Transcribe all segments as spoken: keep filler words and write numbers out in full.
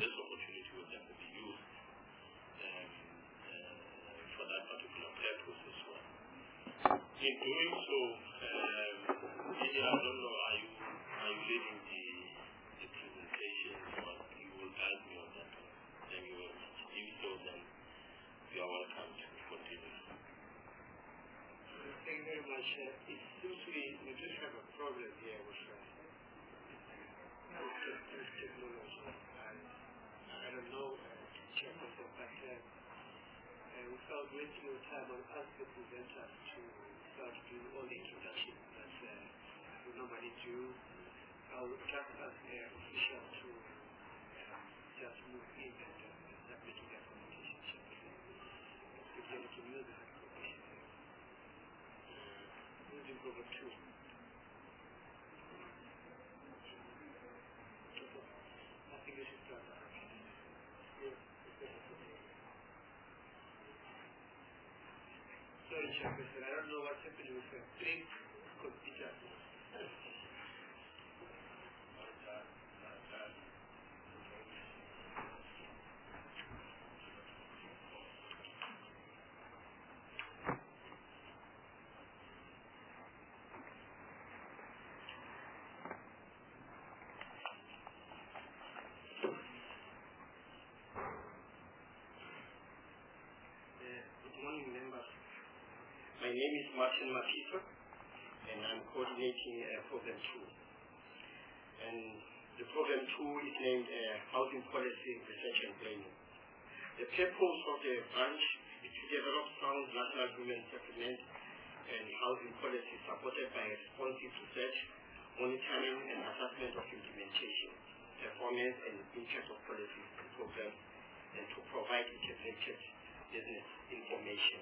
this opportunity will therefore be used um, uh, for that particular purpose as well. In doing so, um, Lydia, I don't know, are you, are you leading the, the presentation, or you will guide me on that one? Thank you very much. If so, then you are welcome to continue. Thank you very much. Uh, it seems we, we just have a problem here with, uh, with technology. And I don't know, uh, to check with them, but uh, uh, without wasting your time, I'll ask the presenters to start doing all the introduction that uh, we normally do. I'll just ask the official to uh, just move in and uh, start making their presentation. If you can use the presentation. Moving over two. I think we should start. Sorry, Chairperson, I don't know what's happening with the three computers. My name is Martin Mapito, and I'm coordinating uh, Program two. And the Program two is named uh, Housing Policy Research and Planning. The purpose of the branch is to develop sound national human settlement and housing policy supported by responsive research, monitoring and assessment of implementation, performance and impact of policies and programs, and to provide integrated business information.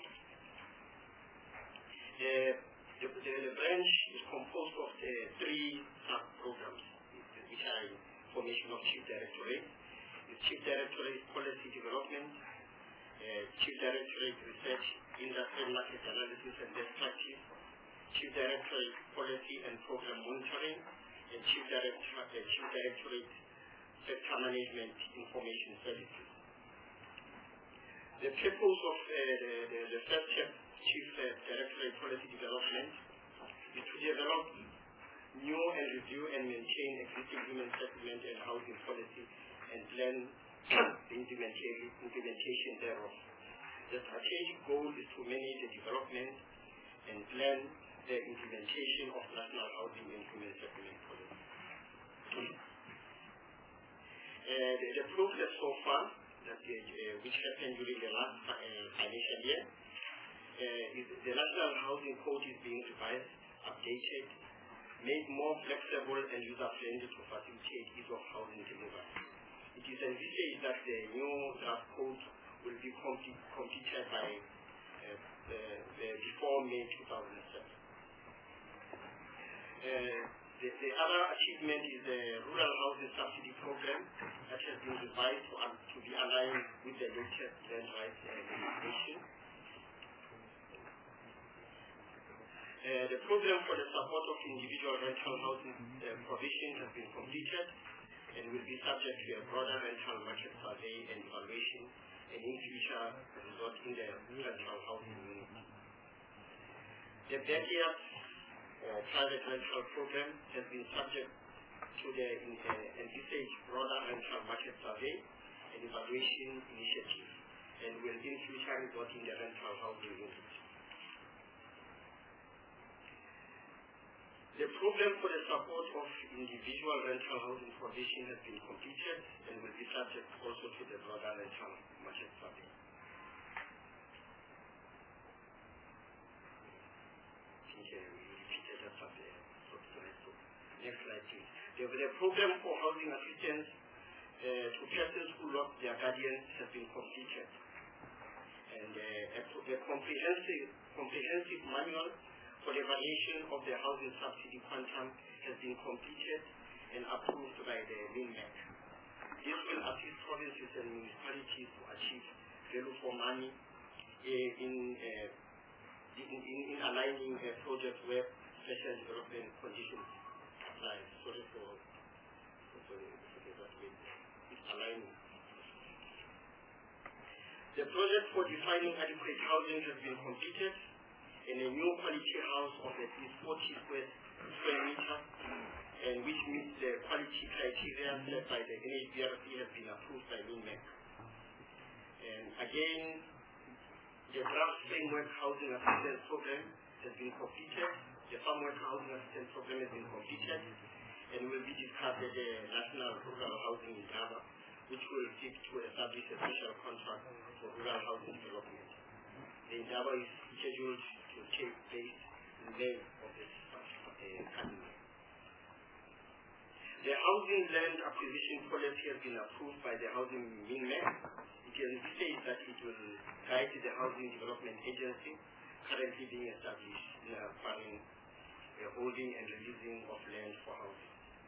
The, the, the, the branch is composed of uh, three sub-programs, which are Information of Chief Directorate, the Chief Directorate Policy Development, uh, Chief Directorate Research, Industry Market Analysis and Best Practice, Chief Directorate Policy and Program Monitoring, and Chief, Director, uh, Chief Directorate Sector Management Information Services. The purpose of uh, the, the, the first chapter, Chief uh, Directorate Policy Development, is to develop new and review and maintain existing human settlement and housing policy and plan the implementation, implementation thereof. The strategic goal is to manage the development and plan the implementation of national housing and human settlement policy. Uh, the, the progress so far, that uh, which happened during the last uh, financial year, Uh, is the National Housing Code is being revised, updated, made more flexible and user-friendly to facilitate ease of housing delivery. It is envisaged that the new draft code will be complete, completed by uh, the, the before May two thousand seven. Uh, the, the other achievement is the Rural Housing Subsidy Program that has been revised to, um, to be aligned with the latest land rights uh, legislation. Uh, the program for the support of individual rental housing uh, provision has been completed and will be subject to a broader rental market survey and evaluation, and in future result in the rental housing unit. The backyard uh, private rental program has been subject to the uh, envisaged broader rental market survey and evaluation initiative, and will in future result in the rental housing unit. The program for the support of individual rental housing provision has been completed and will be subject also to the broader rental market survey. I think uh, we repeated that survey. So, so, next slide, please. The, the program for housing assistance uh, to persons who lost their guardians has been completed. And uh, a, a comprehensive, comprehensive manual for the evaluation of the housing subsidy quantum has been completed and approved by the M I N M E C. This will assist provinces and municipalities to achieve value for money uh, in, uh, in, in, in aligning a project where special development conditions apply. Sorry for, for, for that way. It's aligning. The project for defining adequate housing has been completed, and a new quality house of at least forty square, square meters, and which meets the quality criteria set by the N H B R C has been approved by NIMEC. And again, the draft framework housing assistance program has been completed. The framework housing assistance program has been completed and will be discussed at the National Rural Housing in Java, which will seek to establish a special contract for rural housing development. The Java is scheduled to take place in May of this uh, coming year. The housing land acquisition policy has been approved by the Housing NIMEC. It states that it will guide the Housing Development Agency, currently being established in acquiring, uh, holding and releasing of land for housing.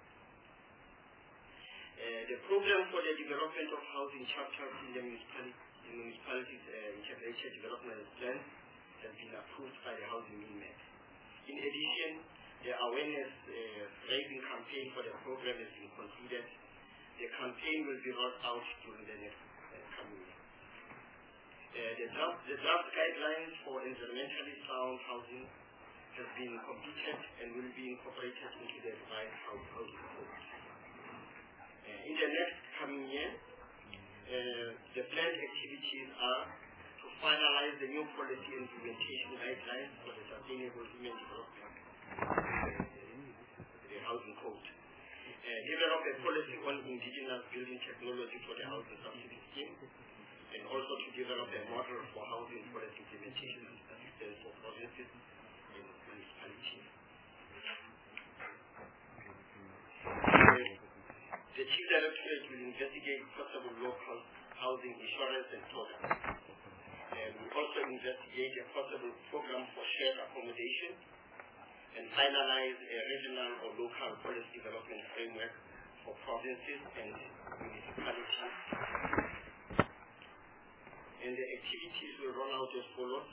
Uh, the program for the development of housing chapters in the municipality, in municipalities uh, integrated development plan has been approved by the Housing NIMEC. In addition, the awareness uh, raising campaign for the program has been concluded. The campaign will be rolled out during the next uh, coming year. Uh, the, draft, the draft guidelines for environmentally sound housing has been completed and will be incorporated into the revised housing code. Uh, in the next coming year, uh, the planned activities are to finalize the new policy implementation guidelines for the sustainable human development, the housing code. Uh, develop a policy on indigenous building technology for the housing subsidy scheme, and also to develop a model for housing policy implementation and assistance for provinces and municipalities. The Chief Directorate will investigate possible local housing insurance and programs. And we also investigate a possible program for shared accommodation and finalize a regional or local policy development framework for provinces and municipalities. And the activities will roll out as follows.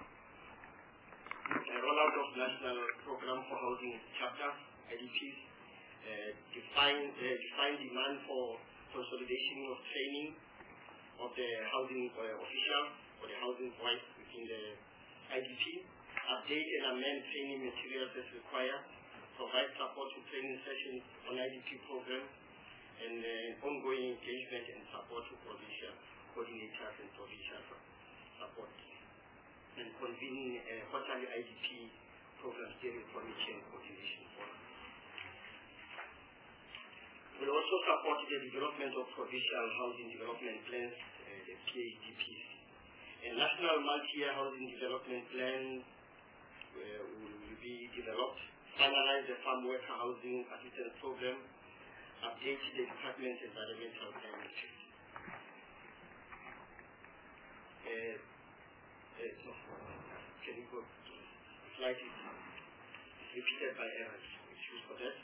A rollout of National Program for Housing Chapter, I D Ps, uh, define, uh, define demand for consolidation of training of the housing uh, official or the housing voice within the I D P, update and amend training materials as required, provide support to training sessions on I D P programs, and uh, ongoing engagement and support to provincial coordinators and provincial support, and convening uh, quarterly I D P program steering committee and coordination forum. We'll also support the development of provincial housing development plans, uh, the P A D Ps. A national multi-year housing development plan uh, will be developed, finalize the farm worker housing assistance program, update the department environmental plan matrix. Uh, uh, so, can you go to slide? It's repeated by errors. Excuse for that.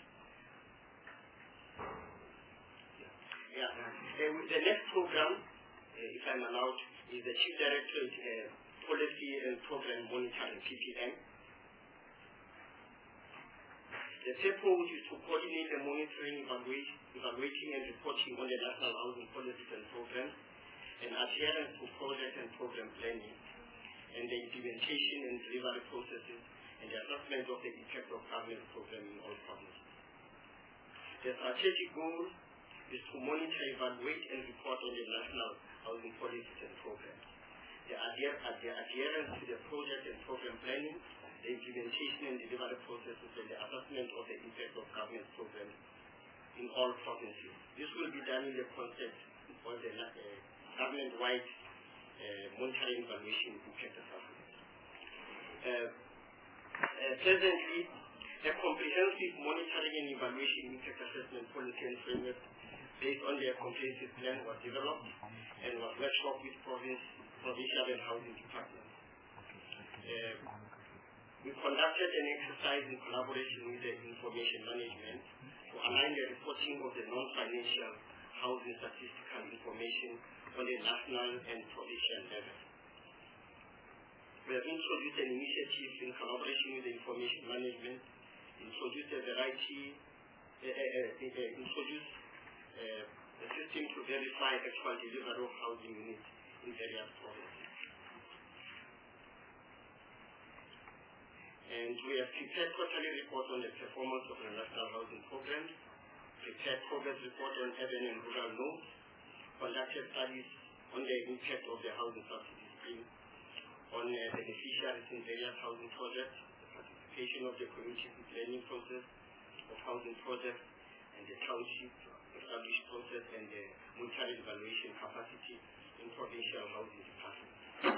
Yeah. Uh, the next program, uh, if I'm allowed, is the Chief Directorate uh, Policy and Program Monitoring, P P M. The purpose is to coordinate the monitoring, evaluation, evaluating and reporting on the national housing policies and programs, and adherence to project and program planning, and the implementation and delivery processes, and the assessment of the effect of government program in all provinces. The strategic goal is to monitor, evaluate, and report on the national housing policies and programs. The, adher the adherence to the project and program planning, the implementation and delivery processes, and the assessment of the impact of government programs in all provinces. This will be done in the concept of the uh, government-wide uh, monitoring, evaluation, impact assessment. Uh, uh, presently, a comprehensive monitoring and evaluation impact assessment policy and framework based on their comprehensive plan was developed and was workshopped with province, provincial and housing departments. Uh, we conducted an exercise in collaboration with the information management to align the reporting of the non-financial housing statistical information on the national and provincial level. We have introduced an initiative in collaboration with the information management, introduced a variety, uh, uh, uh, uh, introduced uh, a system to verify actual delivery of housing units in various provinces. And we have prepared quarterly reports on the performance of the National Housing Program, prepared progress report on urban and rural nodes, conducted studies on the impact of the housing subsidy scheme on uh, beneficiaries in various housing projects, the participation of the community in planning process of housing projects, and the township established process and the monetary evaluation capacity in provincial housing departments.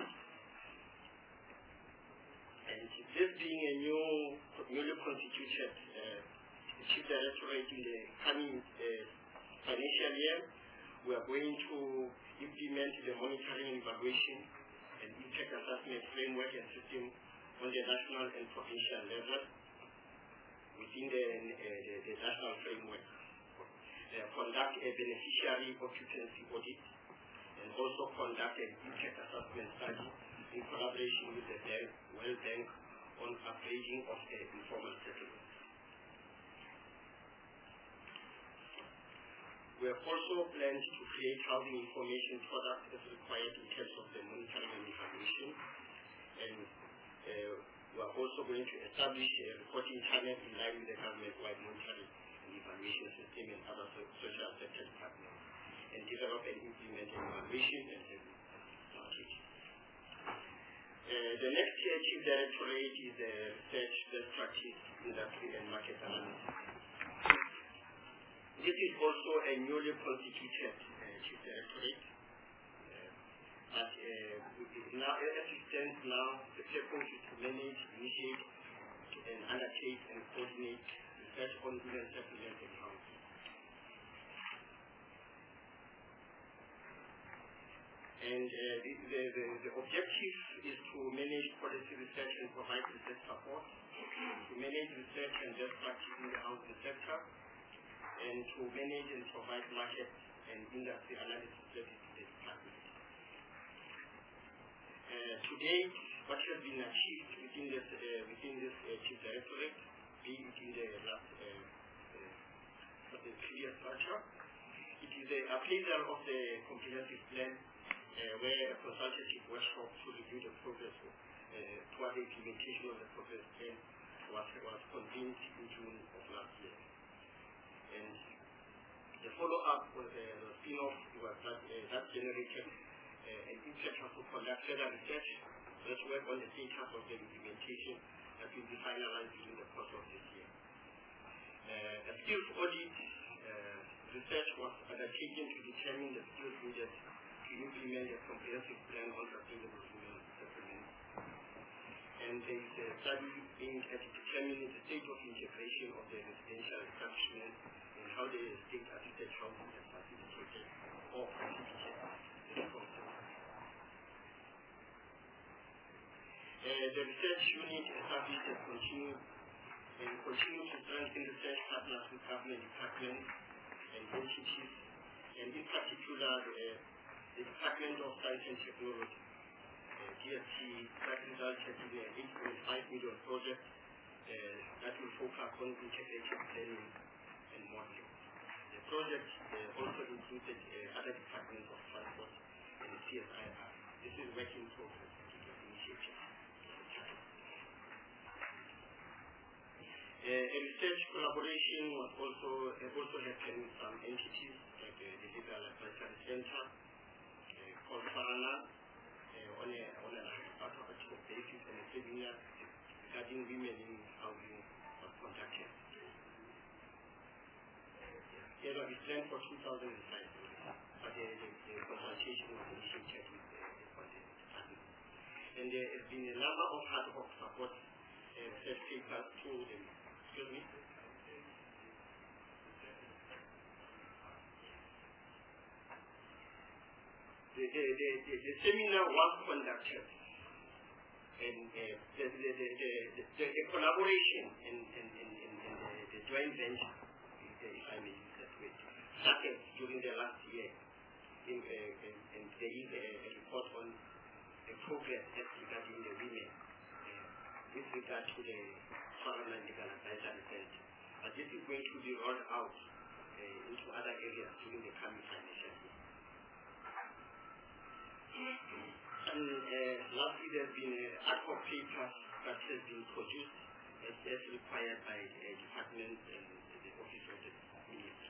And this being a new, newly constituted uh, Chief Directorate in the coming uh, financial year, we are going to implement the monitoring and evaluation and impact assessment framework and system on the national and provincial level within the, uh, the, the national framework. Uh, conduct a beneficiary occupancy audit and also conduct an impact assessment study in collaboration with the bank, World Bank, on upgrading of the informal settlement. We have also planned to create housing information products as required in terms of the monitoring and evaluation. And uh, we are also going to establish a reporting channel in line with the government-wide monitoring and evaluation system and other so social sector departments, and develop and implement an evaluation and market. Uh, the next year Chief Directorate is the Research, Best Practice, Industry and Market Analysis. This is also a newly constituted uh, Chief Directorate. Uh, but uh, now, as it stands now, the purpose is to manage, initiate, and undertake and coordinate research on women settlement and housing. And uh, the, the, the, the objective is to manage policy research and provide research support, to manage research and best practice in the housing sector, and to manage and provide market and industry analysis services to the department. Uh, to date, what has been achieved within this, uh, within this uh, Chief Directorate, be it in the last uh, uh, the previous structure, it is the appraisal of the comprehensive plan, uh, where a consultative workshop to review the progress of, uh, toward the implementation of the progress plan was, was convened in June of last year. And the follow-up was uh, the spin-off was that, uh, that generated uh, an interest to conduct further research, let's work on the status of the implementation that will be finalized during the course of this year. Uh, a skills audit uh, research was undertaken to determine the skills needed to implement a comprehensive plan on sustainable human settlement. And there is a study aimed at determining the state of integration of the residential establishment and how the state-assisted housing is facilitated or facilitated the concept. Uh, the research unit established a continue and continue to strengthen research partners with government departments and entities, and in particular the, the Department of Science and Technology. D S T that resulted in an eight point five million project uh, that will focus on integrated planning and modeling. The project uh, also included uh, other departments of transport and the C S I R. This is work in progress initiative. Uh, a research collaboration was also uh, also happened with some entities like uh, the Legal Advisory Center, uh, called Farana, uh, on a on a automatic basis, and a seminar regarding women in housing was conducted. It was planned for two thousand five, but the, the, the consultation was initiated with the content department. And there has been a number of hard work support uh, research papers to them. Excuse me? The, the, the, the, the seminar was conducted, and uh, the, the, the, the, the, the collaboration and, and, and, and, and the, the joint venture, if I may use that way, started during the last year. In, uh, and, and there is a, a report on the progress as regarding the women uh, with regard to the Foreign Legal Advisory Center. But this is going to be rolled out uh, into other areas during the coming financial year. And uh, lastly, there has been an ad hoc paper that has been produced as, as required by the uh, department and the office of the ministry.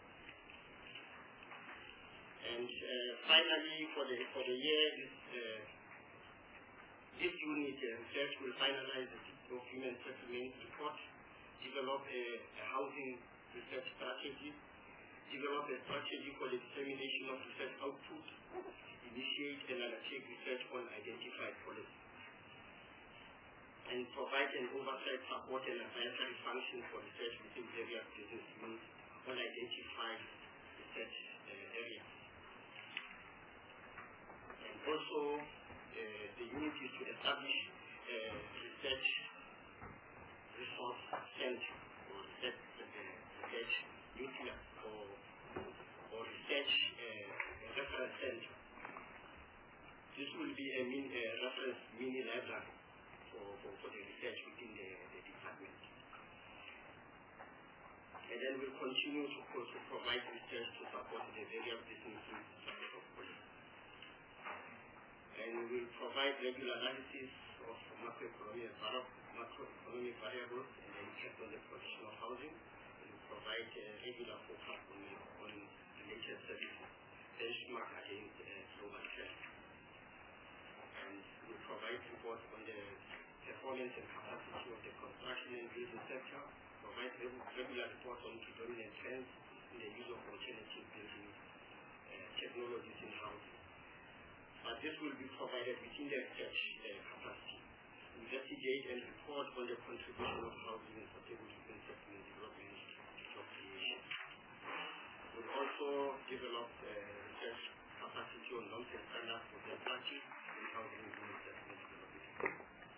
And uh, finally, for the for the year, this, uh, this unit uh, research will finalize the document settlement report, develop a, a housing research strategy, develop a strategy for the dissemination of research output, initiate and undertake research on identified policies, and provide an oversight, support, and advisory function for research within various business units on identified research uh, areas. And also, uh, the unit is to establish a research resource center or research, uh, research nucleus or, or research uh, reference center. This will be a, min, a reference mini library for, for, for the research within the, the department. And then we'll continue to, to provide research to support the various businesses of policy. And we'll provide regular analysis of macroeconomic, macroeconomic variables and the impact on the production of housing. And we'll provide uh, regular forecast on, on related services, benchmark against uh, global trends. And we'll provide reports on the performance and capacity of the construction and building sector, provide regular reports on predominant trends in the use of alternative building uh, technologies in housing. But this will be provided within the research uh, capacity. Investigate and report on the contribution of housing and sustainable living settlement development to job creation. We'll also develop uh, research capacity on long-term standards for best practice in housing and settlement development.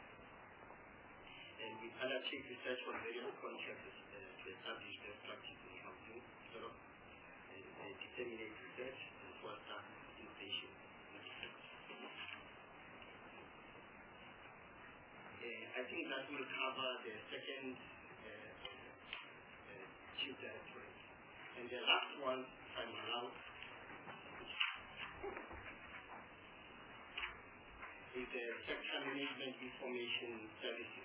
And we undertake research on various concepts uh, to establish best practice in housing, develop and uh, disseminate research and foster innovation. Uh, I think that will cover the second uh, uh, chief directorate. And the last one, if I'm allowed, is the sector management information services.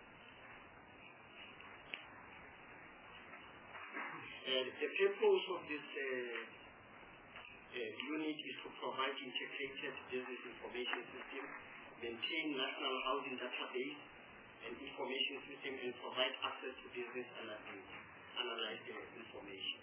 Uh, the purpose of this uh, uh, unit is to provide integrated business information system, maintain national housing database and information system, and provide access to business analysis, analyze the information.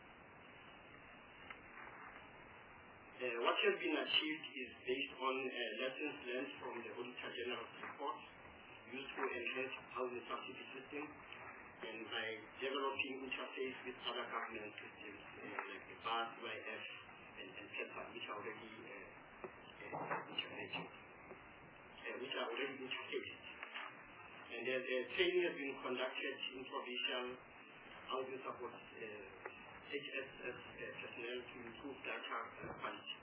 Uh, what has been achieved is based on uh, lessons learned from the Auditor General's report, used to enhance housing subsidy system, and by developing interface with other government systems uh, like the B A S, U I F, and, and PEPA, which are already uh, uh, integrated. Uh, which are already interfaced. And then uh, training has been conducted in provincial housing support uh, H S S uh, personnel to improve data uh, quality.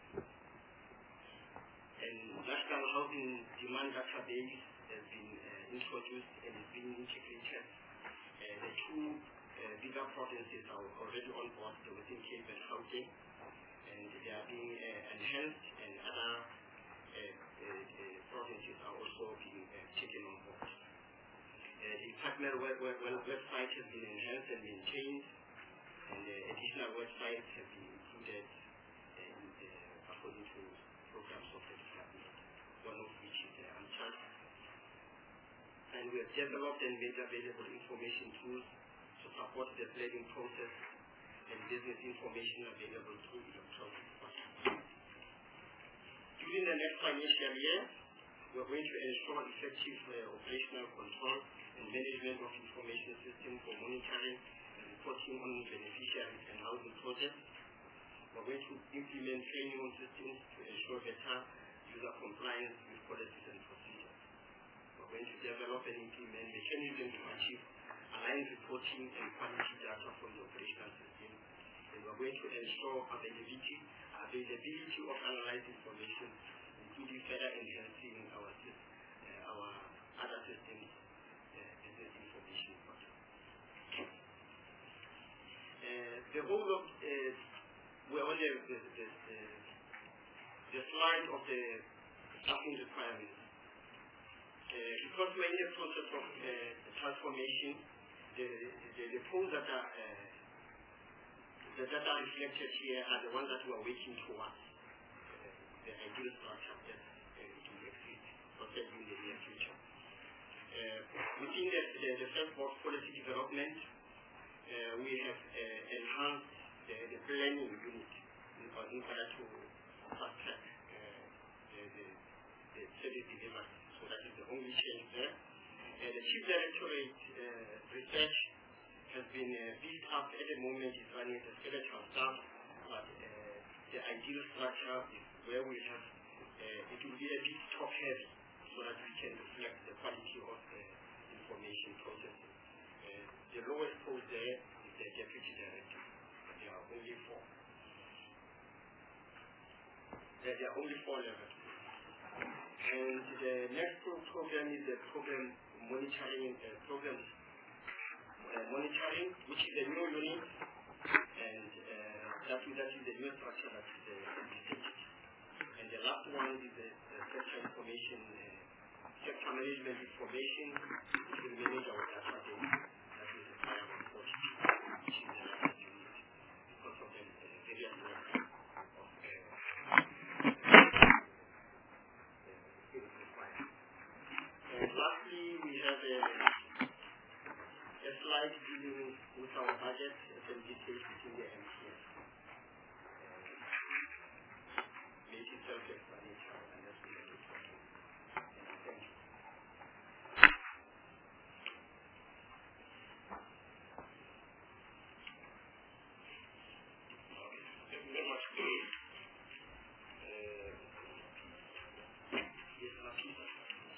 And national housing demand database has been uh, introduced and is being integrated. Uh, the two uh, bigger provinces are already on board, the Western Cape and Gauteng, and they are being uh, enhanced, and other uh, uh, uh, provinces are also being uh, taken on board. Uh, the partner web, web, web, website has been enhanced and maintained, and uh, additional websites have been included uh, in, uh, according to programs of the department, one of which is uh, AMCHA. And we have developed and made available information tools to support the planning process and business information available through electronic portals. During the next financial year, we are going to ensure effective uh, operational control and management of information systems for monitoring and reporting on beneficiaries and housing projects. We are going to implement training on systems to ensure better user compliance with policies and procedures. We are going to develop and implement mechanisms to achieve aligned reporting and quality data from the operational system. And we are going to ensure availability, availability of analyzed information, including further enhancing our, uh, our other systems, uh, business information portal. Uh, the whole of, uh, well, the, the, the, the, the the slide of the staffing requirements. Uh, because we're in the process of uh, transformation, the, the, the poles that are uh, the data reflected here are the ones that we are working towards. Uh, the ideal structure that uh, it will exist process in the near future. Uh, within the, the, the first box policy development, uh, we have uh, enhanced the, the planning unit in order to fast track uh, the, the, the service delivery. So that is the only change there. Uh, the Chief Directorate uh, research has been uh, built up at the moment. It's running as a skeletal staff, but uh, the ideal structure is where we have uh, it will be a bit top heavy so that we can reflect the quality of the information processing. Uh, the lowest post there is the Deputy Director. There are only four. There, there are only four levels. And the next pro program is the program monitoring uh, program uh, monitoring, which is a new unit, and uh, that, that is the new structure that is uh, and the last one is the, the sector information, uh, sector management information, which will manage our data data. That is the fire report, which is the last unit because of the uh, various work of uh, And lastly, we have a, a slide dealing with our budget and details within the M T S. Make it self-explanatory and that's what we're talking. Thank you. Thank you very much. Uh, yes, Lapisa.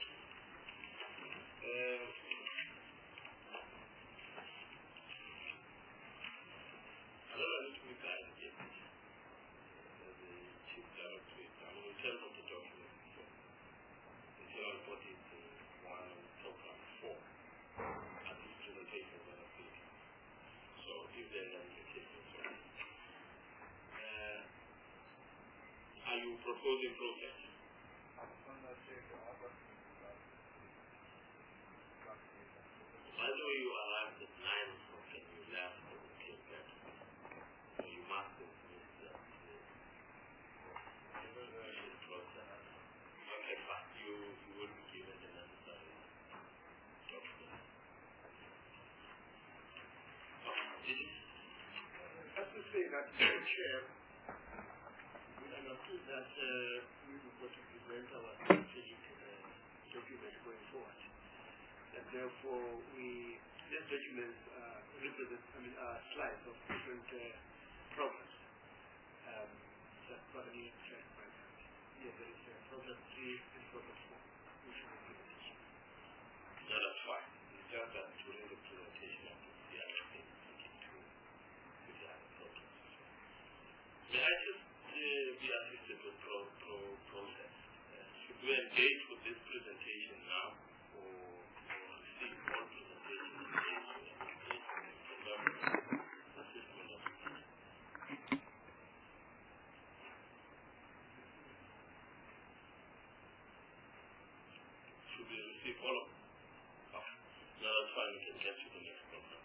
Uh, I don't know if we guys yet. Uh, the chief directorate, I will tell them the document before. The general report is uh, one on program four at this presentation that I did. So if there are any cases, so. Uh, are you proposing process? By the way, you arrived at nine o'clock and you left and you came back. So you must have missed that. Okay, but you, you will be given the necessary document. Okay, did you? Just to say that, Chair, we understood that uh, we were going to present our strategic uh, document going forward. And therefore, we, these documents uh, represent, I mean, uh, slides of different uh, programs. Um, that's what I mean, check by that. Yes, there is uh, program three and program four, which will be presentation. No, that's fine. It's just that during the presentation of the other things, looking to the other programs. May I just uh, be assisted with pro, pro process? Uh, should we engage with this presentation now, or, or receive more presentations engage with the program assessment of it? Should we receive all of them? Okay. No, that's fine. We can get to the next program.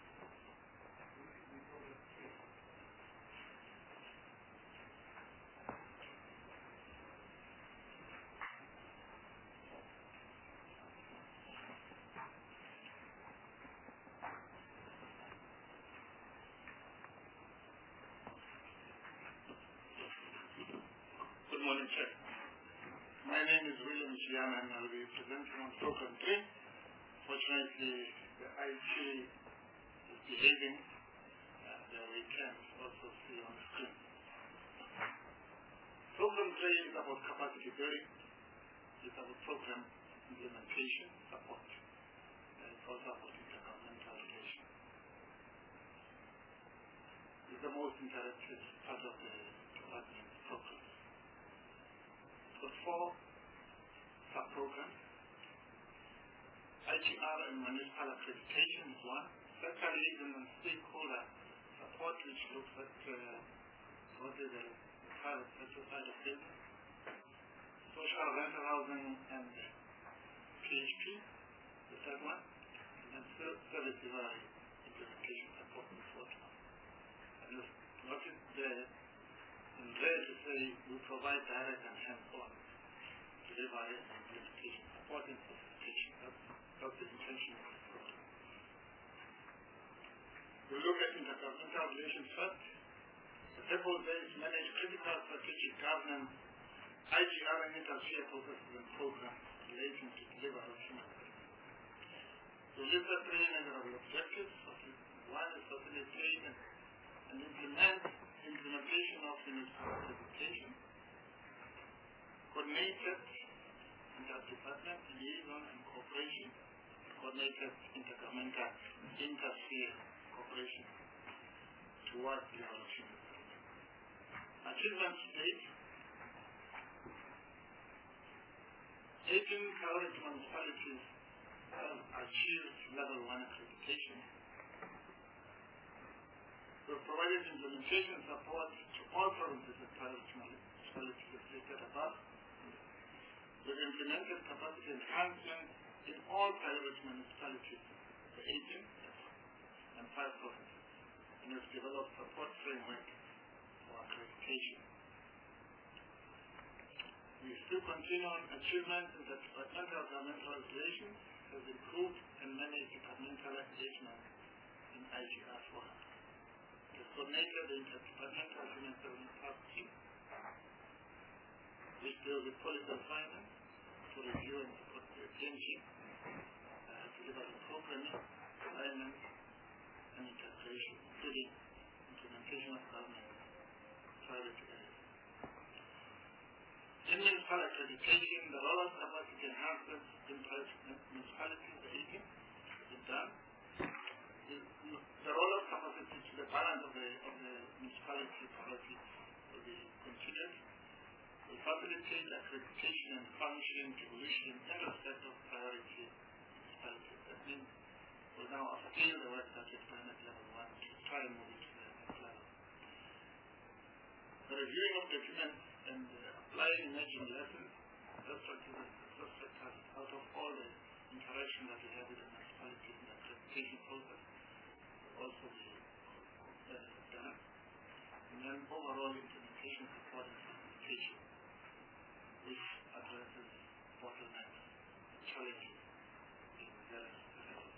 Good morning, Chair. My name is William Chiana and I'll be presenting on program three. Fortunately, the I T is behaving and uh, we can also see on the screen. Program three is about capacity building. It's about program implementation support. And it's also about intergovernmental relations. It's the most interactive part of the department program. For four sub-programs, I G R and municipal accreditation is one, sector liaison and stakeholder support, which looks at uh, what is the private sector side of business, social rental housing and P H P, the third one, and then service delivery implementation support, the fourth one. And you'll notice there, in red to say we provide direct and hands-on delivery and implementation support and facilitation. That's, that's the intention of the program. We look at intergovernmental relations first. The purpose there is to manage critical strategic governance, I G R and inter-share processes and programs relating to delivery of human rights. We look at three measurable objectives. One is facilitate and implement implementation of municipal accreditation, coordinated inter-department liaison and cooperation, coordinated intergovernmental inter-share cooperation towards the adoption. Achievement to date, eighteen priority municipalities have achieved level one accreditation. We have provided implementation support to all provinces and priority municipalities as stated above. We have implemented capacity enhancement in all priority municipalities, the eighteen and five provinces, and we have developed support framework for accreditation. We still continue on achievements in the departmental governmental relations, has improved and managed departmental engagement in I G R forum. We have coordinated the interdepartmental human services task team, which deals with policy assignment to review and support the agency, uh, deliver the programming, alignment, and integration, including implementation of government priority areas. In municipal accreditation, the role of capacity enhancement in municipalities, the eighteen, has been done. The, the role of capacity to the balance of the, of the municipality priority will be continued. We facilitate accreditation and function evolution in respect of priority municipalities. That means we'll now upscale the work that we've done at level one to try and move it to the next level. The reviewing of documents and uh, applying emerging lessons, best practices, success factors out of all the interaction that we have with the municipalities in the accreditation process will also be uh, done. And then overall implementation support and facilitation, which addresses bottlenecks and challenges in various areas.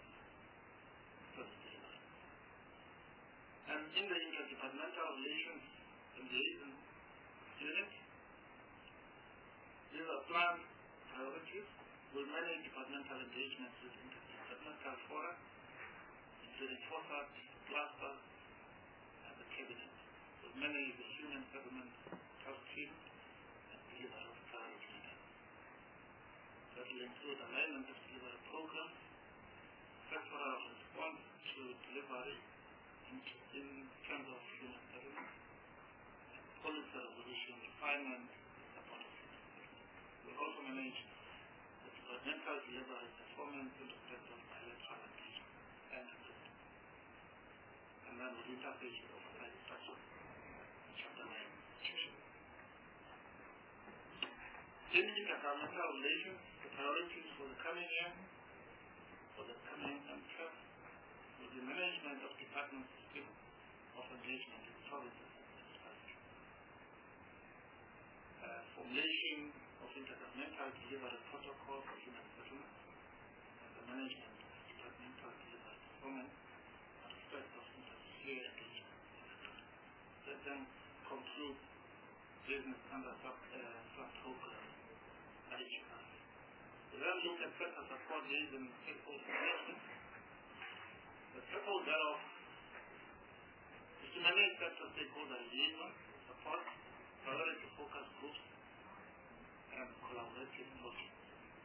And in the interdepartmental relations and liaison unit, these are planned priorities. We'll manage departmental engagements with interdepartmental fora, including FOSAT, clusters, and the cabinet. We'll manage the human settlement task team and deliver of priority matters. That will include alignment of delivery programs, sectoral response to delivery in, in terms of human settlement, and policy resolution, refinement, and support of human settlement. We'll also manage the departmental delivery performance in respect of bilateral engagement and agreement. And then we'll interface with oversight structure in chapter nine institution. In intergovernmental relations, the priorities for the coming year, for the coming term, will be management of department system of engagement with provinces and municipalities. Uh, formulation of intergovernmental delivery protocol for human settlement, and the management of departmental delivery performance and respect of inter-sphere engagement. Let them conclude business under sub, uh, sub-program I G R. We then look at sector support needs and stakeholder management. The purpose thereof is to manage sector stakeholder engagement, support, priority focus groups, and collaborative projects.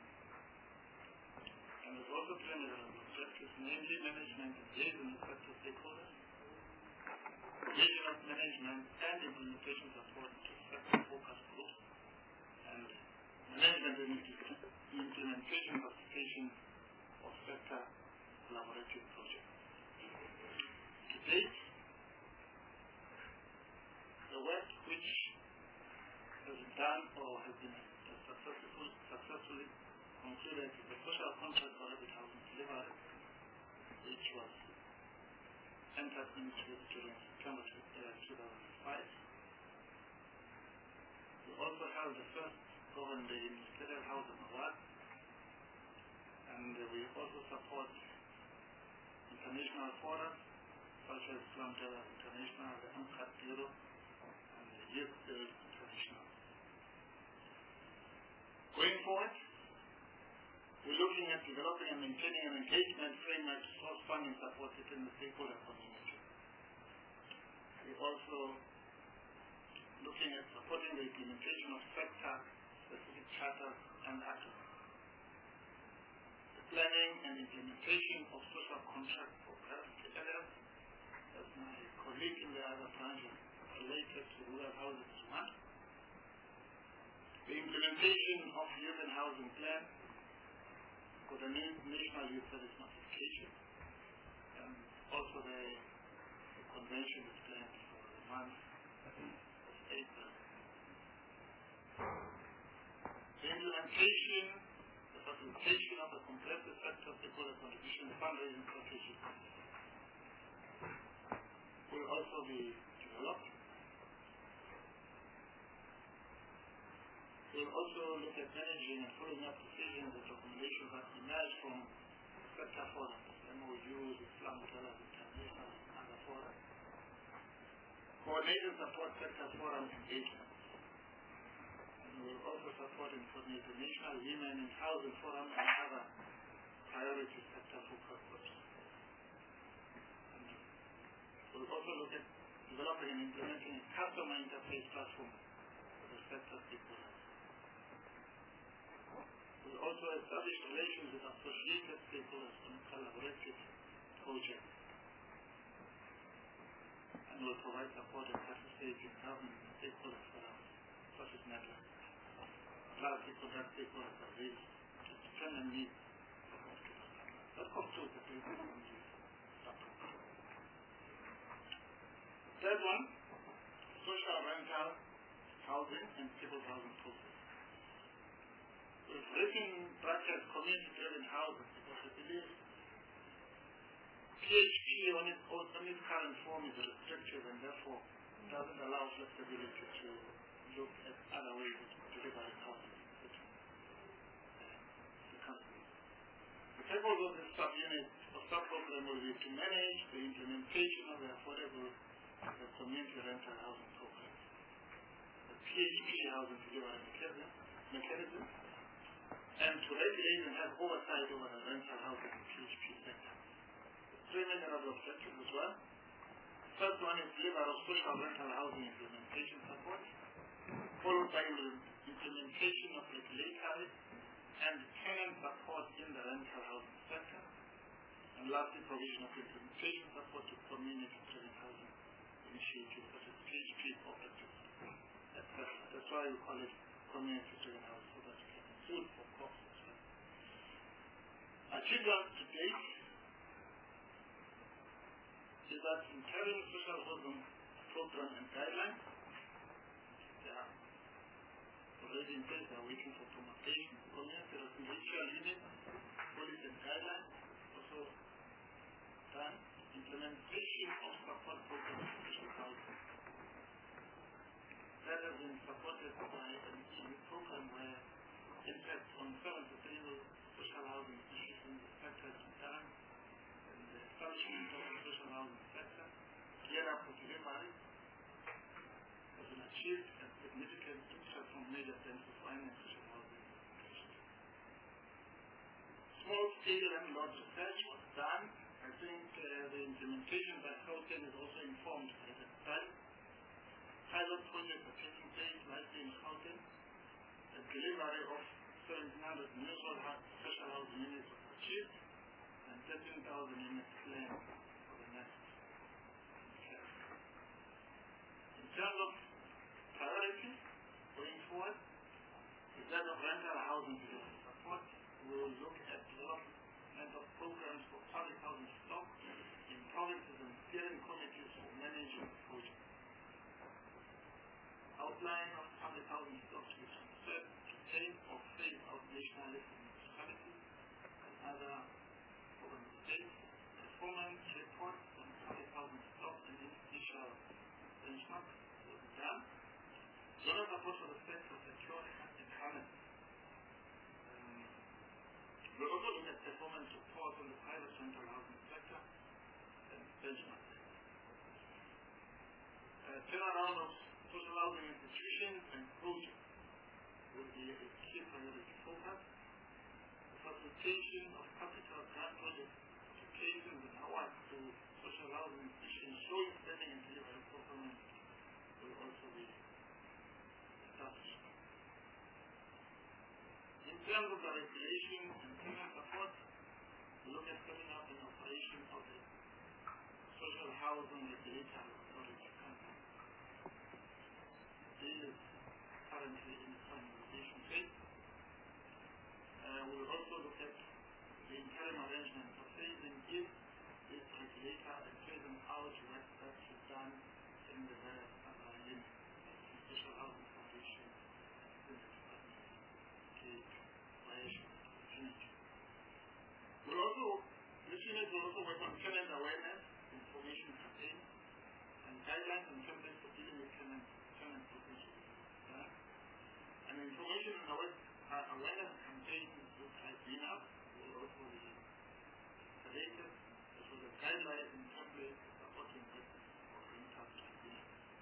And there's also three measurable objectives, namely management engagement with sector stakeholders, engagement of management and implementation support to sector focus groups, and management and implementation participation of sector collaborative projects. To date, the work which has been done or has been successfully, successfully concluded the social contract for rapid housing delivery, which was entered into during September two thousand five. We also held the first Government Day Ministerial Housing Award, and uh, we also support international forums such as Slum Dwellers International, the UNCTAD Bureau, and the Youth Build International. Going forward, we're looking at developing and maintaining an engagement framework to source funding support within the stakeholder community. We're also looking at supporting the implementation of sector-specific charters and acts. The planning and implementation of social contracts for private areas, as my colleague in the other branch related to rural housing demand. The implementation of youth and housing plan for the National Youth Service Notification, and also the, the convention is planned for the month of April. The implementation, the facilitation of the comprehensive sector stakeholder contribution fundraising strategy will also be developed. We will also look at managing and following up decisions and recommendations that emerge from sector forums, M O Us, Slum Dwellers International, and other forums. Coordinate and support sector forum engagement. And we will also support and coordinate the National Women in Housing Forum and other priority sector focus groups. We will also look at developing and implementing a customer interface platform for the sector stakeholders. We will also establish relations with associated stakeholders on collaborative projects. And we will provide support and participate in government and stakeholder forums, such as networks. Lastly, conduct stakeholder surveys to determine needs of hospitals. That concludes the briefing on this topic. Third one, social rental housing and stable housing process. We've written brackets community-driven housing because we believe P H P on its, on its current form is restrictive and therefore doesn't allow flexibility to look at other ways of delivering housing to the country. The purpose of this subunit or sub-program will be to manage the implementation of the affordable the community rental housing program, the P H P housing delivery mechanism, mechanism and to regulate and have oversight over the rental housing and P H P sector. Three major objectives as well. First one is delivery of social rental housing implementation support, followed by the implementation of regulatory and tenant support in the rental housing sector, and lastly, provision of implementation support to community-driven housing initiatives such as P H P cooperatives, et cetera. That's why we call it community-driven housing, so that you can include for costs as well. Achievements to date is that interim social housing program and guidelines, they are already in place, they are waiting for promulgation. Community residential units, policy and guidelines, also done. Implementation of support programs for social housing. That has been supported by an E U program where impact on seven sustainable social housing issues in the sector is done, and the establishment of the social housing sector, geared up for delivery, has been achieved and significant interest from major players to finance social housing applications. Small scale and large research was done. I think uh, the implementation by Gauteng is also informed by the study. Pilot projects are taking place likely in Gauteng. The delivery of seventeen hundred new social housing units was achieved and thirteen thousand units planned for the next year. In terms of priority going forward, instead of rental housing support, we will look at development of programs for public housing stock in provinces and steering committees for managing projects. Outline of public housing stocks which serve to take or support for the sector, secure and harness. Um, we also look at performance reports on the private rental housing sector and benchmark. Uh, turnaround of social housing institutions and projects will be a key priority focus. The facilitation of capital grant projects, applications and awards to social housing institutions showing spending and delivery performance will also be established. In terms of the regulation and payment support, we look at setting up an operation of the social housing regulator authority company. This is currently in the finalization phase. Uh, we will also look at the interim arrangement for phasing in this regulator and phasing out work that is done in the various other units, the social housing foundation, in the department, okay, variation opportunity. We'll also, this unit will also work on tenant awareness, information campaign, and guidelines and templates for dealing with tenant, tenant potential. Yeah? And information and uh, awareness campaign which has been up will also be created as well as guidelines and templates supporting work of the campaign.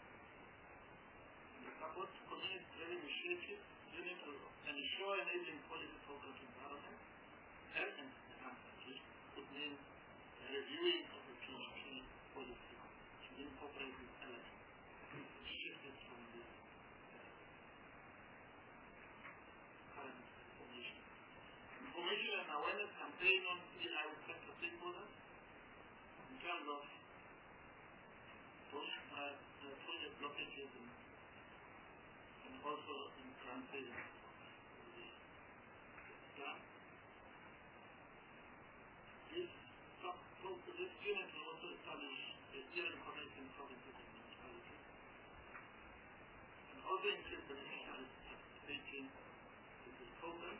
The support community driven initiative unit will ensure enabling quality programs environment, health and enhancement, which could mean a reviewing of the P H P policy to incorporate this element, which shifted from the current information. Information and awareness campaign on P I sector stakeholders in terms of project, uh, uh, project blockages and, and also in grant savings. Yeah. This, so, so this unit will also establish a steering committee in provinces and municipalities and also include beneficiaries participating in this program.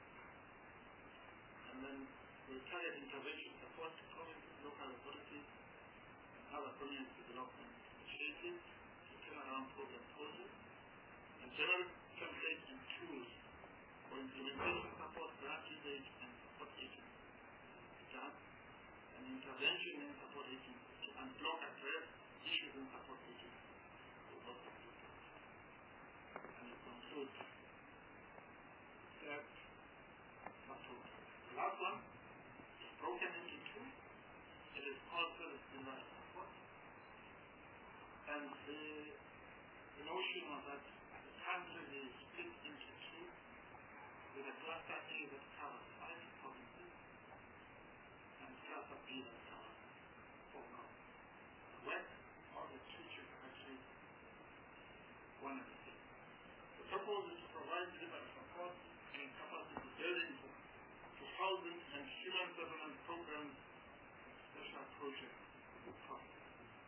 And then we'll target intervention support to provinces, local authorities, and other community development initiatives to turn around program process and general templates and tools for implementation support, grant usage, and support agents. And intervention and support agents to unblock and address issues in support agents. And it concludes that the last one is broken into two. It is called service delivery support. And the, the notion of that the country is split into two with a cluster A that covers five provinces and cluster B that covers four provinces. West, all the two should actually one at a time. The purpose is to provide delivery support and capacity building for, for housing and human settlement programs and special projects for profit.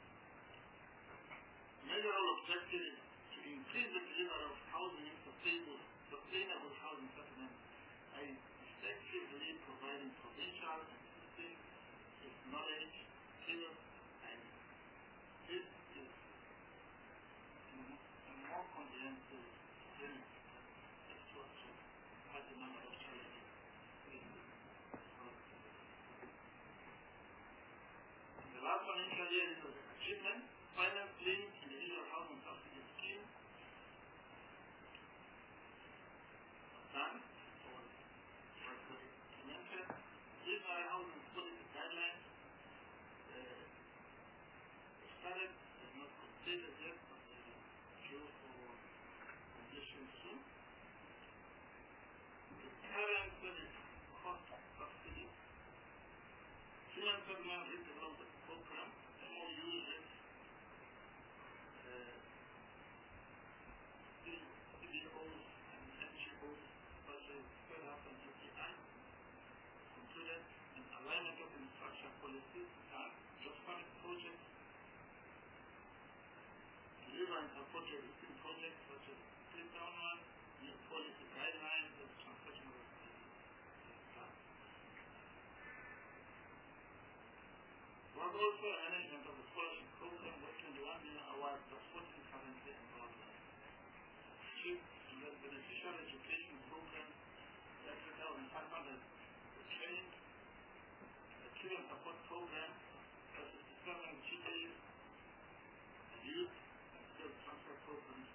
Major objective is to increase the delivery of housing and sustainable, sustainable housing settlement by effectively providing provincial and assistance with knowledge, skills, and this is a more comprehensive framework structure has a number of challenges. The last financial year is the achievement, finance link, individual housing subsidy scheme. Done or implemented. These are housing policy guidelines. Uh, started, but not completed yet, but due for completion soon. The current service cost subsidy. Human settlement redevelopment program, M O U with uh, C B Os and N G Os such as FedUp and U P I, included an alignment of infrastructure policies and just funded projects, deliver and support existing projects such as split down one, new policy guidelines and transaction of was also a management of the scholarship program with twenty-one million awards for fourteen currently enrolled. scholarships, and then beneficial education program, that three thousand five hundred trained, the children support program, that's fifty-seven G Ps, youth, and skills transfer programs.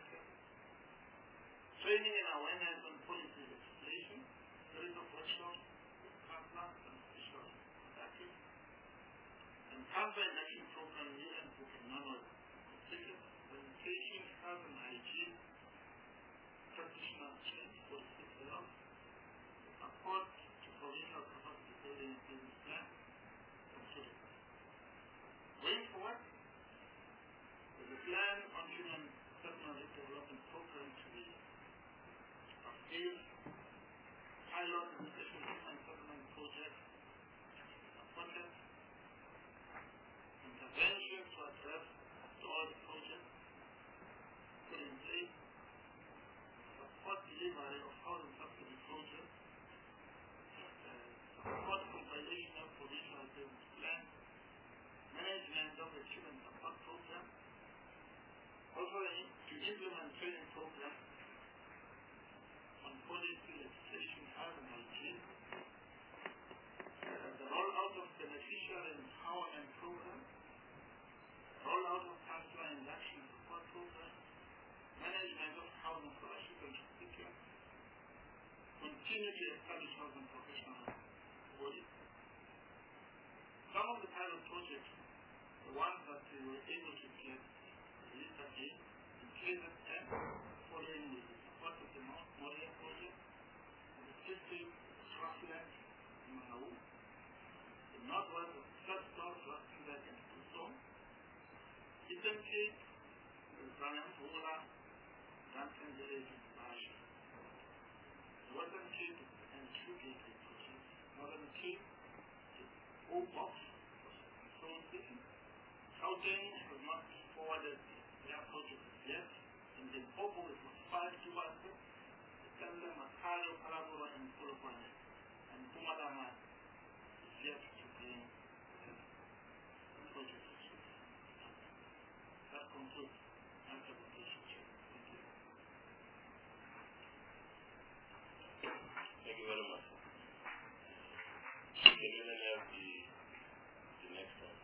Training and awareness on policy legislation, series of workshops, counselors, and official practice, and cancer and action program, new and book and manual completed, presentation, health and hygiene, practitioner change, policy development, support to provincial capacity building and business plan, concluded. Going forward, there's a plan on human personal development program to be upscaled, pilot and special human settlement project appointed, interventions to address all the projects put in place, support delivery of housing subsidy projects, uh, support compilation of provincial business plan, management of the children support program, also to implement training programs on policy legislation, health and hygiene, uh, the rollout of beneficial empowerment program, rollout of counselor induction and support program, management of housing scholarship and recipients, continue to establish housing professional bodies. Some of the pilot projects, the ones that we were able to get released again, in K Z N, following the support of the Mount Moria project, the district Swaziland, Malawi, the northwest of South Rustenburg and Kusong, Eastern Cape, the Zanambula, Danton Village and Bash, the Western Cape and two gateway projects, Northern Cape, the O-Box, Soul City, Gauteng was not forwarded their project yet, and then Obo is five to one, Tanda, Makalo, Kalabura, and Polokwane, and Pumalama is yet to bring the project. That concludes my presentation. Thank you. Thank you very much. Can you then have the, the next one?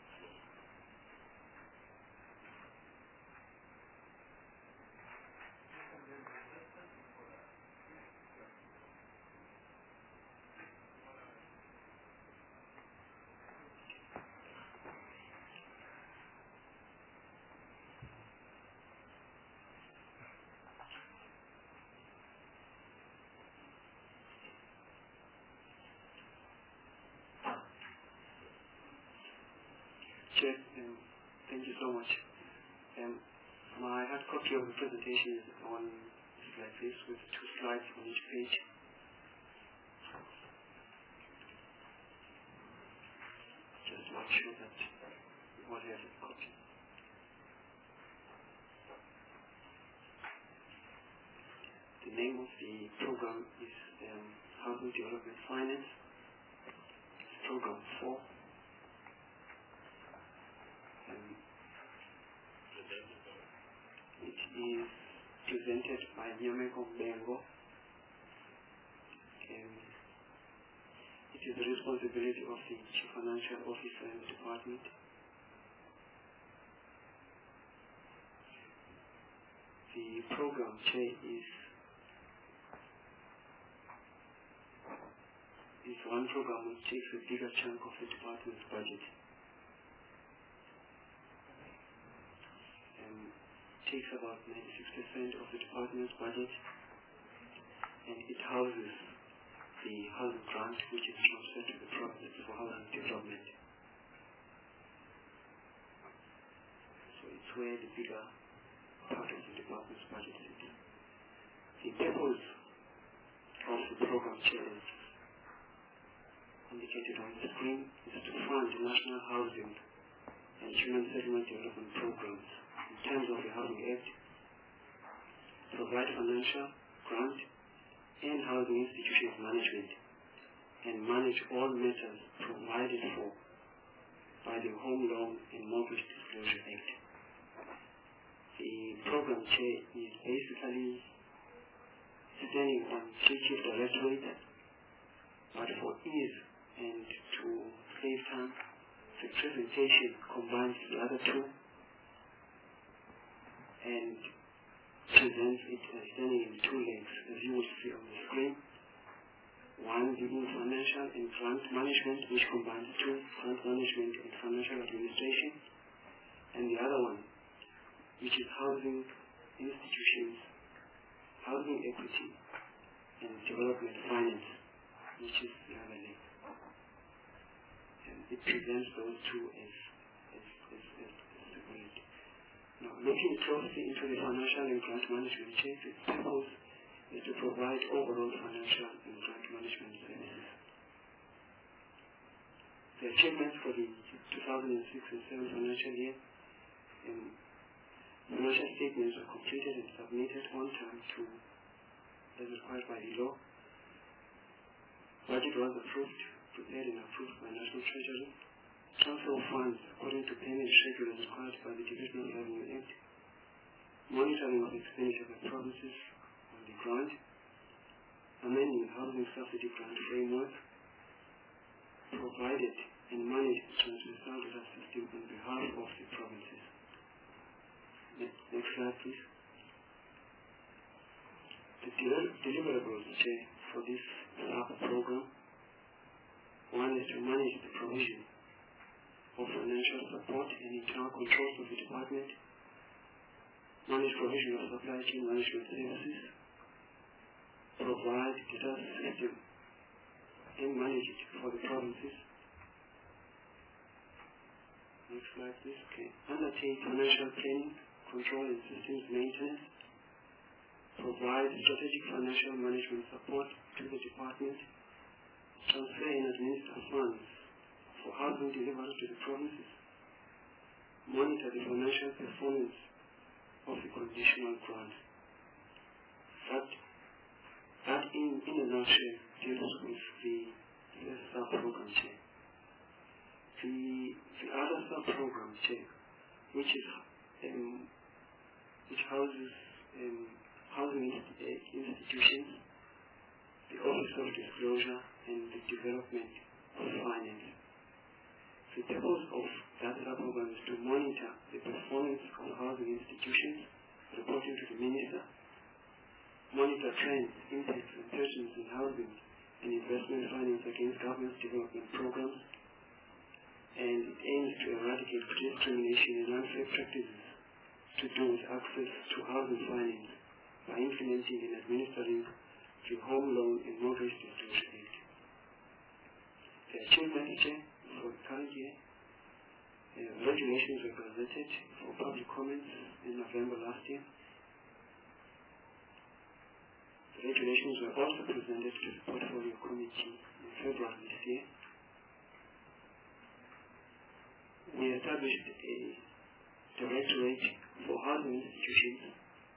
Chair, um, thank you so much. Um, my hard copy of the presentation is on like this with two slides on each page. Just to make sure that you all have a copy. The name of the program is um, Housing Development Finance. It's program four. It is presented by Nyameko Bengo, and it is the responsibility of the Chief Financial Officer in the department. The program chair is is one program which takes a bigger chunk of the department's budget. Takes about ninety-six percent of the department's budget, and it houses the housing grant which is transferred to the province for housing development. So it's where the bigger part of the department's budget is. The purpose of the program chair is indicated on the screen is to fund national housing and human settlement development programs in terms of the Housing Act, provide financial, grant, and housing institutions management, and manage all matters provided for by the Home Loan and Mortgage Disclosure Act. The program chair is basically standing on three chief directorates, but for ease and to save time, the presentation combines the other two and presents it as standing in two legs, as you will see on the screen. One being financial and grant management, which combines two, grant management and financial administration, and the other one, which is housing institutions, housing equity, and development finance, which is the other leg. And it presents those two as, as, as, as, as separate. Now, looking closely into the financial and grant management check, its purpose is to provide overall financial and grant management services. The achievements for the two thousand six and seven financial year, um, financial statements were completed and submitted on time to, as required by the law. Budget was approved, prepared and approved by National Treasury. Transfer of funds according to payment schedule as required by the Divisional Revenue Act. Monitoring of expenditure by provinces on the grant. Amending housing subsidy grant framework. Provided and managed the transversal data system on behalf of the provinces. Next, next slide, please. The del- deliverables chair for this sub-program. One is to manage the provision of financial support and internal controls of the department, manage provision of supply chain management services, provide data system and manage it for the provinces. Next slide, please. Okay. Undertake financial planning, control and systems maintenance, provide strategic financial management support to the department, transfer and administer funds for housing delivery to the provinces, monitor the financial performance of the conditional grant. That, that in, in a nutshell deals with the, the sub-program check. The, the other sub-program check, which is um, which houses um, housing institutions, the Office of Disclosure and the Development of Finance. The purpose of that sub-program is to monitor the performance of housing institutions, reporting to the Minister, monitor trends, impacts and patterns in housing and investment finance against government development programs, and it aims to eradicate discrimination and unfair practices to do with access to housing finance by implementing and administering the Home Loan and Mortgage Disclosure Act. The achievement check for the current year, uh, regulations were presented for public comments in November last year. The regulations were also presented to the Portfolio Committee in February this year. We established a directorate for housing institutions.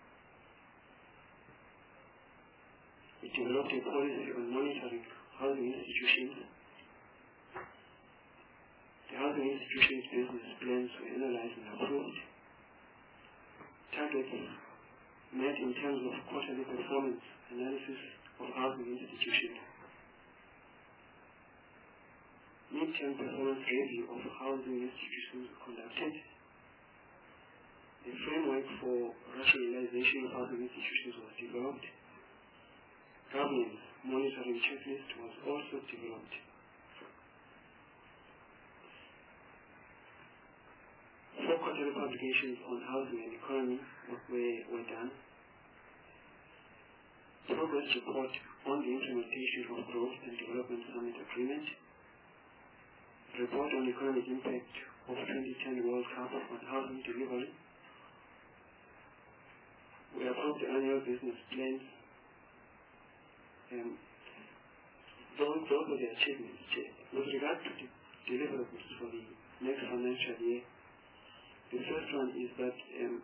We developed a policy on monitoring housing institutions. The housing institutions' business plans were analyzed and approved. Targets met in terms of quarterly performance analysis of housing institutions. Mid-term performance review of housing institutions conducted. A framework for rationalization of housing institutions was developed. Governance monitoring checklist was also developed. Four quarterly publications on housing and economy were, were done. Progress report on the implementation of Growth and Development Summit Agreement. Report on economic impact of twenty ten World Cup on housing delivery. We approved the annual business plans. Um, those, those are the achievements. With regard to the deliverables for the next financial year, the first one is that um,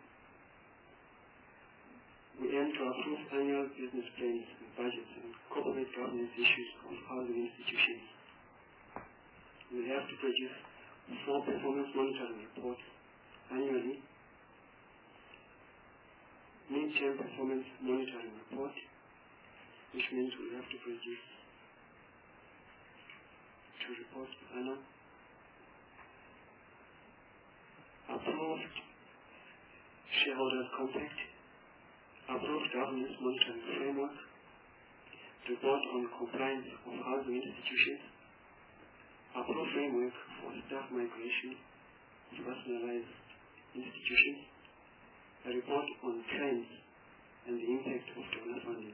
we aim to approve annual business plans and budgets and corporate governance issues of housing institutions. We have to produce four performance monitoring reports annually, mid-term performance monitoring report, which means we have to produce two reports per annum. Approved shareholders compact, approved governance monitoring framework, report on compliance of housing institutions, approved framework for staff migration to personalized institutions, a report on trends and the impact of donor funding,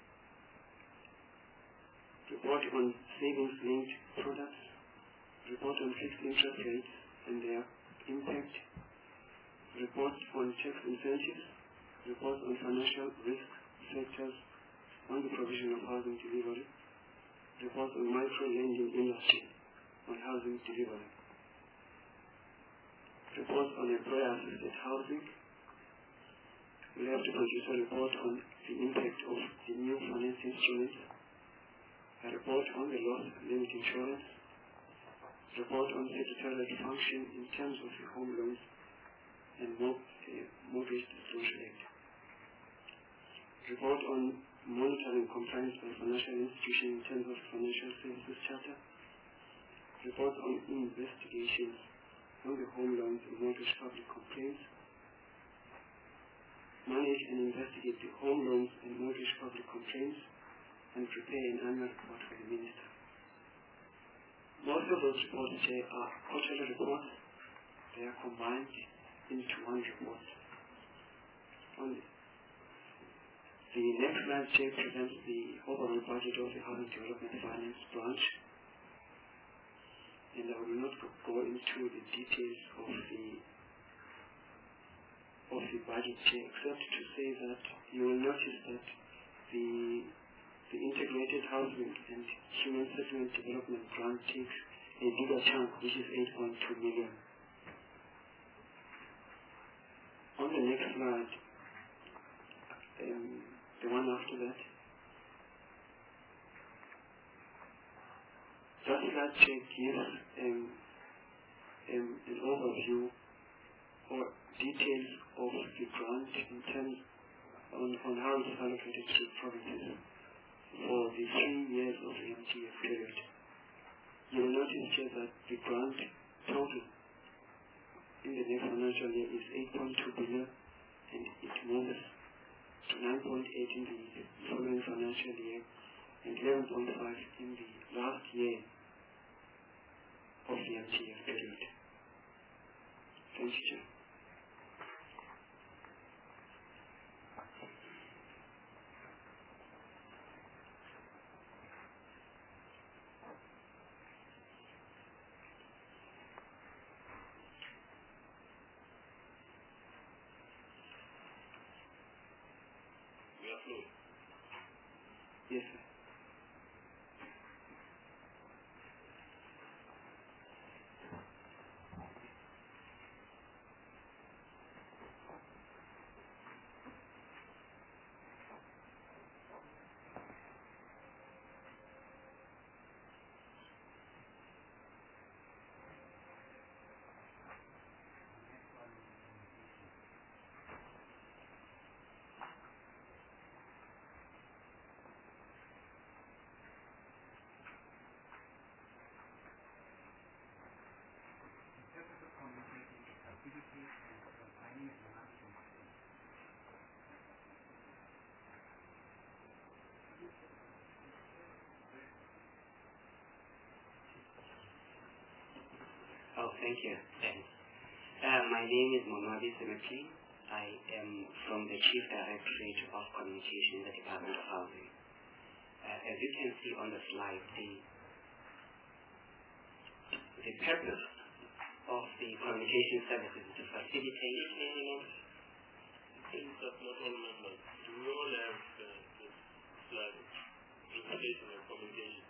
report on savings-linked products, report on fixed interest rates and their impact, report on tax incentives, report on financial risk sectors on the provision of housing delivery, report on micro-lending industry on housing delivery, report on employer-assisted housing. We have to produce a report on the impact of the new finance instruments, a report on the loss limit insurance, report on secretariat function in terms of the home loans and mortgage disclosure act, report on monitoring compliance by financial institutions in terms of financial services charter, report on investigations on the home loans and mortgage public complaints, manage and investigate the home loans and mortgage public complaints, and prepare an annual report for the Minister. Most of those reports here are quarterly reports. They are combined into one report. On the next slide here presents the overall budget of the Housing Development Finance branch. And I will not go into the details of the of the budget here, except to say that you will notice that the the integrated housing and human settlement development grant takes a bigger chunk, which is eight point two million. On the next slide, um, the one after that, that slide check gives um, um, an overview or details of the grant in terms on, on how it is allocated to provinces for the three years of the M T F period. You will notice here that the grant total in the next financial year is eight point two billion and it moves to nine point eight in the following financial year and eleven point five in the last year of the M T F period. Thank you, Chair. Yes, sir. Oh, thank you. Thanks. Uh, my name is Monwadi Semeki. I am from the Chief Directorate of Communication in the Department of Housing. Uh, as you can see on the slide, the, the purpose of the communication services is to facilitate Things that not all members. Do we all have uh, this slide? Presentation and communication.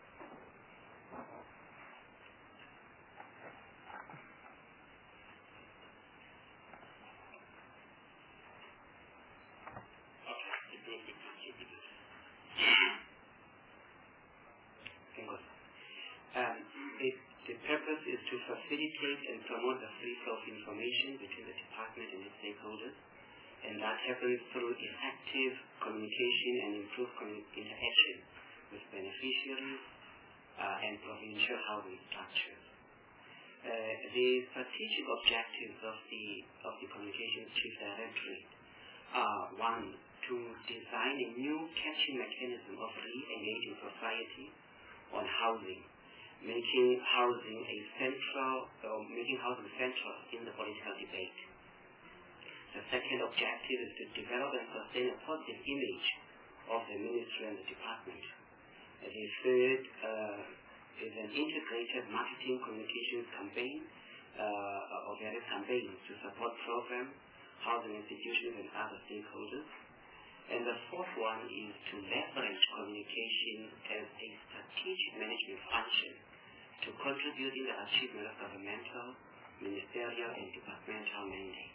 Um, the, the purpose is to facilitate and promote the free flow of information between the department and its stakeholders, And that happens through effective communication and improved commun- interaction with beneficiaries uh, and provincial housing structures. Uh, the strategic objectives of the of the Communications Chief Directorate are: one, to design a new catching mechanism of re-engaging society on housing, making housing a central, uh, making housing central in the political debate. The second objective is to develop and sustain a positive image of the ministry and the department. Uh, the third uh, is an integrated marketing communications campaign uh, or various campaigns to support programs, housing institutions, and other stakeholders. And the fourth one is to leverage communication as a strategic management function to contribute in the achievement of governmental, ministerial, and departmental mandate.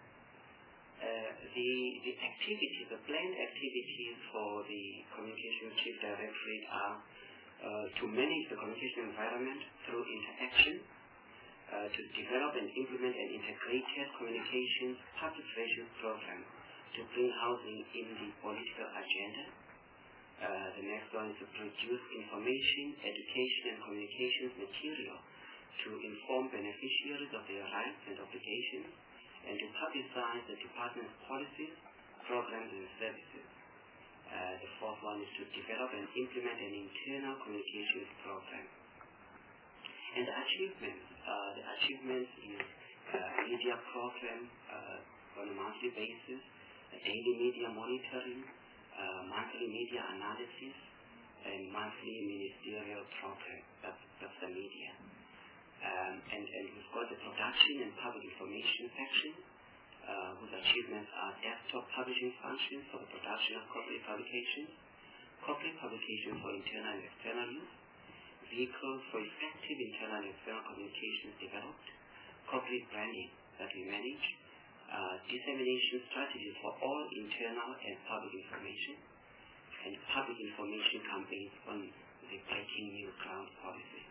Uh, the, the activities, the planned activities for the Communications Chief Directorate are uh, to manage the communication environment through interaction, uh, to develop and implement an integrated communications public relations program to bring housing in the political agenda. Uh, the next one is to produce information, education, and communications material to inform beneficiaries of their rights and obligations, and to publicize the department's policies, programs, and services. Uh, the fourth one is to develop and implement an internal communications program. And the achievements, uh, the achievements is uh, media program uh, on a monthly basis, daily media monitoring, uh, monthly media analysis, and monthly ministerial program. That's, that's the media. Um, and, and we've got the production and public information section, uh, whose achievements are desktop publishing functions for the production of corporate publications, corporate publications for internal and external use, vehicles for effective internal and external communications developed, corporate branding that we manage, uh, dissemination strategies for all internal and public information, and public information campaigns on the Breaking New Ground policy.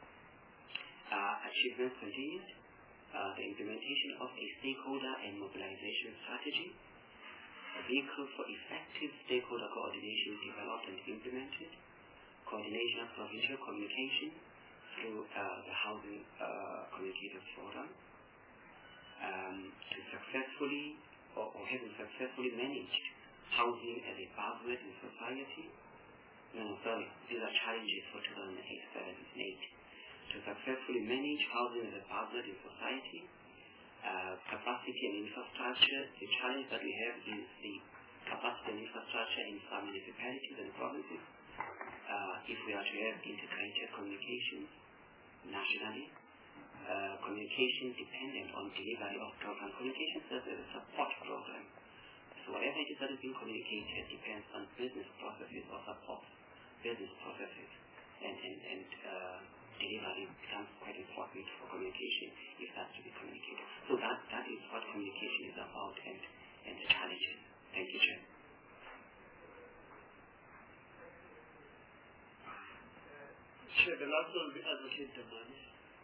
Uh, achievements continued, uh, the implementation of a stakeholder and mobilization strategy, a vehicle for effective stakeholder coordination developed and implemented, coordination of provincial communication through uh, the Housing uh, Communicators Forum, um, to successfully or, or having successfully managed housing as a buzzword in society. No, sorry, these are challenges for two thousand eight, seven, and eight. To successfully manage housing as a buzzword in society, uh, capacity and infrastructure. The challenge that we have is the capacity and infrastructure in some municipalities and provinces. Uh, if we are to have integrated communications nationally, uh, communication dependent on delivery of program. Communication serves as a support program. So whatever it is that is being communicated depends on business processes or support business processes, and and and. Uh, delivery becomes quite important for communication if that's to be communicated. So that, that is what communication is about and, and the challenges. Thank you, Chair. Chair, the last one will be Advocate Damani.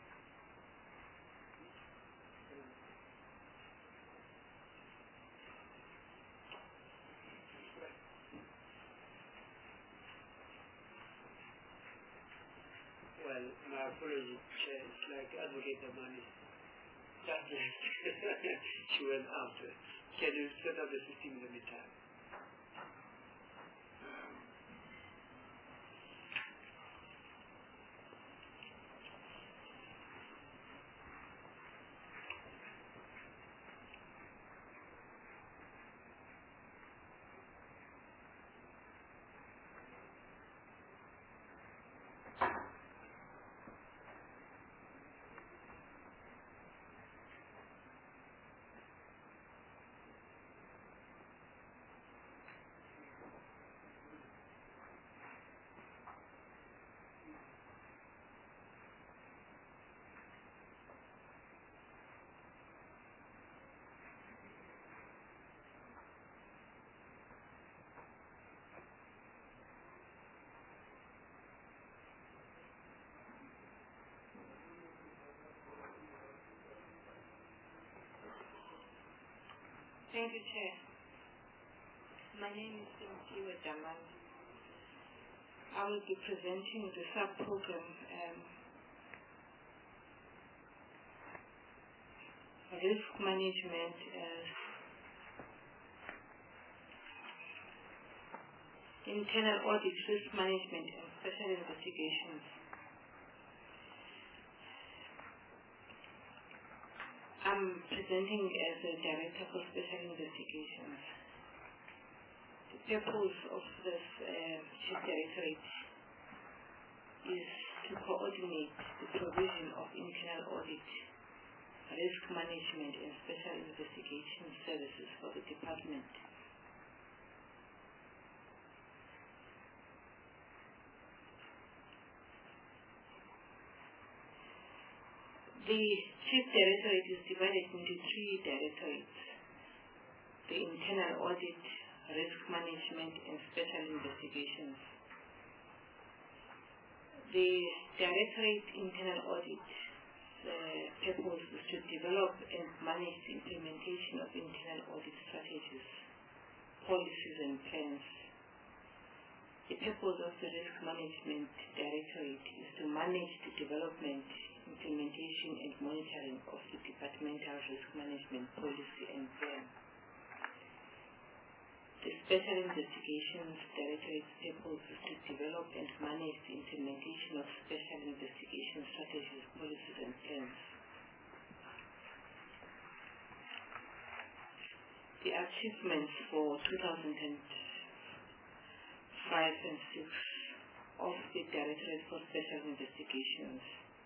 Well, my apologies, Chair. It's like Advocate Damani. That left. She went out. Can you set up the system in the meantime? Thank you, Chair. My name is Simtiwe Daman. I will be presenting the sub-program um, risk management as internal audit, risk management and special investigations. I'm presenting as a Director for Special Investigations. The purpose of this uh, Chief Directorate is to coordinate the provision of internal audit, risk management and special investigation services for the department. The Chief Directorate is divided into three directorates: the internal audit, risk management and special investigations. The Directorate Internal Audit uh, purpose is to develop and manage the implementation of internal audit strategies, policies and plans. The purpose of the Risk Management Directorate is to manage the development, implementation and monitoring of the departmental risk management policy and plan. The Special Investigations Directorate's purpose is to develop and manage the implementation of special investigation strategies, policies and plans. The achievements for two thousand five and six of the Directorate for Special Investigations.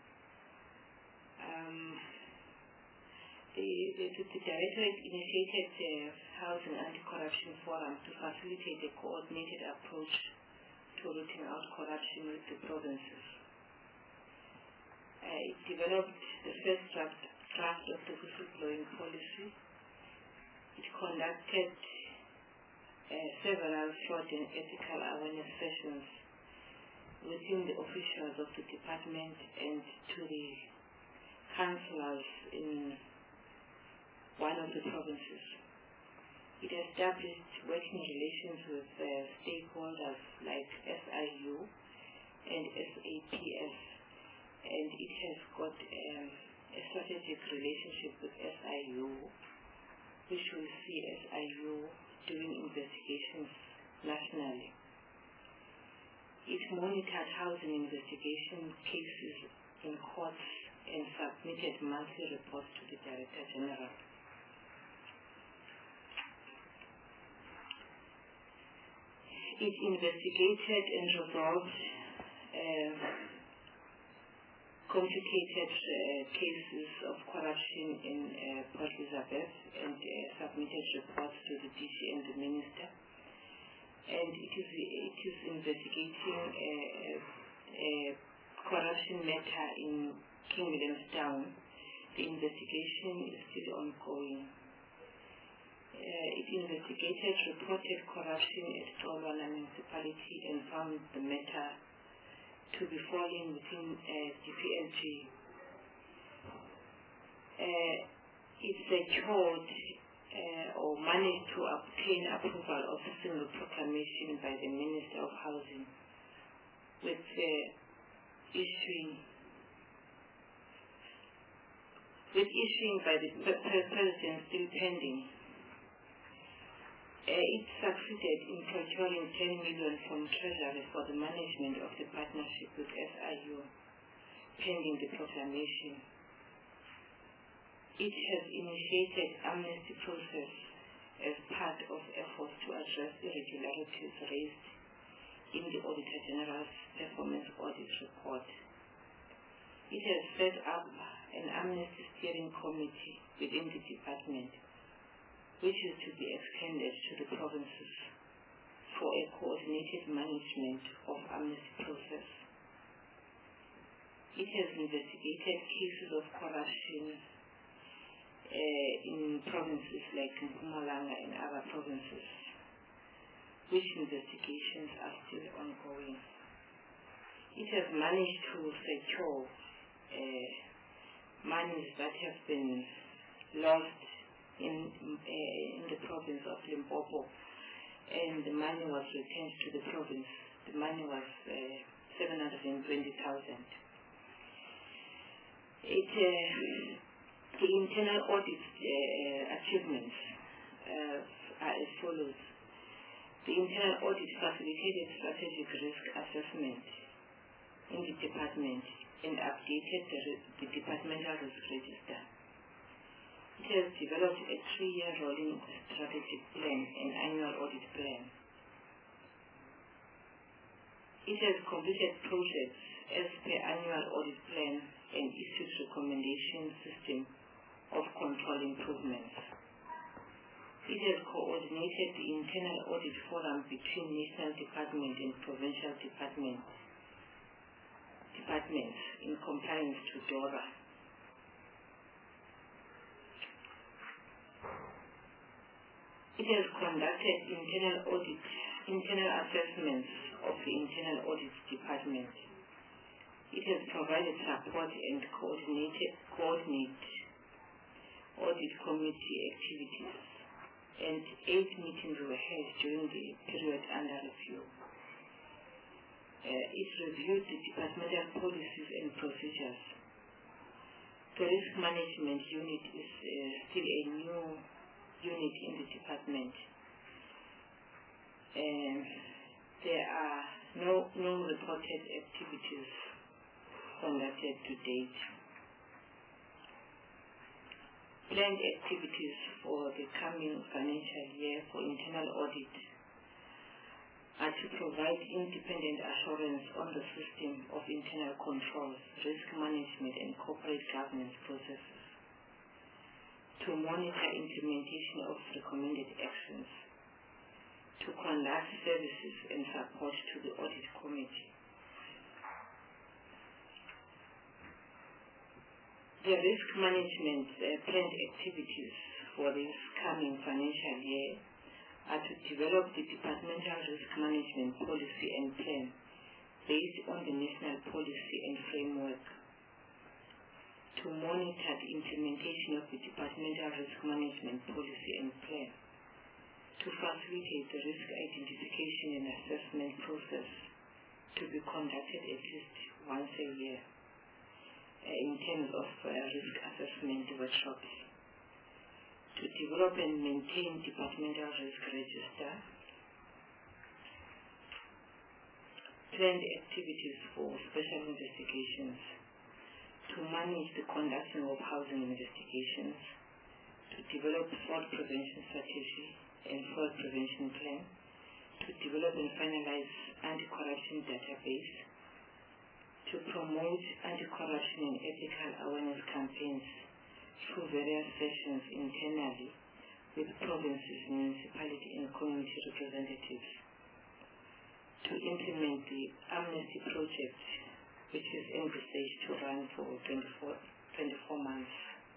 Um, the, the, the Directorate initiated the Housing Anti-Corruption Forum to facilitate a coordinated approach to rooting out corruption with the provinces. Uh, it developed the first draft, draft of the whistleblowing policy. It conducted uh, several fraud and ethical awareness sessions within the officials of the department and to the councillors in one of the provinces. It established working relations with uh, stakeholders like S I U and S A P S, and it has got um, a strategic relationship with S I U, which will see S I U doing investigations nationally. It monitored housing investigation cases in courts and submitted monthly reports to the Director General. It investigated and resolved uh, complicated uh, cases of corruption in uh, Port Elizabeth and uh, submitted reports to the D C and the Minister. And it is, it is investigating a, a corruption matter in King Williamstown. The investigation is still ongoing. Uh, it investigated reported corruption at Tolwana municipality and found the matter to be falling within uh, D P L G. Uh, it secured uh, or managed to obtain approval of a single proclamation by the Minister of Housing, with uh, issuing with issuing by the President still pending. Uh, it succeeded in procuring ten million from Treasury for the management of the partnership with S I U, pending the proclamation. It has initiated amnesty process as part of efforts to address irregularities raised in the Auditor General's performance audit report. It has set up an amnesty steering committee within the department, which is to be extended to the provinces for a coordinated management of amnesty process. It has investigated cases of corruption uh, in provinces like Mpumalanga and other provinces, which investigations are still ongoing. It has managed to secure uh, monies that have been lost in, uh, in the province of Limpopo, and the money was returned to the province. The money was uh, seven hundred twenty thousand. It, uh, the internal audit uh, achievements uh, are as follows. The internal audit facilitated strategic risk assessment in the department and updated the, the departmental risk register. It has developed a three-year rolling strategic plan and annual audit plan. It has completed projects as per annual audit plan and issued recommendation system of control improvements. It has coordinated the internal audit forum between national department and provincial department, departments in compliance to DORA. It has conducted internal audit, internal assessments of the internal audit department. It has provided support and coordinated coordinate audit committee activities, and eight meetings were held during the period under review. Uh, it reviewed the departmental policies and procedures. The risk management unit is uh, still a new unit in the department. And there are no, no reported activities conducted to date. Planned activities for the coming financial year for internal audit are to provide independent assurance on the system of internal controls, risk management, and corporate governance processes, to monitor implementation of recommended actions, to conduct services and support to the audit committee. The risk management uh, planned activities for this coming financial year are to develop the departmental risk management policy and plan based on the national policy and framework, to monitor the implementation of the departmental risk management policy and plan, to facilitate the risk identification and assessment process to be conducted at least once a year uh, in terms of uh, risk assessment workshops, to develop and maintain departmental risk register, planned activities for special investigations, to manage the conducting of housing investigations, to develop fraud prevention strategy and fraud prevention plan, to develop and finalize anti-corruption database, to promote anti-corruption and ethical awareness campaigns through various sessions internally with provinces, municipality, and community representatives, to implement the Amnesty Project, which is envisaged to run for twenty-four, twenty-four months,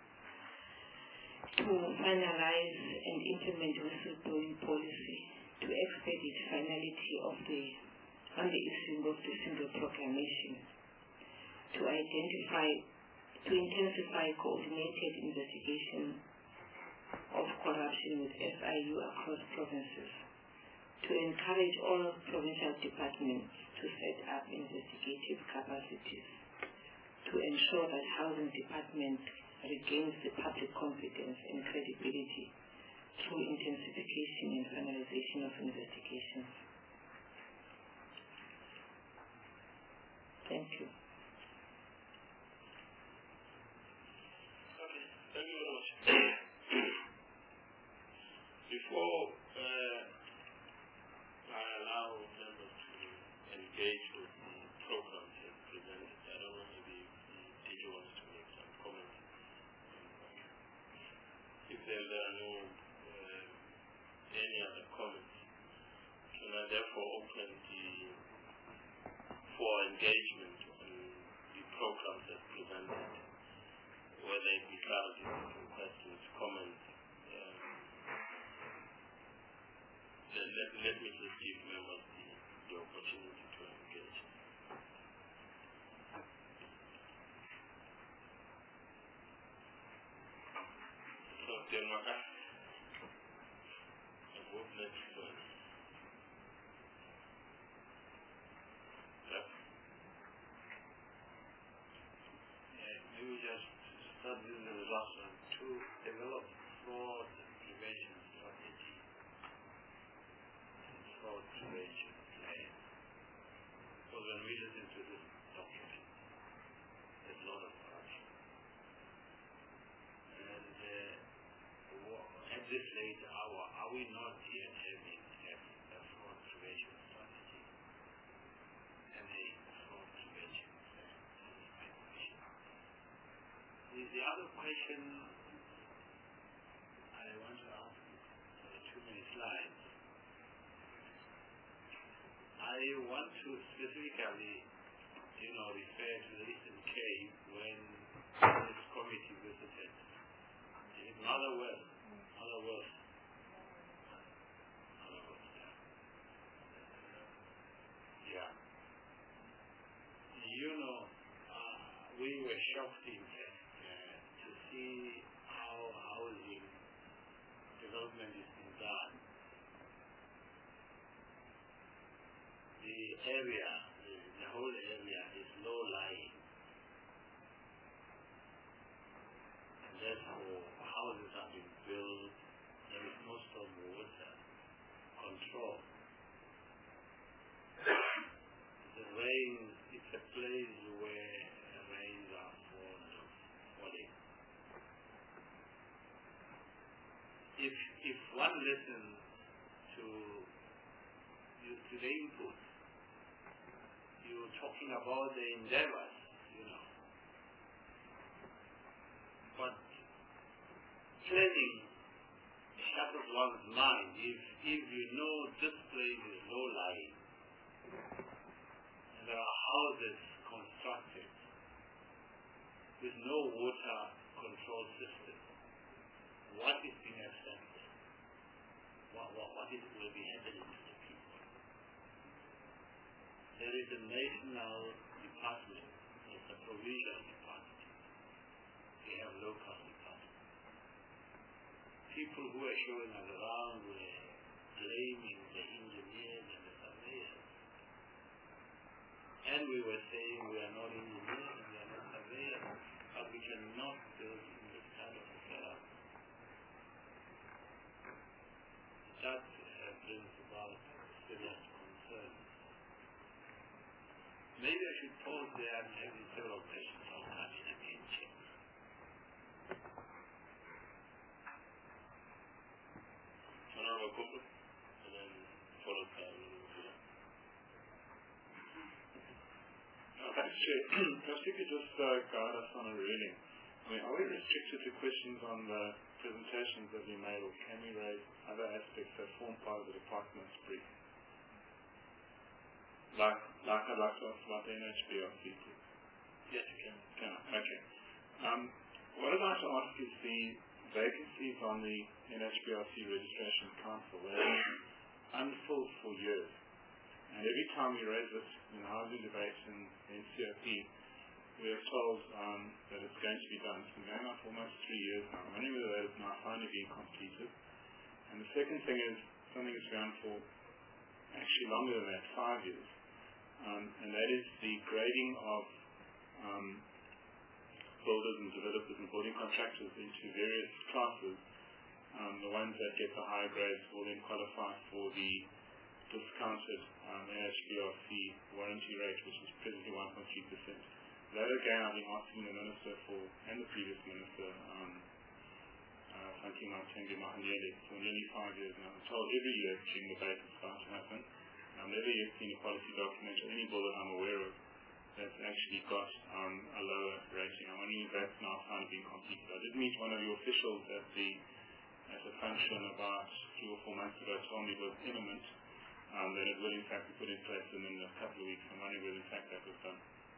to finalize and implement whistleblowing policy, to expedite finality of the on the issue of the single proclamation, to identify, to intensify coordinated investigation of corruption with S I U across provinces, to encourage all provincial departments to set up investigative capacities, to ensure that housing department regains the public confidence and credibility through intensification and finalization of investigations. Thank you. Okay, thank you very much. Before uh, I allow members to engage with the programs as presented, I don't know, maybe D J wants to make some comments. If there are no uh, any other comments, can I therefore open the for engagement on the programs as presented, whether it be clarification, questions, comments. Um, let, let, let me just give members the, the opportunity to engage. So, Denmark. That is the last one, to develop fraud prevention strategy and fraud prevention plan. Because when we listen to this document, there's a lot of corruption. And uh, at this late hour, are we not yet having a, a fraud prevention strategy and a fraud prevention plan? The, the other question I want to ask for the two minute slides, I want to specifically, you know, refer to the recent case when this committee visited in Motherwell, Motherwell, Motherwell, yeah. You know, uh, we were shocked in fact uh, to see how housing development is being done. The area, the, the whole area is low-lying. And therefore, houses have been built, there is no storm water control. The rain, it's a place where rains are falling. If, if one listens to, to the input, you're talking about the endeavors, you know. But planning shatters one's mind. If, if you know this place is low-lying, and there are houses constructed with no water control system, what is being affected? What, what, what is, will be happening to the people? There is a national department, it's a provincial department. We have local departments. People who are showing us around were blaming the engineers and the surveyors. And we were saying we are not engineers and we are not surveyors, but we cannot build in this kind of a setup. That uh, brings about serious concern. Maybe I should pause there and have several questions. I'll come in again, check. Honorable Kupu, and then followed by Lula. Thanks, Chair. Perhaps you could just uh, guide us on a ruling. I mean, are we restricted to questions on the presentations that we made, or can we raise other aspects that form part of the department's brief? Like, like I'd like to ask about the N H B R C, please. Yes, you can. Can I? Okay. Um, what I'd like to ask is the vacancies on the N H B R C Registration Council. They've been unfilled for years. And every time we raise this in the housing debate in the N C O P, we are told um, that it's going to be done. It's been going on for almost three years now. I'm wondering whether that is now finally being completed. And the second thing is something that's going on for actually longer than that, five years. Um, and that is the grading of um, builders and developers and building contractors into various classes. Um, the ones that get the higher grades will then qualify for the discounted um, N H B R C warranty rate, which is presently one point three percent. That again I've been asking the Minister for, and the previous Minister, um, uh, Funky Matengi Mahanyele, for nearly five years now. I'm told every year during the debate it's about to happen. I've never yet seen a policy document or any bill that I'm aware of that's actually got um, a lower rating. I'm wondering if that's now finally been completed. I did meet one of your officials at the at a function about three or four months ago, told me it was imminent, um, that it will in fact be put in place within a couple of weeks. I'm wondering whether in fact that was done.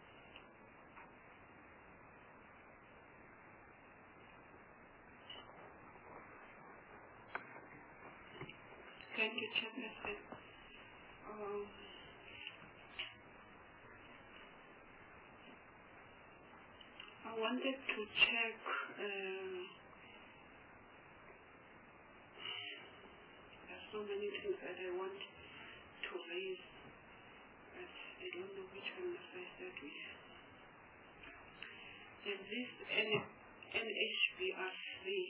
Thank you, Chairperson. Um, I wanted to check uh, there's so many things that I want to raise, but I don't know which one must I start with. Is this N N H B R C,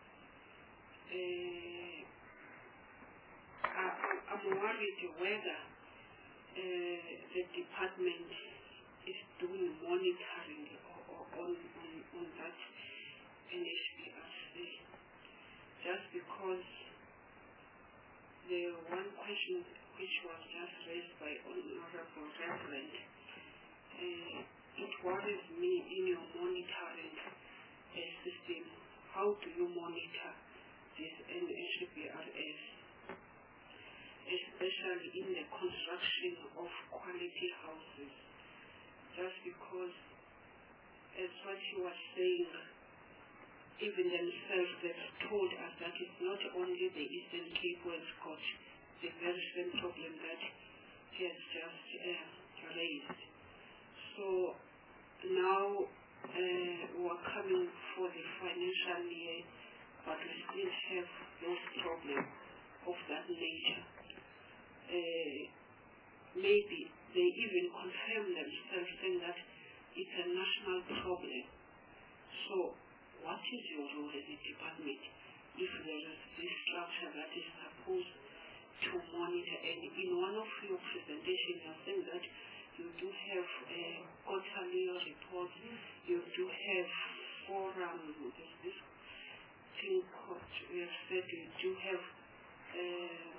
uh, I, I'm worried whether uh, the department is doing monitoring or, or on, on, on that N H B R C. Just because the one question which was just raised by Honorable Reverend, uh, it worries me in your monitoring uh, system. How do you monitor this N H B R S, especially in the construction of quality houses? Just because, as what you were saying, even themselves they've told us that it's not only the Eastern Cape who has got the very same problem that he has just uh, raised. So now uh, we're coming for the financial year, but we still have those problems of that nature. Uh, maybe they even confirm themselves saying that it's a national problem. So what is your role as a department if there is this structure that is supposed to monitor? And in one of your presentations, you're saying that you do have a quarterly report, you do have forum, there's this thing called, you have said you do have uh,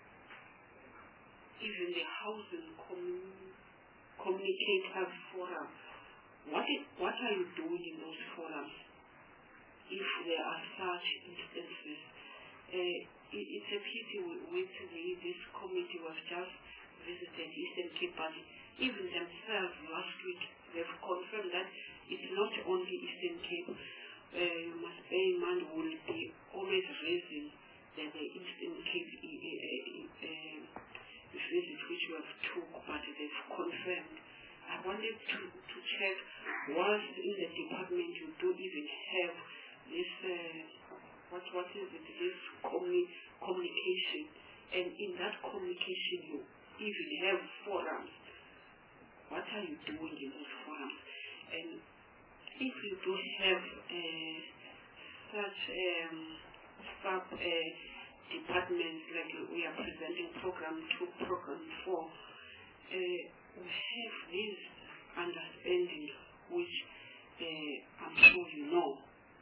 even the housing commun- communicators forum. What, is, what are you doing in those forums? If there are such instances, uh, it, it's a pity with the, this committee was just visited Eastern Cape, but even themselves last week they've confirmed that it's not only Eastern Cape. Uh, you must bear in mind will be always raising the, the Eastern Cape uh, uh, visit which you have took, but they've confirmed. I wanted to, to check, was in the department you do even have this, uh, what, what is it, this communi- communication, and in that communication you even have forums. What are you doing in those forums? And if you do have uh, such um, sub uh, departments like we are presenting program two, program four, uh, we have this understanding which uh, I'm sure you know.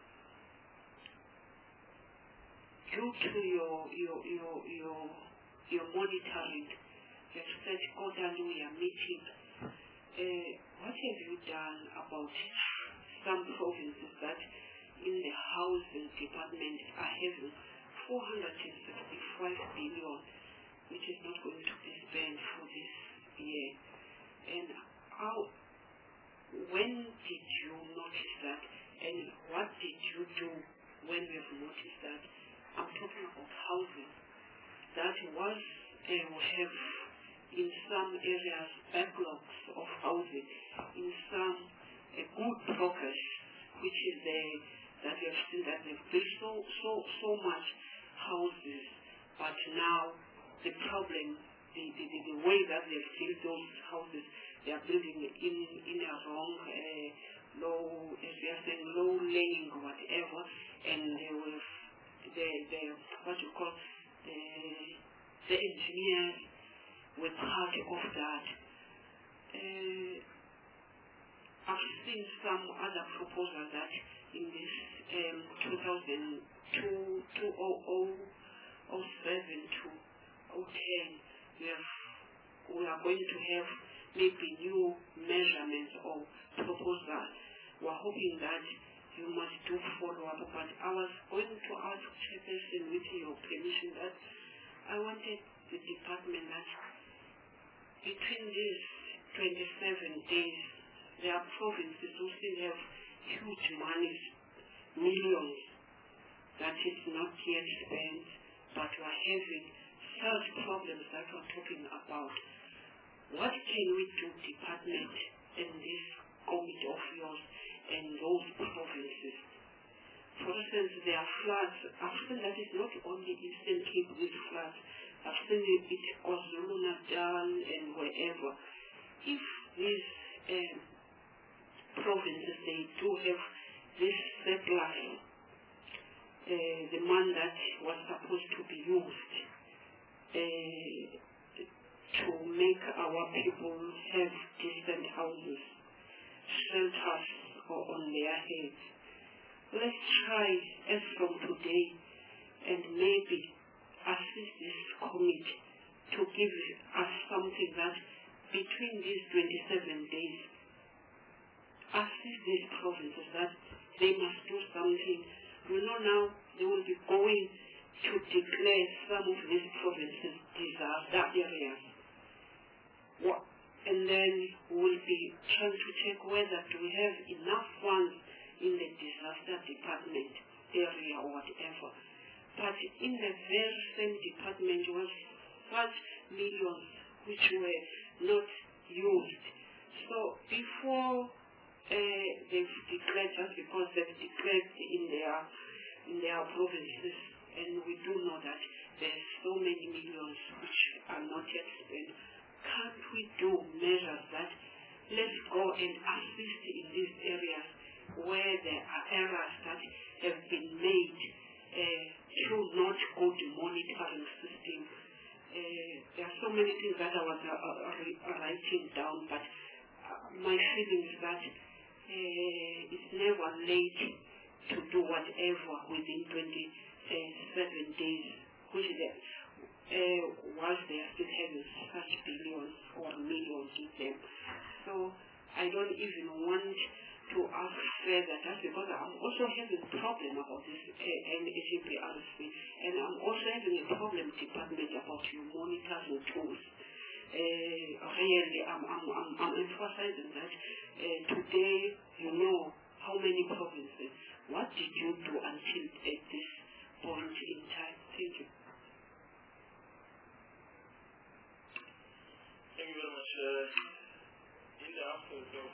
Due to your your your your your monitoring, you have said quarterly we are meeting. Uh, what have you done about some provinces that in the housing department are having four hundred sixty-five billion, which is not going to be spent for this year? And how, when did you notice that, and what did you do when you have noticed that? I'm talking about housing that was uh, we have in some areas backlogs of housing, in some uh, good progress, which is the that we have seen that they've built so so so much houses, but now the problem, the the, the, the way that they've built those houses, they are building in in a wrong uh, low, as we are saying, low laying or whatever, and they will the the what you call the the engineers were part of that. Uh, I've seen some other proposals that in this um, two thousand two, two thousand seven to ten, we have we are going to have maybe new measurements or proposals. We're hoping that you must do follow-up, but I was going to ask Chairperson, with your permission, that I wanted the department that between these twenty-seven days, there are provinces who still have huge money, millions, that is not yet spent, but we are having such problems that we're talking about. What can we do, department, in this committee of yours and those provinces? For instance, there are floods. I've seen that it's not only Eastern Cape with floods. I've seen it in KwaZulu-Natal and wherever. If these um, provinces, they do have this surplus the money that was supposed to be used uh, to make our people have decent houses, shelters on their heads. Let's try as from today and maybe assist this committee to give us something that between these twenty-seven days, assist these provinces that they must do something. We know now they will be going to declare some of these provinces disaster areas. What? And then we'll be trying to check whether do we have enough funds in the disaster department area or whatever. But in the very same department was such millions which were not used. So before uh, they've declared, just because they've declared in their in their provinces, and we do know that there's so many millions which are not yet spent, can't we do measures that let's go and assist in these areas where there are errors that have been made uh, through not good monitoring system. Uh, there are so many things that I was uh, uh, writing down, but uh, my feeling is that uh, it's never late to do whatever within twenty-seven days, which is uh, whilst they are still having such billions or millions in them. So I don't even want to ask further, just because I'm also having a problem about this uh, N H B R C, and I'm also having a problem department about your monitoring tools. Uh, really, I'm, I'm, I'm, I'm emphasizing that uh, today you know how many provinces. What did you do until at this point in time? Thank you. Thank you very much. Uh, in the absence of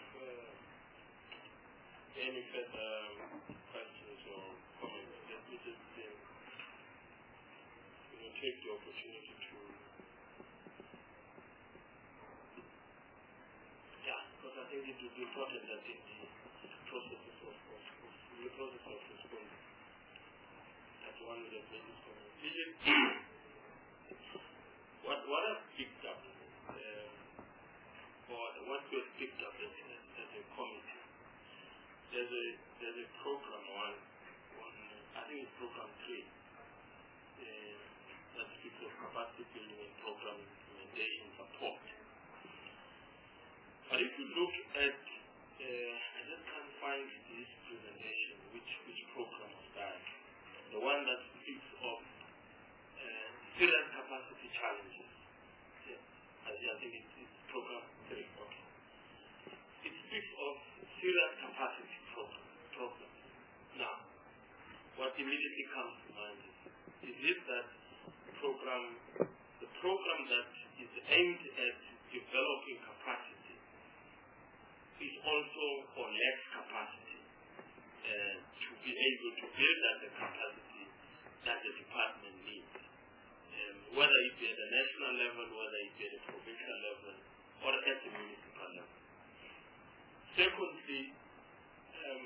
uh, any further questions or comments, let me just uh, you know, take the opportunity to, yeah, because I think it would be important that in the processes of, of, of in the process of responding, that one would have made this comment. What what I've picked up, um, or what we've picked up as, as a committee. There's a there's a program on, on I think it's program three uh, that speaks of capacity building and program implementation support. But if you look at, uh, I just can't find this presentation, which which program was that? The one that speaks of uh, serious capacity challenges. Yeah. I think it's, it's program three. Okay. It speaks of serious capacity problem, problems. Now, what immediately comes to mind is, is it that program, the program that is aimed at developing capacity is also for less capacity uh, to be able to build up the capacity that the department needs, um, whether it be at the national level, whether it be at the provincial level, or at the municipal level. Secondly, um,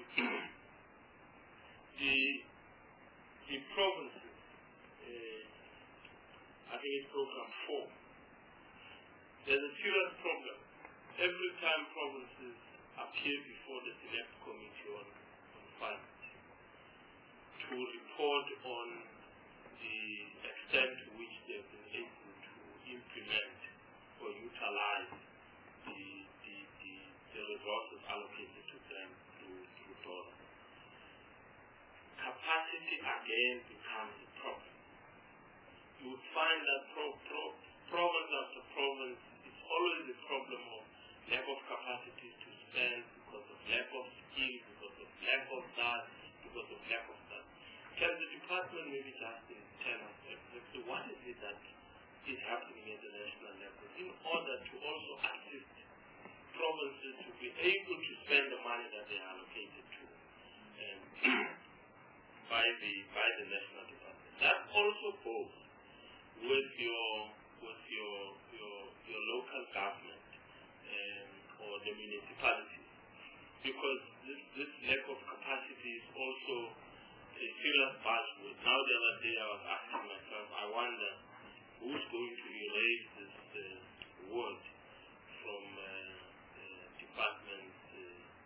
the the provinces, uh, I think it's program four, there's a serious problem. Every time provinces appear before the select committee on, on funds to report on the extent to which they've been able to implement or utilize the the, the, the resources allocated to them through, through dollars. Capacity again becomes a problem. You would find that pro, pro, province after province, it's always a problem of lack of capacity to spend because of lack of skill, because of lack of that, because of lack of that. Can the department maybe just tell us exactly what is it that is happening at the national level in order to also assist provinces to be able to spend the money that they are allocated to um, by the by the national department. That also goes with your with your your your local government um, or the municipalities, because this this lack of capacity is also a serious buzzword. Now the other day I was asking myself, I wonder who's going to erase this uh, word from uh, uh, department uh,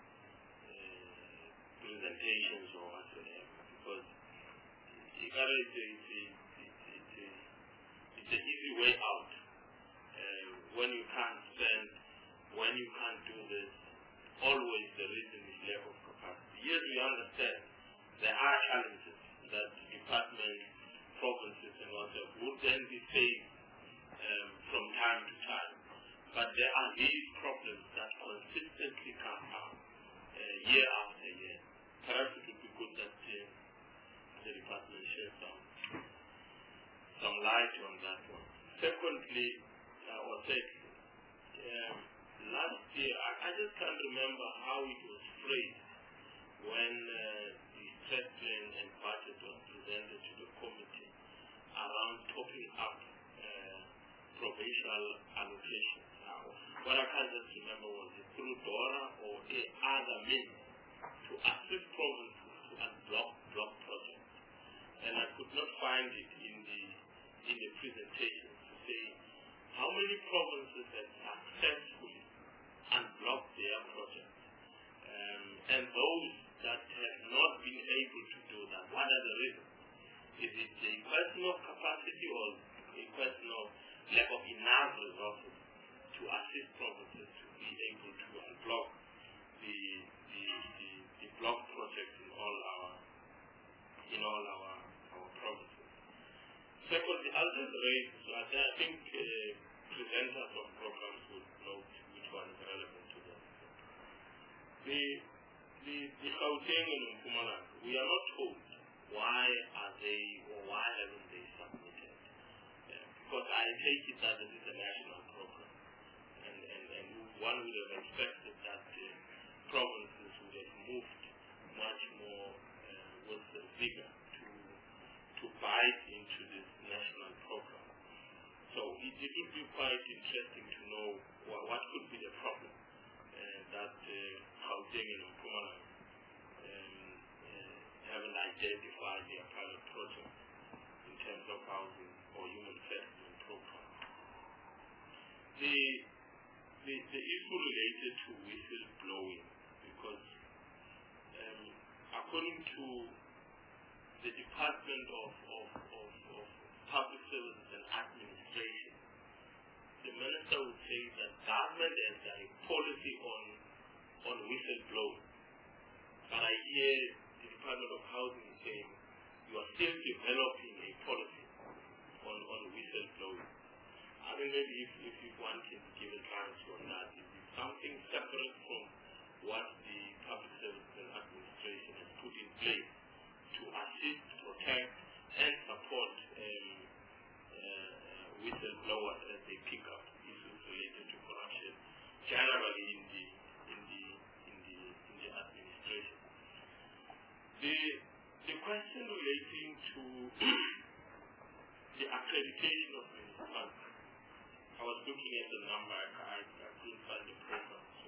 uh, presentations or whatsoever, because it's a, it's a, it's a, it's a, it's an easy way out. Uh, when you can't spend, when you can't do this, always the reason is lack of capacity. Yes, we understand there are challenges that departments, provinces and whatever would then be faced um, from time to time. But there are these problems that consistently come up uh, year after year. Perhaps it would be good that uh, the department sheds some, some light on that one. Secondly, uh, or thirdly, um, last year, I, I just can't remember how it was phrased when uh, the stress plan and budget was presented to the committee around topping up uh, provincial allocations. Now, what I can't just remember was it through DORA or a other means to assist provinces to unblock block projects. And I could not find it in the in the presentation to say how many provinces have successfully unblocked their projects. Um, and those that have not been able to do that, what are the reasons? Is it a question of capacity or a question of lack of enough resources to assist provinces to be able to unblock the the, the, the block projects in all our in all our, our provinces? Secondly, I'll just raise, I think uh, presenters of programs would note which one is relevant to them. The the the Gauteng and Mpumalanga, we are not told why are they or why haven't they submitted. Uh, because I take it that this is a national program, and, and, and one would have expected that uh, provinces would have moved much more uh, with the vigor to to bite into this national program. So it, it would be quite interesting to know what, what could be the problem uh, that Gauteng uh, and Mpumalanga um, uh, haven't identified their pilot project in terms of housing or human settlement program. The, the, the issue related to whistleblowing, because um, according to the Department of, of, of, of Public Services and Administration, the minister would say that government has a policy on on whistleblowing. But I hear the Department of Housing saying you are still developing a policy on, on whistleblowing. I mean, maybe if, if you want to give a clarity on that, is it something separate from what the Public Services and Administration has put in place to assist, protect, and support um, uh, whistleblowers as they pick up issues related to corruption, generally in the in the in the in the administration. The the question relating to the accreditation of municipalities, I was looking at the number, I, I couldn't find the program. So,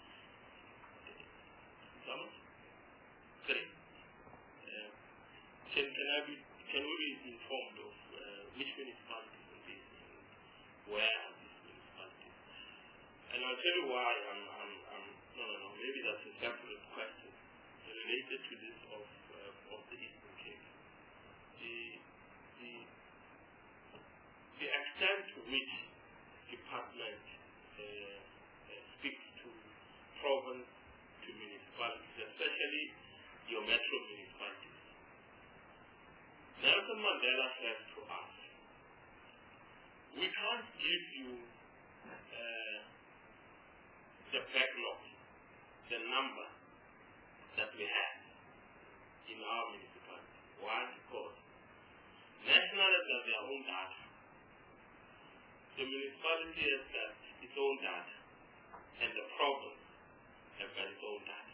some three. Uh, can can I be can we be informed of uh, which municipalities it is and where are these municipalities? And I'll tell you why I'm I'm I'm no no no maybe that's a separate question related to this of uh, of the Eastern Cape. The the the extent to which department uh, uh, speaks to province, to municipalities, especially your metro municipalities. Nelson Mandela says to us, we can't give you uh, the backlog, the number that we have in our municipality. Why? Because national has got their own data. The municipality has got its own data, and the province has got its own data.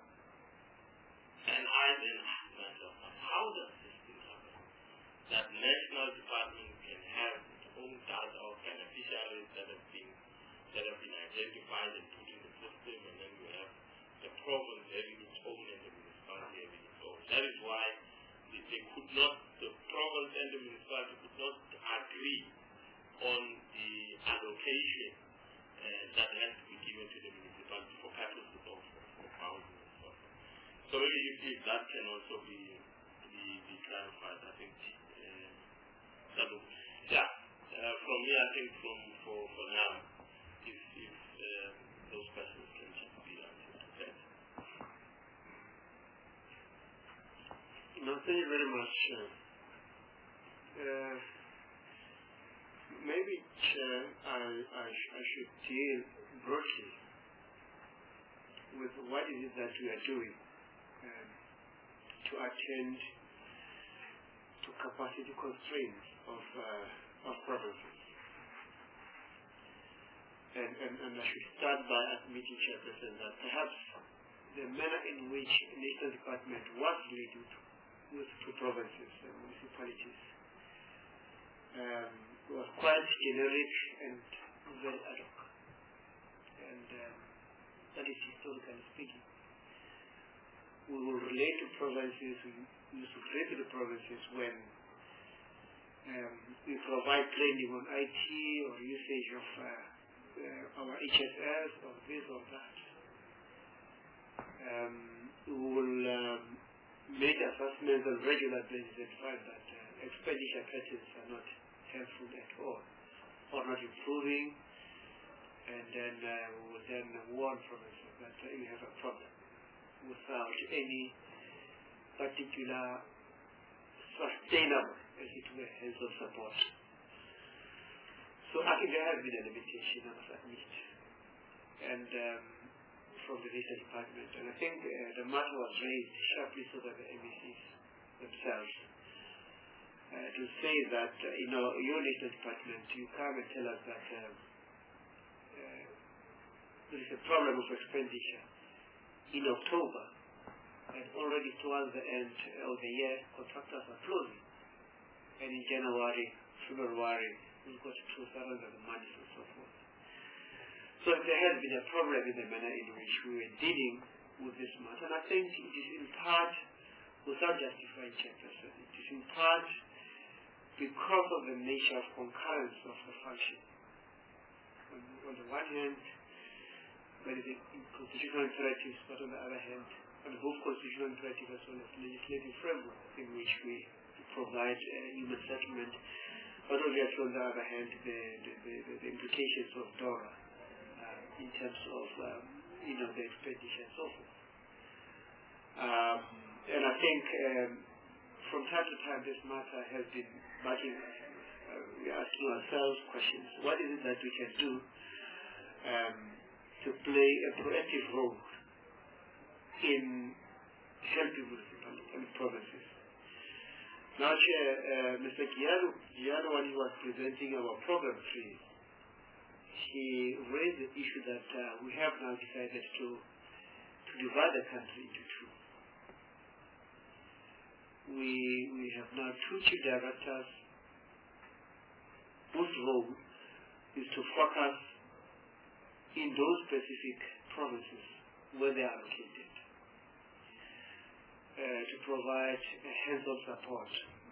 And I then ask myself, how does this thing happen? That national department can have its own data of beneficiaries that have been that have been identified and put in the system, and then we have the province having its own and the municipality having its own. That is why they, they could not, the province and the municipality could not agree on the allocation uh, that has to be given to the municipality for purposes of, of housing and so on. So maybe if, if that can also be be, be clarified, I think uh, that would, yeah. Uh, from me, I think from for, for now, if, if uh, those questions can just be answered. Okay. No, thank you very much. Uh, maybe, Chair, I, I, I should deal broadly with what is it that we are doing um, to attend to capacity constraints of, uh, of provinces. And, and, and I should start by admitting, Chairperson, that perhaps the manner in which the National Department was related with to provinces and municipalities um, was quite generic and very ad hoc. And um, that is historically speaking. We will relate to provinces, we used to relate to the provinces when um, we provide training on I T or usage of uh, uh, our H S S or this or that. Um, we will um, make assessments on regular basis and find that uh, expenditure patterns are not helpful at all or not improving, and then uh, we will then warn provinces that uh, you have a problem without any particular sustainable, as it were, hands of support. So I think there has been a limitation, I must admit, and um, from the National Department. And I think uh, the matter was raised sharply so that the M E Cs themselves uh, to say that, uh, you know, your National Department, you come and tell us that um, uh, there is a problem of expenditure in October, and already towards the end of the year, contractors are closing. And in January, February, we've got to surrender the money and so forth. So there has been a problem in the manner in which we were dealing with this matter. And I think it is in part, without justifying Chairperson, it is in part because of the nature of concurrence of the function. On, on the one hand, there is a constitutional imperative, but on the other hand, and both constitutional imperative as well as legislative framework in which we provide uh, human settlement, but obviously on the other hand, the, the, the, the implications of DORA uh, in terms of um, you know, the expenditure and so forth. Um, and I think um, from time to time this matter has been bugging us. Uh, we are asking ourselves questions. What is it that we can do um, to play a proactive role in helping municipalities and provinces? Now, Chair, uh, Mister Giano, Giano, when he was presenting our program three, he raised the issue that uh, we have now decided to, to divide the country into two. We, we have now two chief directors whose role is to focus in those specific provinces where they are located. Uh, to provide a hands-on support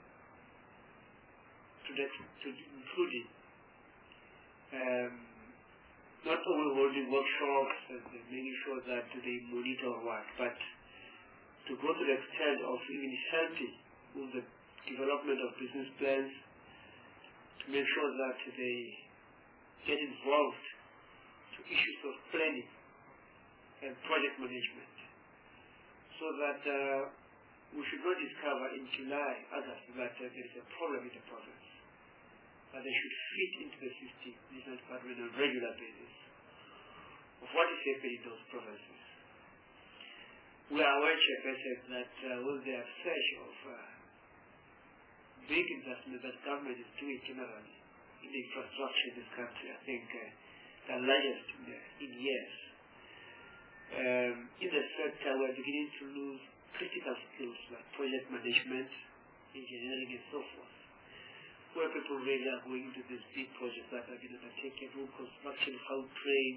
to the, to the, including um, not only holding workshops and making sure that they monitor work, but to go to the extent of even helping with the development of business plans, to make sure that they get involved to issues of planning and project management. So that uh, we should not discover in July, August, that uh, there is a problem in the province. But they should fit into the system, National Department, on a regular basis of what is happening in those provinces. We are aware, Chairperson, that uh, with the surge of uh, big investment that government is doing generally in the infrastructure in this country, I think uh, the largest in, the, in years. Um, in the sector, we are beginning to lose critical skills like project management, engineering, and so forth, where people really are going into these big projects that are being undertaken, road construction, how train,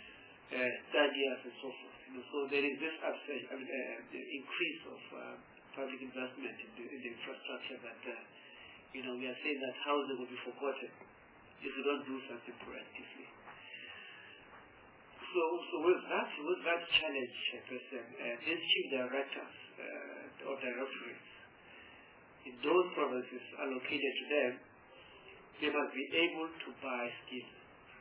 uh, third years, and so forth. You know, so there is this upside, I mean, uh, the increase of uh, public investment in the, in the infrastructure that, uh, you know, we are saying that housing will be forgotten if we don't do something proactively. So, so with that, with that challenge, Chairperson, uh, these chief directors uh, or directorates in those provinces allocated to them, they must be able to buy skills.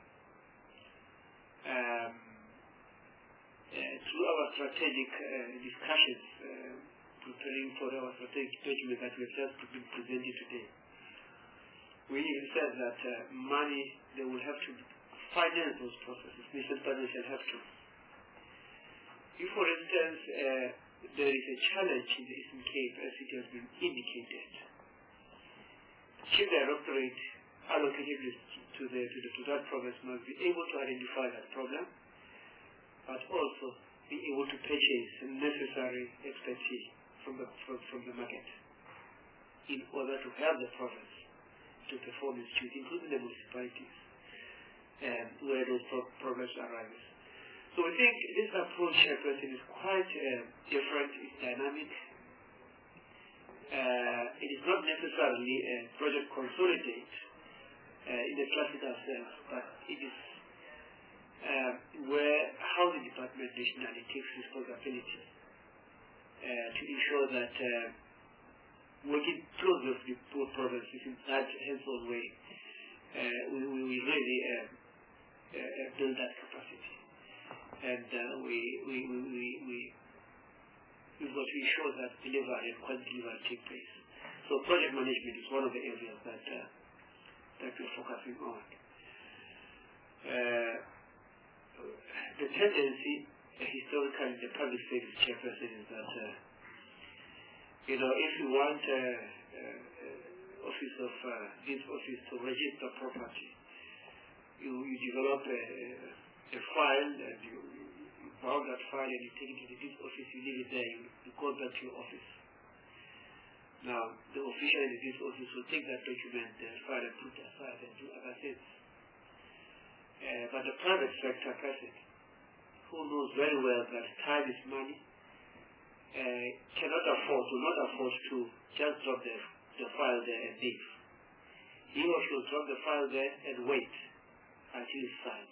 Um, uh, through our strategic uh, discussions, uh, preparing for our strategic document that we have just been presented today, we even said that uh, money, they will have to finance those processes. National partners shall have to. If, for instance, uh, there is a challenge in the Eastern Cape, as it has been indicated, Chief Directorate allocated to, the, to, the, to that province must be able to identify that problem, but also be able to purchase necessary expertise from the, from, from the market in order to help the province to perform its duties, including the municipalities, um, where those pro problems arise. So we think this approach, Chairperson, is quite uh, different, it's dynamic. Uh, it is not necessarily a project consolidate uh, in the classical sense, but it is uh, where housing department nationally takes responsibility uh, to ensure that uh, working closer with poor provinces in that hands-on way, uh, we, we, we really uh, uh, build that capacity. And uh, we, we, we, we, we, we've got to ensure that delivery and quality delivery take place. So project management is one of the areas that, uh, that we're focusing on. Uh, the tendency, uh, historically, in the public service, Chairperson, is that uh, you know, if you want uh, uh, office of uh, this office to register property, you, you develop a, a file and you, you bound that file and you take it to this office, you leave it there, you, you go back to your office. Now, the official in this office will take that document, the file, and put it aside and do other things. Uh, but the private sector person, who knows very well that time is money, Uh, cannot afford, will not afford to just drop the, the file there and leave. He or she will drop the file there and wait until it's signed.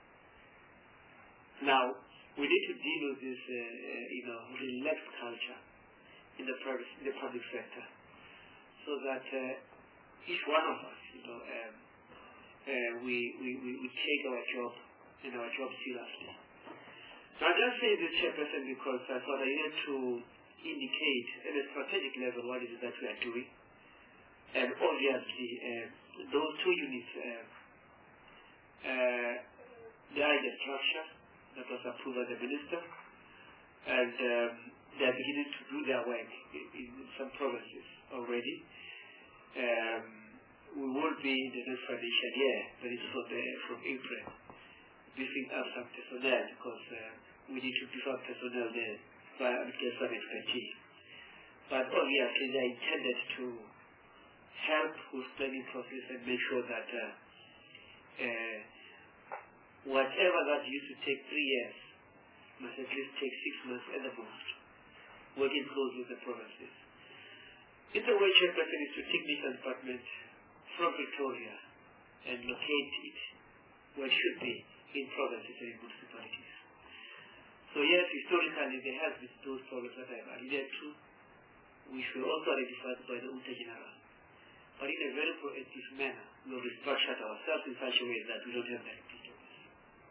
Now, we need to deal with this, uh, uh, you know, relaxed culture in the private, in the public sector, so that uh, each one of us, you know, um, uh, we, we, we, we take our job and our job seriously. So I just say this, Chairperson, because I thought I needed to indicate at a strategic level what it is that we are doing. And obviously, uh, those two units, uh, uh, they are in the structure that was approved by the Minister, and um, they are beginning to do their work in, in some provinces already. Um, we will be in the next financial year, that is from, the, from April, beefing up some personnel, because uh, we need to beef up personnel there to get some expertise. But obviously they are intended to help with planning process and make sure that uh, uh, whatever that used to take three years must at least take six months at the most, working close with the provinces. It's a way, Chairperson, is to take this department from Victoria and locate it where it should be in provinces and in municipalities. So yes, historically there has been those problems that I have alluded to, which were also identified by the U N T A General. But in a very proactive manner, we have restructured ourselves in such a way that we don't have that repeat of this.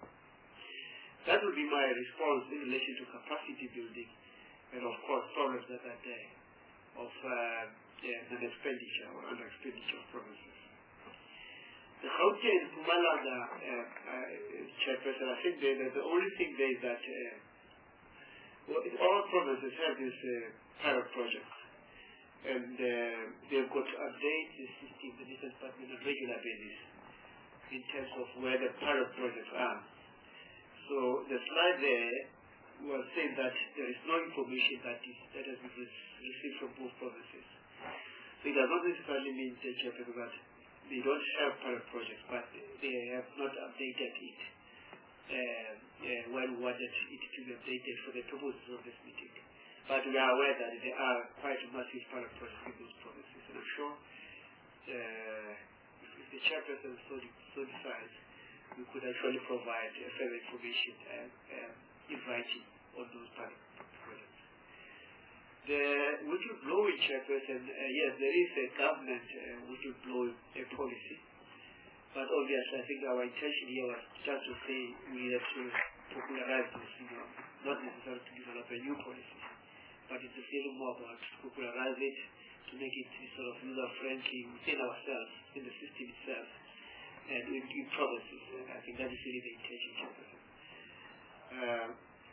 That would be my response in relation to capacity building and of course problems that are there of uh, yeah, an expenditure or under expenditure of provinces. The Gauteng and Mpumalanga, uh, uh, Chairperson, I think they, the only thing there is that uh, well, all provinces have this uh, pilot project, and uh, they've got to update the system, the business department on a regular basis in terms of where the pilot projects are. So the slide there was saying that there is no information that is that has been received from both provinces. So it does not necessarily mean that they don't have pilot projects, but they have not updated it uh, uh, when we wanted it to be updated for the purposes of this meeting. But we are aware that there are quite massive pilot projects in those provinces, and I'm sure uh, if the chairperson so, so decides, we could actually provide uh, further information uh, uh, in writing on those pilot projects. The whistleblowing chairperson, uh, yes, there is a government uh, whistleblowing uh, policy, but obviously I think our intention here was just to say we have to popularize this, you know, not necessarily to develop a new policy, but it's a little more about to popularize it, to make it sort of user-friendly within ourselves, in the system itself, and in, in provinces. Uh, I think that is really the intention, chairperson. Uh,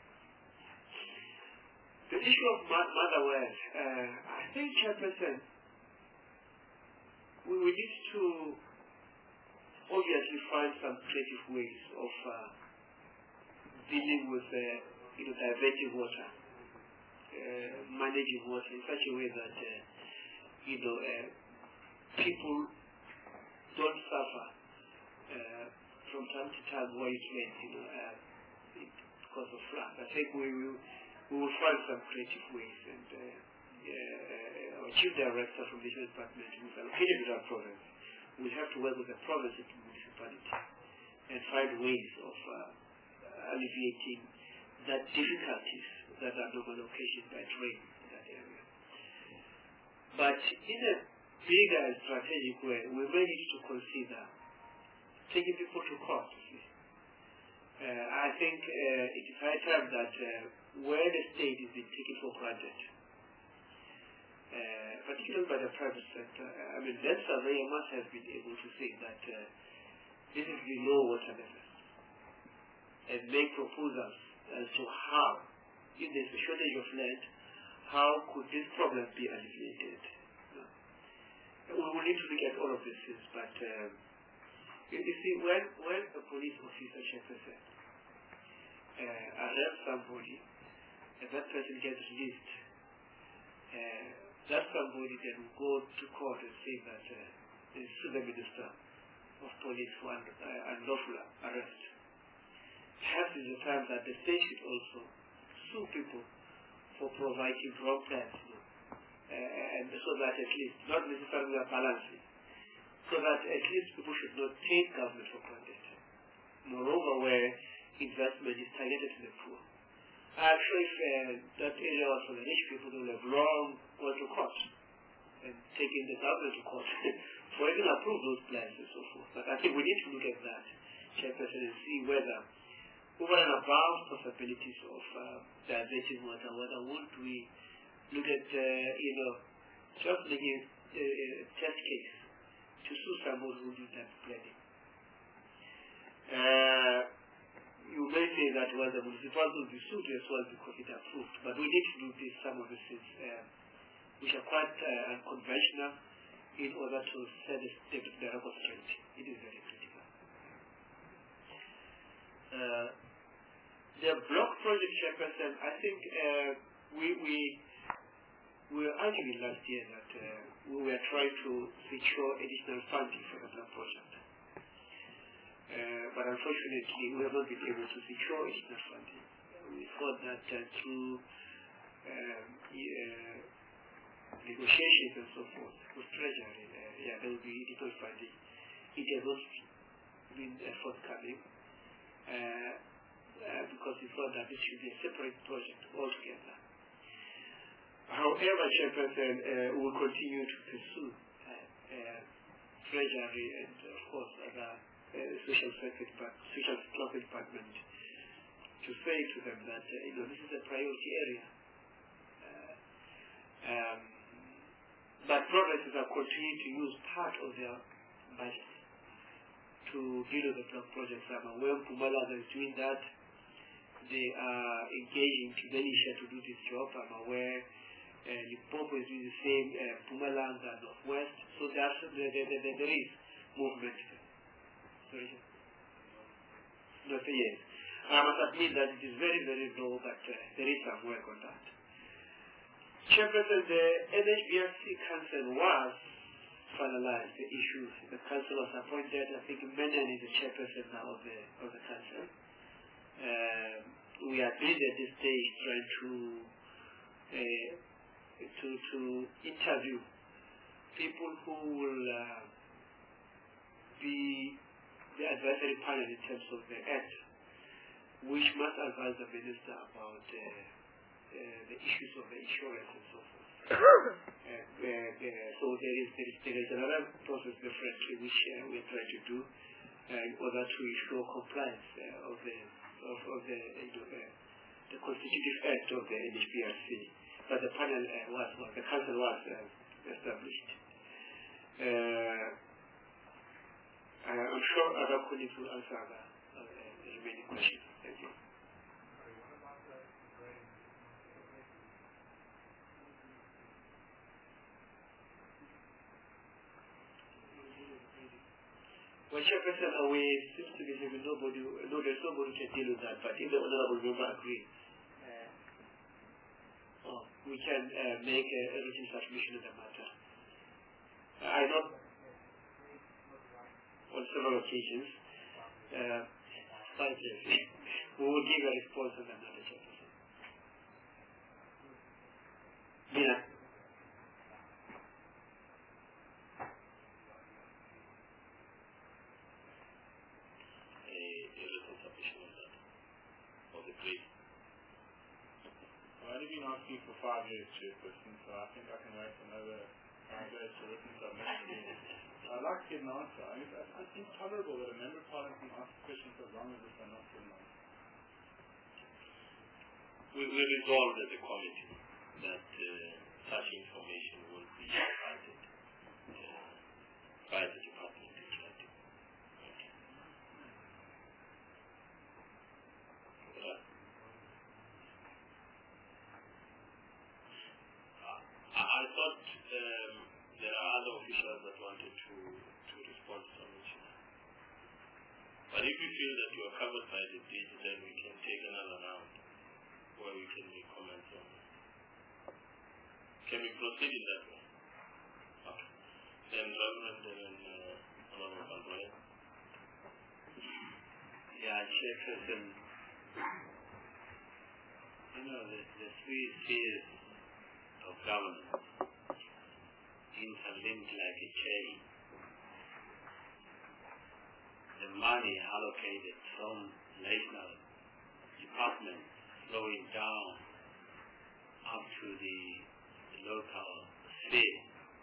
The issue of motherware, uh, I think, chairperson, we, we need to obviously find some creative ways of uh, dealing with, uh, you know, diverting water, uh, managing water in such a way that, uh, you know, uh, people don't suffer uh, from time to time while it rains, you know, uh, because of flood. I think we will. We will find some creative ways, and uh, uh, our chief director from the Health Department, who is allocated to that province, will have to work with the province and municipality and find ways of uh, alleviating the difficulties that are normally occasioned by rain in that area. But in a bigger and strategic way, we may need to consider taking people to court. Uh, I think uh, it is high time that uh, where the state is being taken for granted, uh, particularly by the private sector, I mean, that surveyor must have been able to say that uh, this is below water level and make proposals as to how, if there's a shortage of land, how could this problem be alleviated. Uh, we will need to look at all of these things, but uh, you, you see, when, when a police officer, chairperson, uh, arrests somebody, and that person gets released, uh, that somebody then will go to court and say that uh, they sue the Minister of Police for un uh, unlawful arrest. Perhaps it's the time that the state should also sue people for providing wrong plans, you know, uh, and so that at least, not necessarily a balancing, so that at least people should not take government for granted. Moreover, where investment is targeted to the poor. I'm sure if uh, that area was for the rich people, they would have long gone to court and taken the government to court for even approve those plans and so forth. But I think we need to look at that, chairperson, and see whether, over and above possibilities of uh, diverting water, whether would we look at, uh, you know, just making a, a test case to sue someone who did that planning. Uh, you may say that well, the municipality will be sued as well because it approved, but we need to do this, some of these things uh, which are quite uh, unconventional in order to set the state of the record straight. It is very critical. Uh, the block project, chairperson, I think uh, we we we were arguing last year that uh, we were trying to secure additional funding for the block project. Uh, but unfortunately, we have not been able to secure additional funding. We thought that uh, through um, uh, negotiations and so forth with Treasury, uh, yeah, there will be additional funding. It has not been uh, forthcoming uh, uh, because we thought that this should be a separate project altogether. However, chairperson, uh, we will continue to pursue uh, uh, Treasury and, of course, other uh, social sector, social welfare department to say to them that uh, you know this is a priority area. Uh, um, but provinces are continuing to use part of their budget to deal with the block projects. I'm aware Mpumalanga is doing that. They are engaging Tunisia to do this job. I'm aware uh, Limpopo is doing the same, uh, Mpumalanga, Northwest. So there's, there, there, there, there is movement. Sorry. Not yes. I must admit that it is very, very low, but uh, there is some work on that. Chairperson, the N H B R C Council was finalized, the issues. The council was appointed. I think Menon is the chairperson now of the, of the council. Um, we are busy at this stage trying to uh, to, to interview people who will uh, be the advisory panel in terms of the Act, which must advise the Minister about uh, uh, the issues of the insurance and so forth. uh, uh, uh, so there is, there is there is another process differently which uh, we are trying to do uh, in order to ensure compliance uh, of the of, of the, you know, the the constitutive act of the N H B R C. But the panel uh, was, was the council was uh, established. Uh, I'm sure other colleagues will answer the, uh, the remaining questions. Thank you. Well, Chairperson, uh, we seem to be having nobody, no, there's nobody can deal with that, but if the Honorable Member agrees, uh, oh, we can uh, make a, a written submission of the matter. Uh, I know on several occasions, uh, but we will give a response on the matter, Chairperson. Yeah. I've only been asking for five years, Chairperson, so I think I can wait another five days to written submission. I'd like to get an answer. I mean, it's intolerable that a member of Parliament can ask questions as long as if they're not given an answer. We will resolve as a committee that uh, such information will be provided uh, by the Department of Justice. Okay. Uh, I, I thought um, there are other officials that wanted to, to respond to some issues. But if you feel that you are covered by the bid, then we can take another round where we can make comments on it. Can we proceed in that way? Okay. Then Reverend and uh, Honorable Albright. Yeah, Chairperson, you know, the, the three spheres of government interlinked like a chain. The money allocated from national departments flowing down up to the local sphere.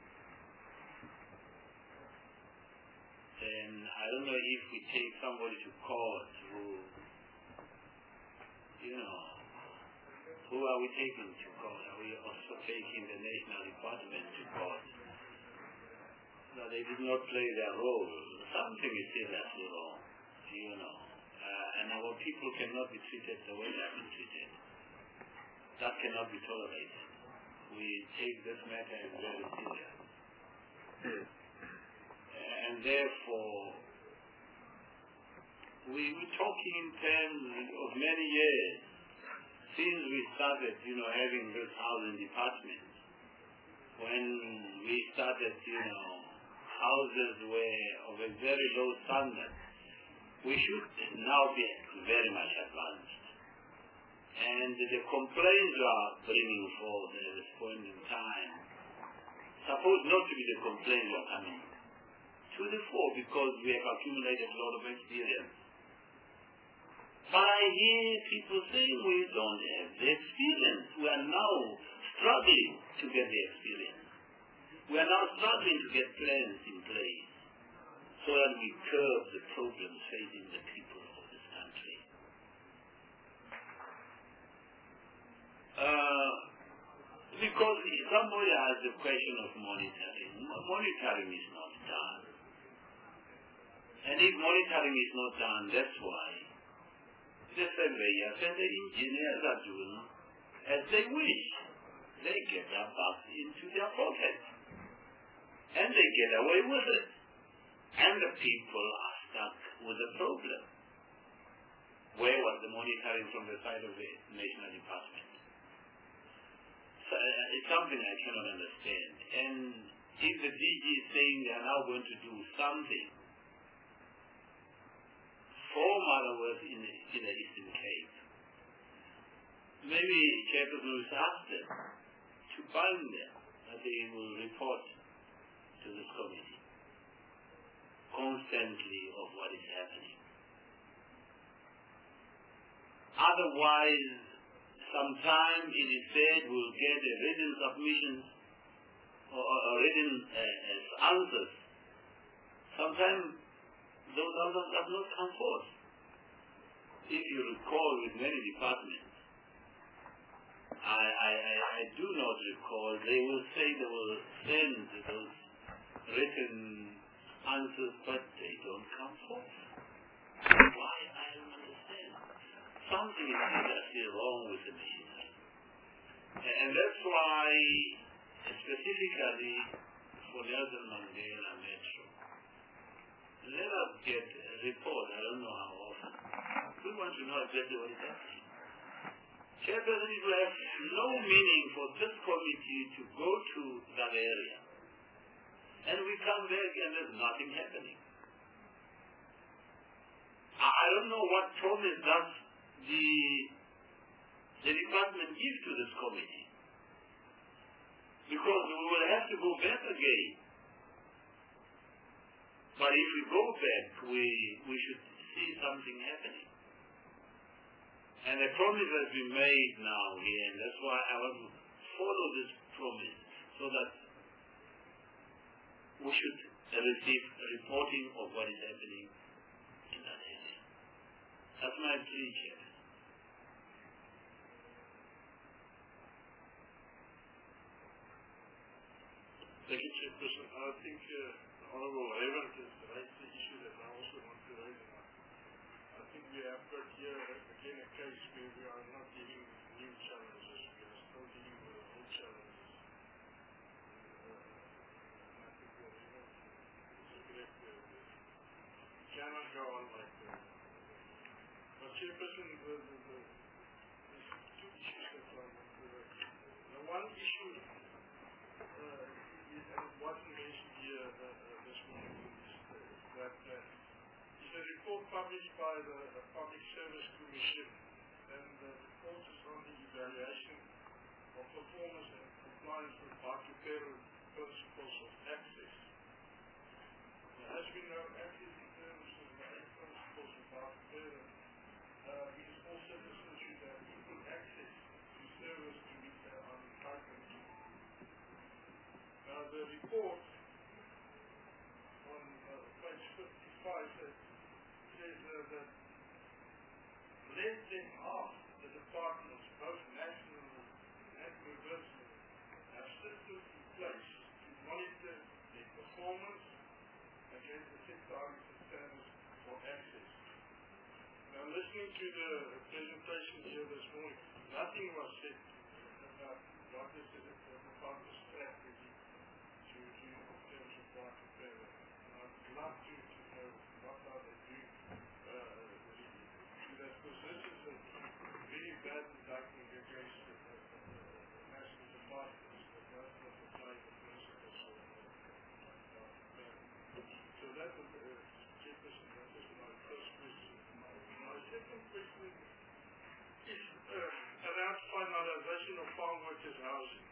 Then I don't know if we take somebody to court who, you know, who are we taking to court? Are we also taking the national department to court? No, they did not play their role. Something is seriously wrong, you know. Uh, and our people cannot be treated the way they have been treated. That cannot be tolerated. We take this matter as very serious. And therefore, we, we're talking in terms of many years since we started, you know, having this housing department. When we started, you know, houses were of a very low standard. We should now be very much advanced. And the complaints are bringing forth at this point in time, supposed not to be the complaints are coming to the fore because we have accumulated a lot of experience. But I hear people saying we don't have the experience. We are now struggling to get the experience. We are now struggling to get plans in place so that we curb the problems facing the people of this country. Uh, because if somebody has the question of monitoring, monitoring is not done. And if monitoring is not done, that's why the surveyors and the engineers are doing as they wish. They get their bucks into their pockets. And they get away with it. And the people are stuck with the problem. Where was the monitoring from the side of the national department? So, uh, it's something I cannot understand. And if the D G is saying they are now going to do something for Motherworth in the, in the Eastern Cape, maybe Chairperson will ask them to bind them that they will report to this committee constantly of what is happening. Otherwise, sometime it is said we'll get a written submission or, or, or written uh, answers. Sometimes those answers have not come forth. If you recall, with many departments, I, I, I, I do not recall, they will say they will send those written answers, but they don't come forth. Why? I don't understand. Something is seriously wrong with the machinery. And that's why, specifically for Nelson Mandela Metro, let us get a report, I don't know how often. We want to know exactly what is happening. Chairperson, it will have no meaning for this committee to go to that area. And we come back and there's nothing happening. I don't know what promise does the, the department give to this committee. Because we will have to go back again. But if we go back, we, we should see something happening. And a promise has been made now here, and that's why I want to follow this promise so that we should receive a reporting of what is happening in that area. That's my plea, Chair. Thank you, Chairperson. I think uh, the Honourable Raymond has raised the issue that I also want to raise. I think we have got here again a case where we are not dealing with new challenges, we are still dealing with the old challenges. Uh, and I think that Raymond is correct. Uh, we cannot go on like that. But Chairperson, the, the, the, there's two issues that I want to raise. The one issue uh, is, and it wasn't mentioned here uh, uh, this morning, is uh, that uh, it's a report published by the uh, Public Service Commission, and the report is on the evaluation of performance and compliance with Barker-Perry principles of access. There has been no access in terms of the eight principles of Barker-Perry. Uh, because all citizens should have equal access to service to which they are entitled to. Now the report on uh, page fifty-five says, says uh, that less than half the departments, both national and universal, have systems in place to monitor their performance against the set targets and standards for access. Now, listening to the presentation here this morning, nothing was said about what is the department's strategy to do in terms of Barker-Perry. And I'd love to, to know what are they doing uh, to that, because this is a very bad indictment against the, the, the, the national departments that does not apply the principles of Barker-Perry. So that would, uh, Chairperson, that is my first question. My second question is uh, around finalization of farm workers' housing.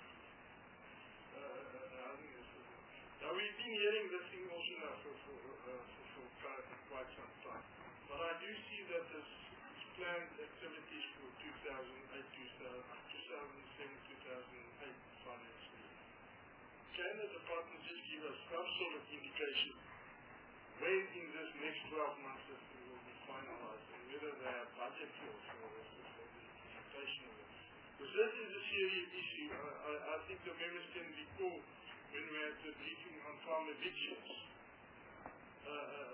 Uh, housing now, we've been hearing this thing also now for, for, uh, for, for quite, quite some time. But I do see that this planned activities for two thousand eight, two thousand seven, two thousand eight financial year. Can the department just give us some sort of indication when in this next twelve months this will be finalized, and whether they have budget for, for, for the implementation of it? Because this is a serious issue. I, I, I think the members can recall when we had the briefing on farm evictions. Uh, uh,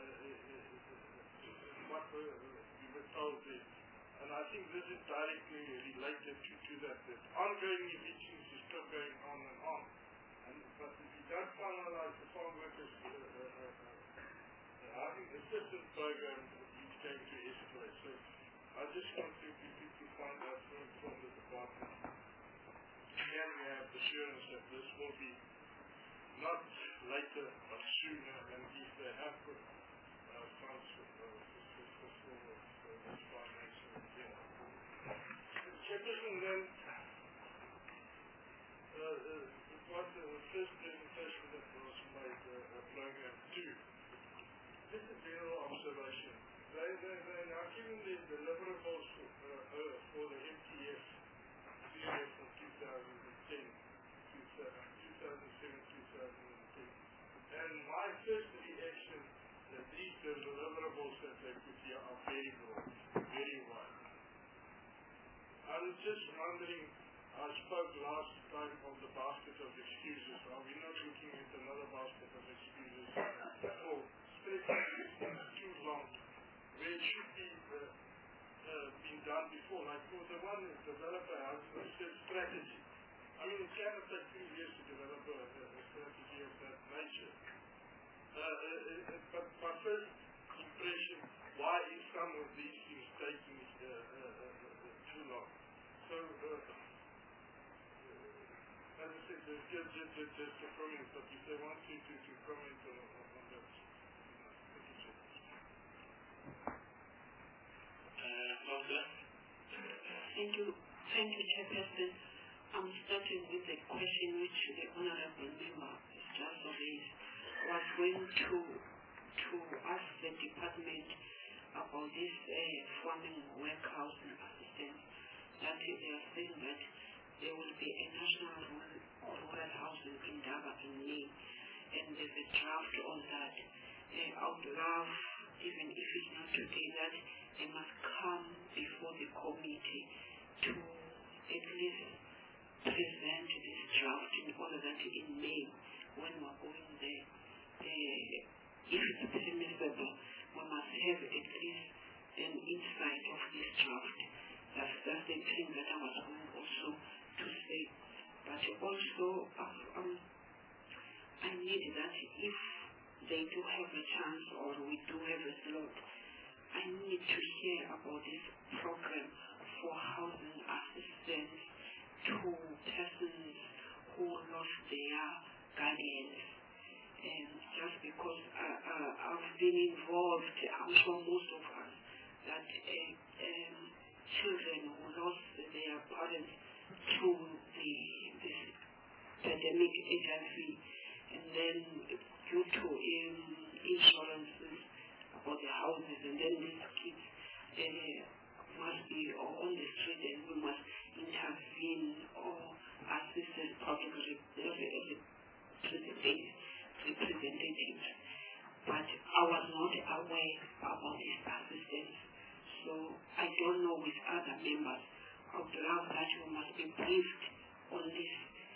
what we, we were told there. And I think this is directly related to, to that. That ongoing evictions is still going on and on. And, but if you don't finalize the farm workers uh, uh, uh, I think the assistance program is going to escalate. So I just want to, to, to find out from, from the department, can we have assurance that this will be not later but sooner, and if they have put uh, funds for, uh, for, for, for, for this financial year. Chairperson, then, uh, uh, what the first presentation that was made, uh, program two, this is general observation. They, they, they are given the deliverables for, uh, uh, for the M T S period from two thousand ten, two thousand seven, two thousand ten. And my first reaction that these deliverables that they put here are very broad, very wide. I'm just wondering, I spoke last time of the basket of excuses. Are we not looking at another basket of excuses for stretching things too long, where it should be uh, uh, been done before? Like for the one developer has a strategy. I mean, it cannot take two years to develop a, a strategy of that nature. Uh, uh, uh, but my first impression, why is some of these things taking uh, uh, uh, too long? So, uh, as I said, just, just, just, just a comment, but if they want to, to, to comment on, on that. Uh, Thank you. Thank you, Chairperson. I'm starting with a question which the Honorable Member has just raised. Was going to to ask the department about this uh, farming workhouse and assistance. That they are saying that there will be a national rural, rural housing in Daba in May, and there's a draft on that. Uh, I would love, even if it's not today, that they must come before the committee to at least present this draft in order that in May, when we're going there, uh, if it's permissible, we must have at least an insight of this draft. That's, that's the thing that I was going also to say. But also, uh, um, I need that if they do have a chance or we do have a slot, I need to hear about this program for housing assistance to persons who lost their guardians. And just because uh, uh, I've been involved, I'm sure most of us, that uh, um, children who lost their parents through the this pandemic H I V, and then due to um, insurances about the houses, and then these kids uh, must be on the street, and we must intervene or assist as public representatives. representatives. But I was not aware about this assistance. So I don't know with other members. I would love that we must be briefed on this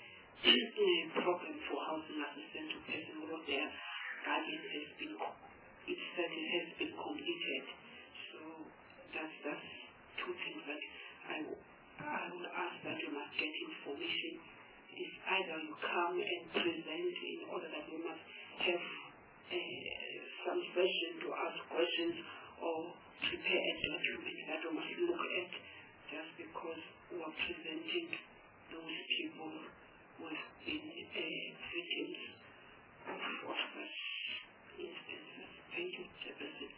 program for housing assistance to persons who their guardians has been, its study has been completed. So that's, that's two things that I, I would ask that we must get information. It's either you come and present in order that we must have uh, some session to ask questions or prepare a document that we must look at, just because we are presenting those people who have been uh, victims of, of such instances. Thank you, Chairperson.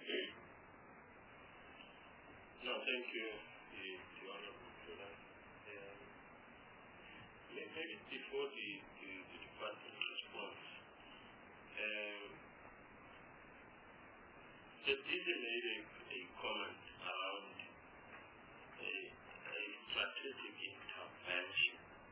No, thank you, the, the Honorable President. Um, maybe before the, the, the department responds, um, the D J made a, a comment around a, a strategic intervention,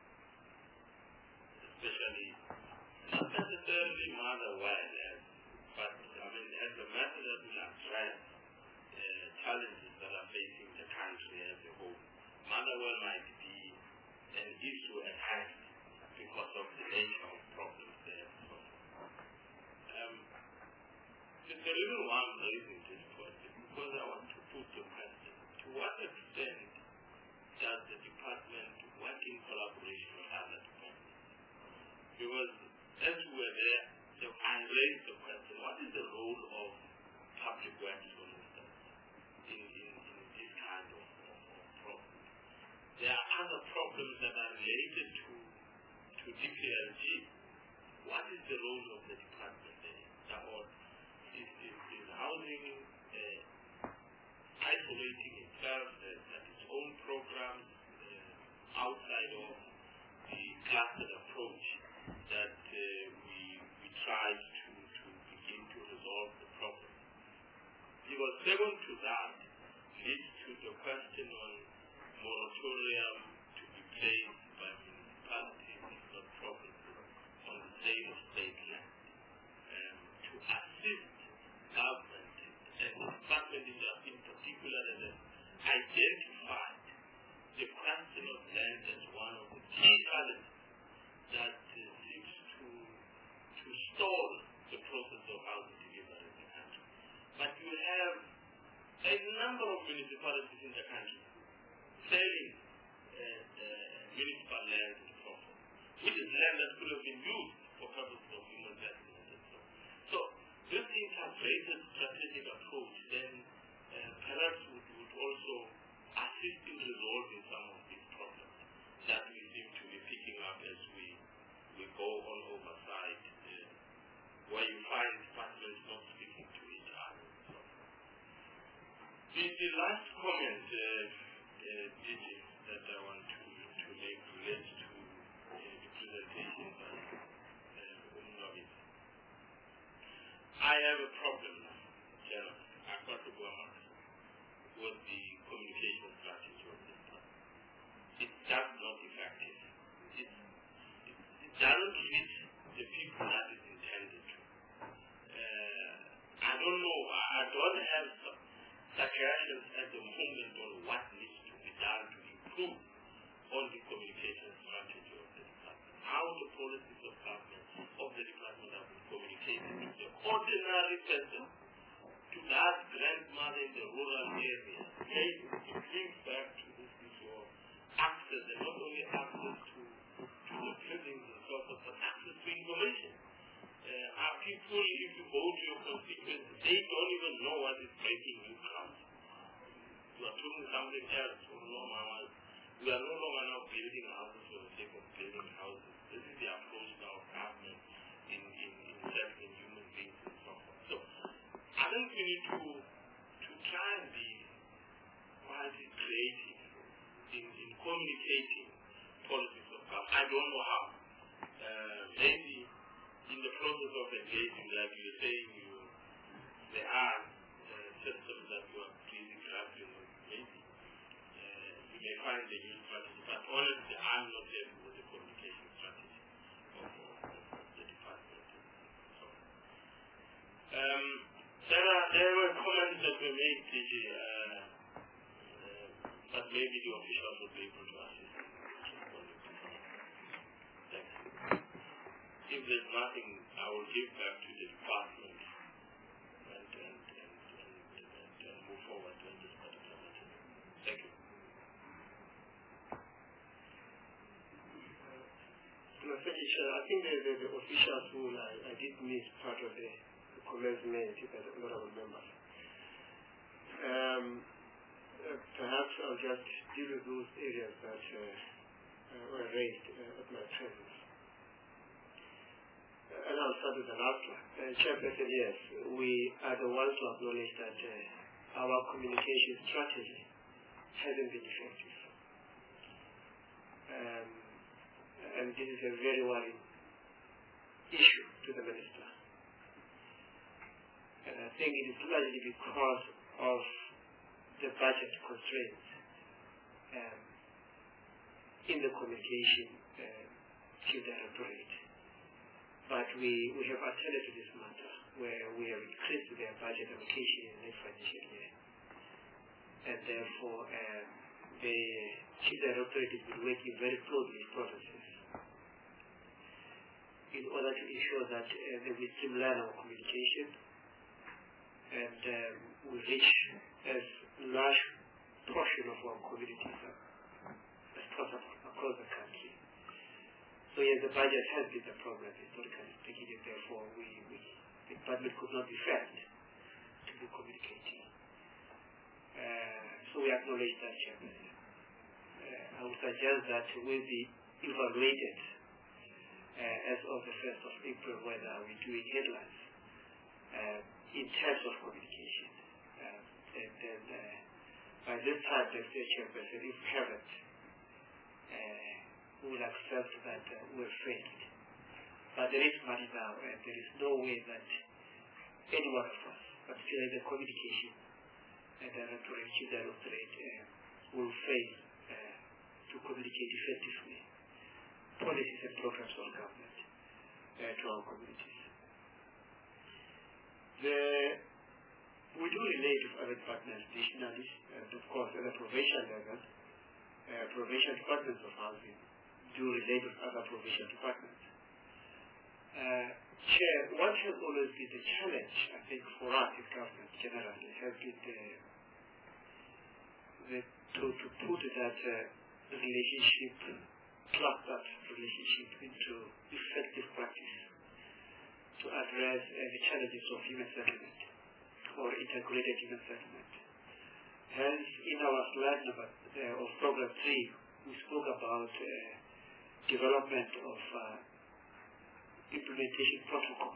especially not necessarily mother-wise, but I mean as a method that will address uh, challenges that are facing the country as a whole. Mother-wise might be an issue at hand because of the nature of problems there. So, um, the, the reason why I'm raising this question is because I want to put the question: to what extent does the department work in collaboration with other departments? Because as we were there, the, I raised the question: what is the role of public works, for instance, in, in, in this kind of, of, of problem? There are other problems that are related to to D P L G. What is the role of the department there? Or is, is, is housing uh, isolating itself as, as its own programs uh, outside of the clustered approach that uh, we, we tried to, to begin to resolve the problem. Because second to that leads to the question on moratorium to be placed by municipalities, if not provinces, on the sale of state land um, to assist government and the Department in particular that has identified the question of land as one of the key challenges that uh, seems to to stall the process of housing delivery in the country. But you have a number of municipalities in the country selling uh, uh, municipal land in profit, which is land that could have been used for purposes of human settlement and so on. So this integrated strategic approach then uh, perhaps would, would also assist in resolving some of these problems that we seem to be picking up as we, we go on oversight, uh, where you find departments not speaking to each other. So, the, the last comment uh, uh, Gigi, that I want to, to make relates to uh, the presentation by uh, Umnobis. I have a problem, General, I've got to go on with the communication strategy of this part. It's just not effective. It, it, it doesn't reach the people that is intended to. Uh, I don't know, I, I don't have some suggestions at the moment on what needs to be done to improve on the communication strategy of the department. How the policies of government, of the department have been communicated to the ordinary person, to that grandmother in the rural area, maybe to bring back to this issue of access, and not only access to, to the buildings and so forth, but access to information. Uh, are people, if you go to your constituents, they don't even know what is breaking new ground. You are doing something else. We are no longer now building houses for the sake of building houses. This is the approach now of government in, in, in serving human beings and so forth. So, I think we need to, to try and be quite creative in, in communicating policies of government. I don't know how. Uh, maybe in the process of engaging, like you were saying, you, there are uh, systems that you are really grappling with. Maybe uh, you may find a new strategy, but honestly, I'm not happy with the communication strategy of, of, of the department. So, um, There, are, there were comments that were made, D J, uh, uh, but maybe the officials will be able to assist in responding to some. Thanks. If there's nothing, I will give back to the department and, and, and, and, and, and move forward on this particular matter. Thank you. Uh, I think the, the, the officials rule, I, I did miss part of the comments made by the honorable members. Um, uh, perhaps I'll just deal with those areas that uh, uh, were raised uh, at my presence. Uh, and I'll start with the last one. Uh, Chairperson, yes, we are the ones to acknowledge that uh, our communication strategy hasn't been effective. Um, and this is a very worrying issue to the Minister. And I think it is largely because of the budget constraints um, in the communication uh, Chief Directorate. But we, we have attended to this matter where we have increased their budget allocation in the next financial year. And therefore, um, the Chief Directorate has been working very closely with provinces in order to ensure that uh, they will streamline our communication and um, we reach as large portion of our communities as possible across the country. So yes, the budget has been the problem historically speaking, and therefore we, we the budget could not be felt to be communicating. Uh, so we acknowledge that, Chairman. Uh, I would suggest that will be evaluated uh, as of the first of April whether we're doing headlines uh, in terms of communication. Uh, and then uh, by this time, the Chairperson, if we haven't, uh, we will accept that uh, we've failed. But there is money now, and there is no way that any one of us, particularly the communication and directorate, chief directorate, uh, will fail uh, to communicate effectively policies and programs of government uh, to our communities. The, we do relate with other partners additionally, and of course at the provincial level, uh, provincial departments of housing do relate with other provincial departments. Uh, Chair, what has always been the challenge, I think, for us in government generally, has been the, the, to, to put that uh, relationship, plug that relationship into effective practice to address uh, the challenges of human settlement or integrated human settlement. Hence, in our slide number uh, of program three, we spoke about uh, development of uh, implementation protocol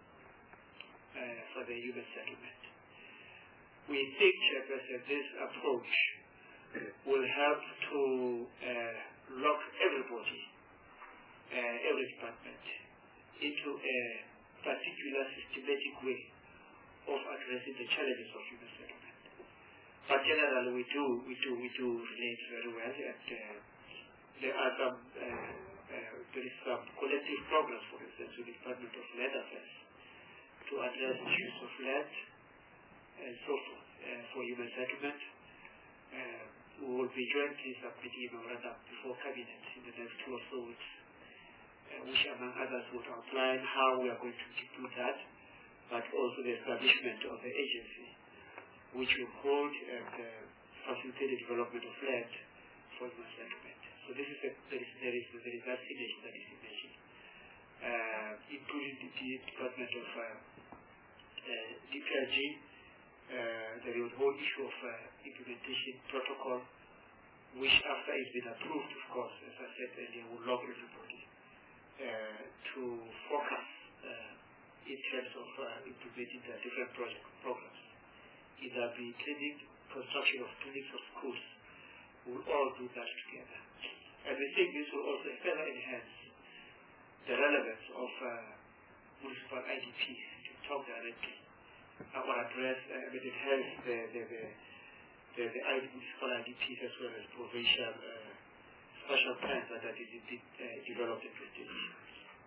uh, for the human settlement. We think, Chairperson, this approach will help to uh, lock everybody, uh, every department, into a particular systematic way of addressing the challenges of human settlement. But generally, we do, we do, we do relate very well, and uh, there are some. Uh, Uh, there is some collective programs, for instance, with the Department of Land Affairs to address issues of land and so forth uh, for human settlement. Uh, we will be jointly submitting a memorandum before Cabinet in the next two or so weeks, uh, which among others would outline how we are going to do that, but also the establishment of the agency which will hold and uh, facilitate the development of land for human settlement. So this is a, there is there is there is that synergy that is mentioned, uh, including the Department of uh, uh, D P R G. Uh, there is a whole issue of uh, implementation protocol, which after it's been approved, of course, as I said earlier, will lock everybody uh, to focus uh, in terms of uh, implementing the different project programs, either be clinic, construction of clinics or schools. We'll all do that together. And we think this will also further enhance the relevance of uh, municipal I D Ps to talk directly about address, uh, but it helps the, the, the, the, the municipal I D Ps as well as provincial uh, special plans that are indeed uh, developed in institutions.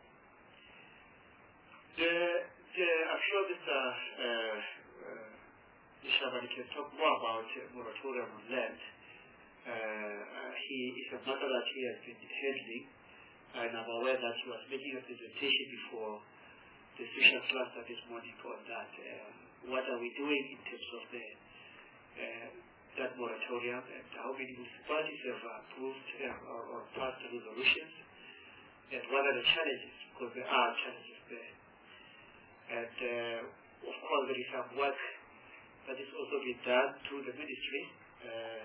The, the, I'm sure Mister Uh, uh, Shabani can talk more about uh, moratorium on land. Uh, uh, he is a matter that he has been handling, and I'm aware that he was making a presentation before the social cluster this morning on that. Uh, what are we doing in terms of the uh, that moratorium, and how many municipalities have approved uh, or, or passed the resolutions, and what are the challenges, because there are challenges there. And uh, of course there is some work that is also being done through the ministry uh,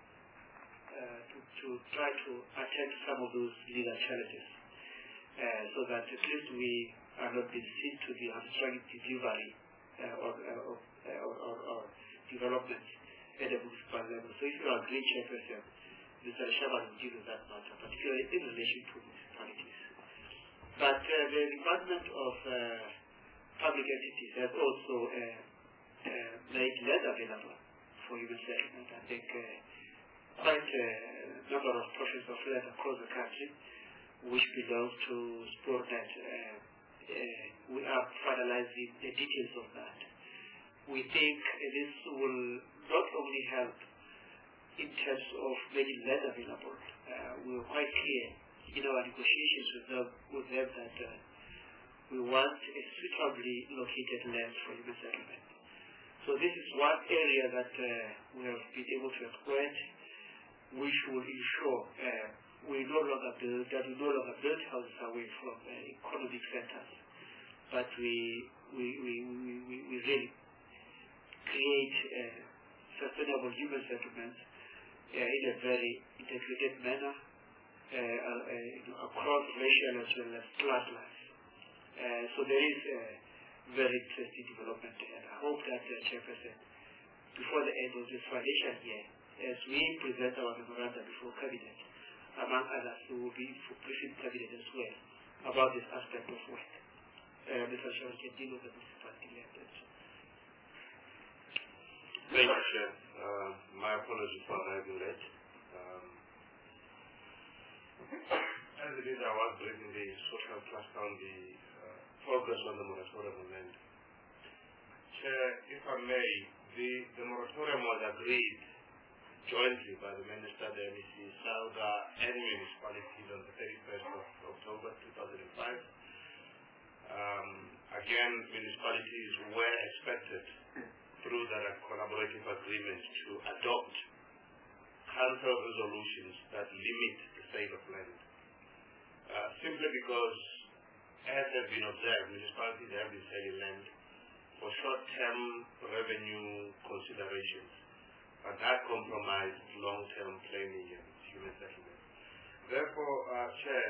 uh, to, to try to attend to some of those legal challenges, uh, so that at least we are not being seen to be hamstringing delivery uh, or, uh, or, uh, or, or, or development at the municipal level. So if you are a great chairperson, Mister Shaban will deal with that matter, particularly in relation to municipalities. But uh, the Department of uh, Public Entities has also uh, uh, made land available for human settlement. I think uh, quite a number of portions of land across the country which belong to Sportnet. Uh, uh, we are finalizing the details of that. We think this will not only help in terms of making land available. Uh, we were quite clear in our negotiations with them, with them that uh, we want a suitably located land for human settlement. So this is one area that uh, we have been able to exploit, which will ensure uh, we no longer build, that we no longer build houses away from uh, economic centers, but we we we we, we, we really create uh, sustainable human settlements uh, in a very integrated manner uh, uh, across racial as well as class lines. Uh, so there is a very interesting development, and I hope that uh, Chairperson, before the end of this financial year, uh, as we present our memoranda before Cabinet, among others, we will be briefing Cabinet as well about this aspect of work. Uh, Mister Sharon can deal with the municipality level. Thank you, Chair. Uh, my apologies for arriving late. Um, as it is, I was briefing the social cluster on the uh, progress on the moratorium on land. Chair, if I may, the, the moratorium was agreed jointly by the Minister, the M E C, SALGA, and municipalities on the thirty-first of October two thousand five. Um, again, municipalities were expected through the collaborative agreement to adopt council resolutions that limit the sale of land. Uh, simply because, as has been observed, municipalities have been selling land for short-term revenue considerations, but that compromised long-term planning and human settlement. Therefore, uh, Chair,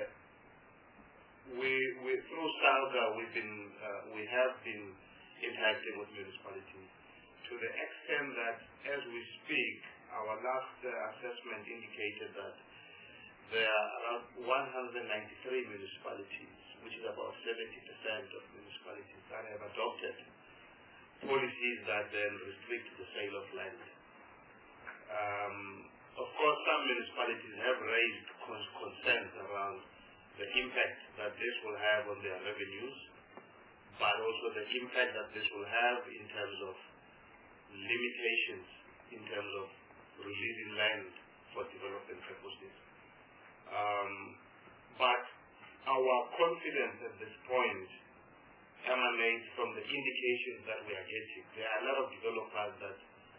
we, we through SALGA, we've been, uh, we have been interacting with municipalities to the extent that, as we speak, our last uh, assessment indicated that there are around one hundred ninety-three municipalities, which is about seventy percent of municipalities, that have adopted policies that then restrict the sale of land. Um, of course, some municipalities have raised con concerns around the impact that this will have on their revenues, but also the impact that this will have in terms of limitations, in terms of releasing land for development purposes. Um, but our confidence at this point emanates from the indications that we are getting. There are a lot of developers that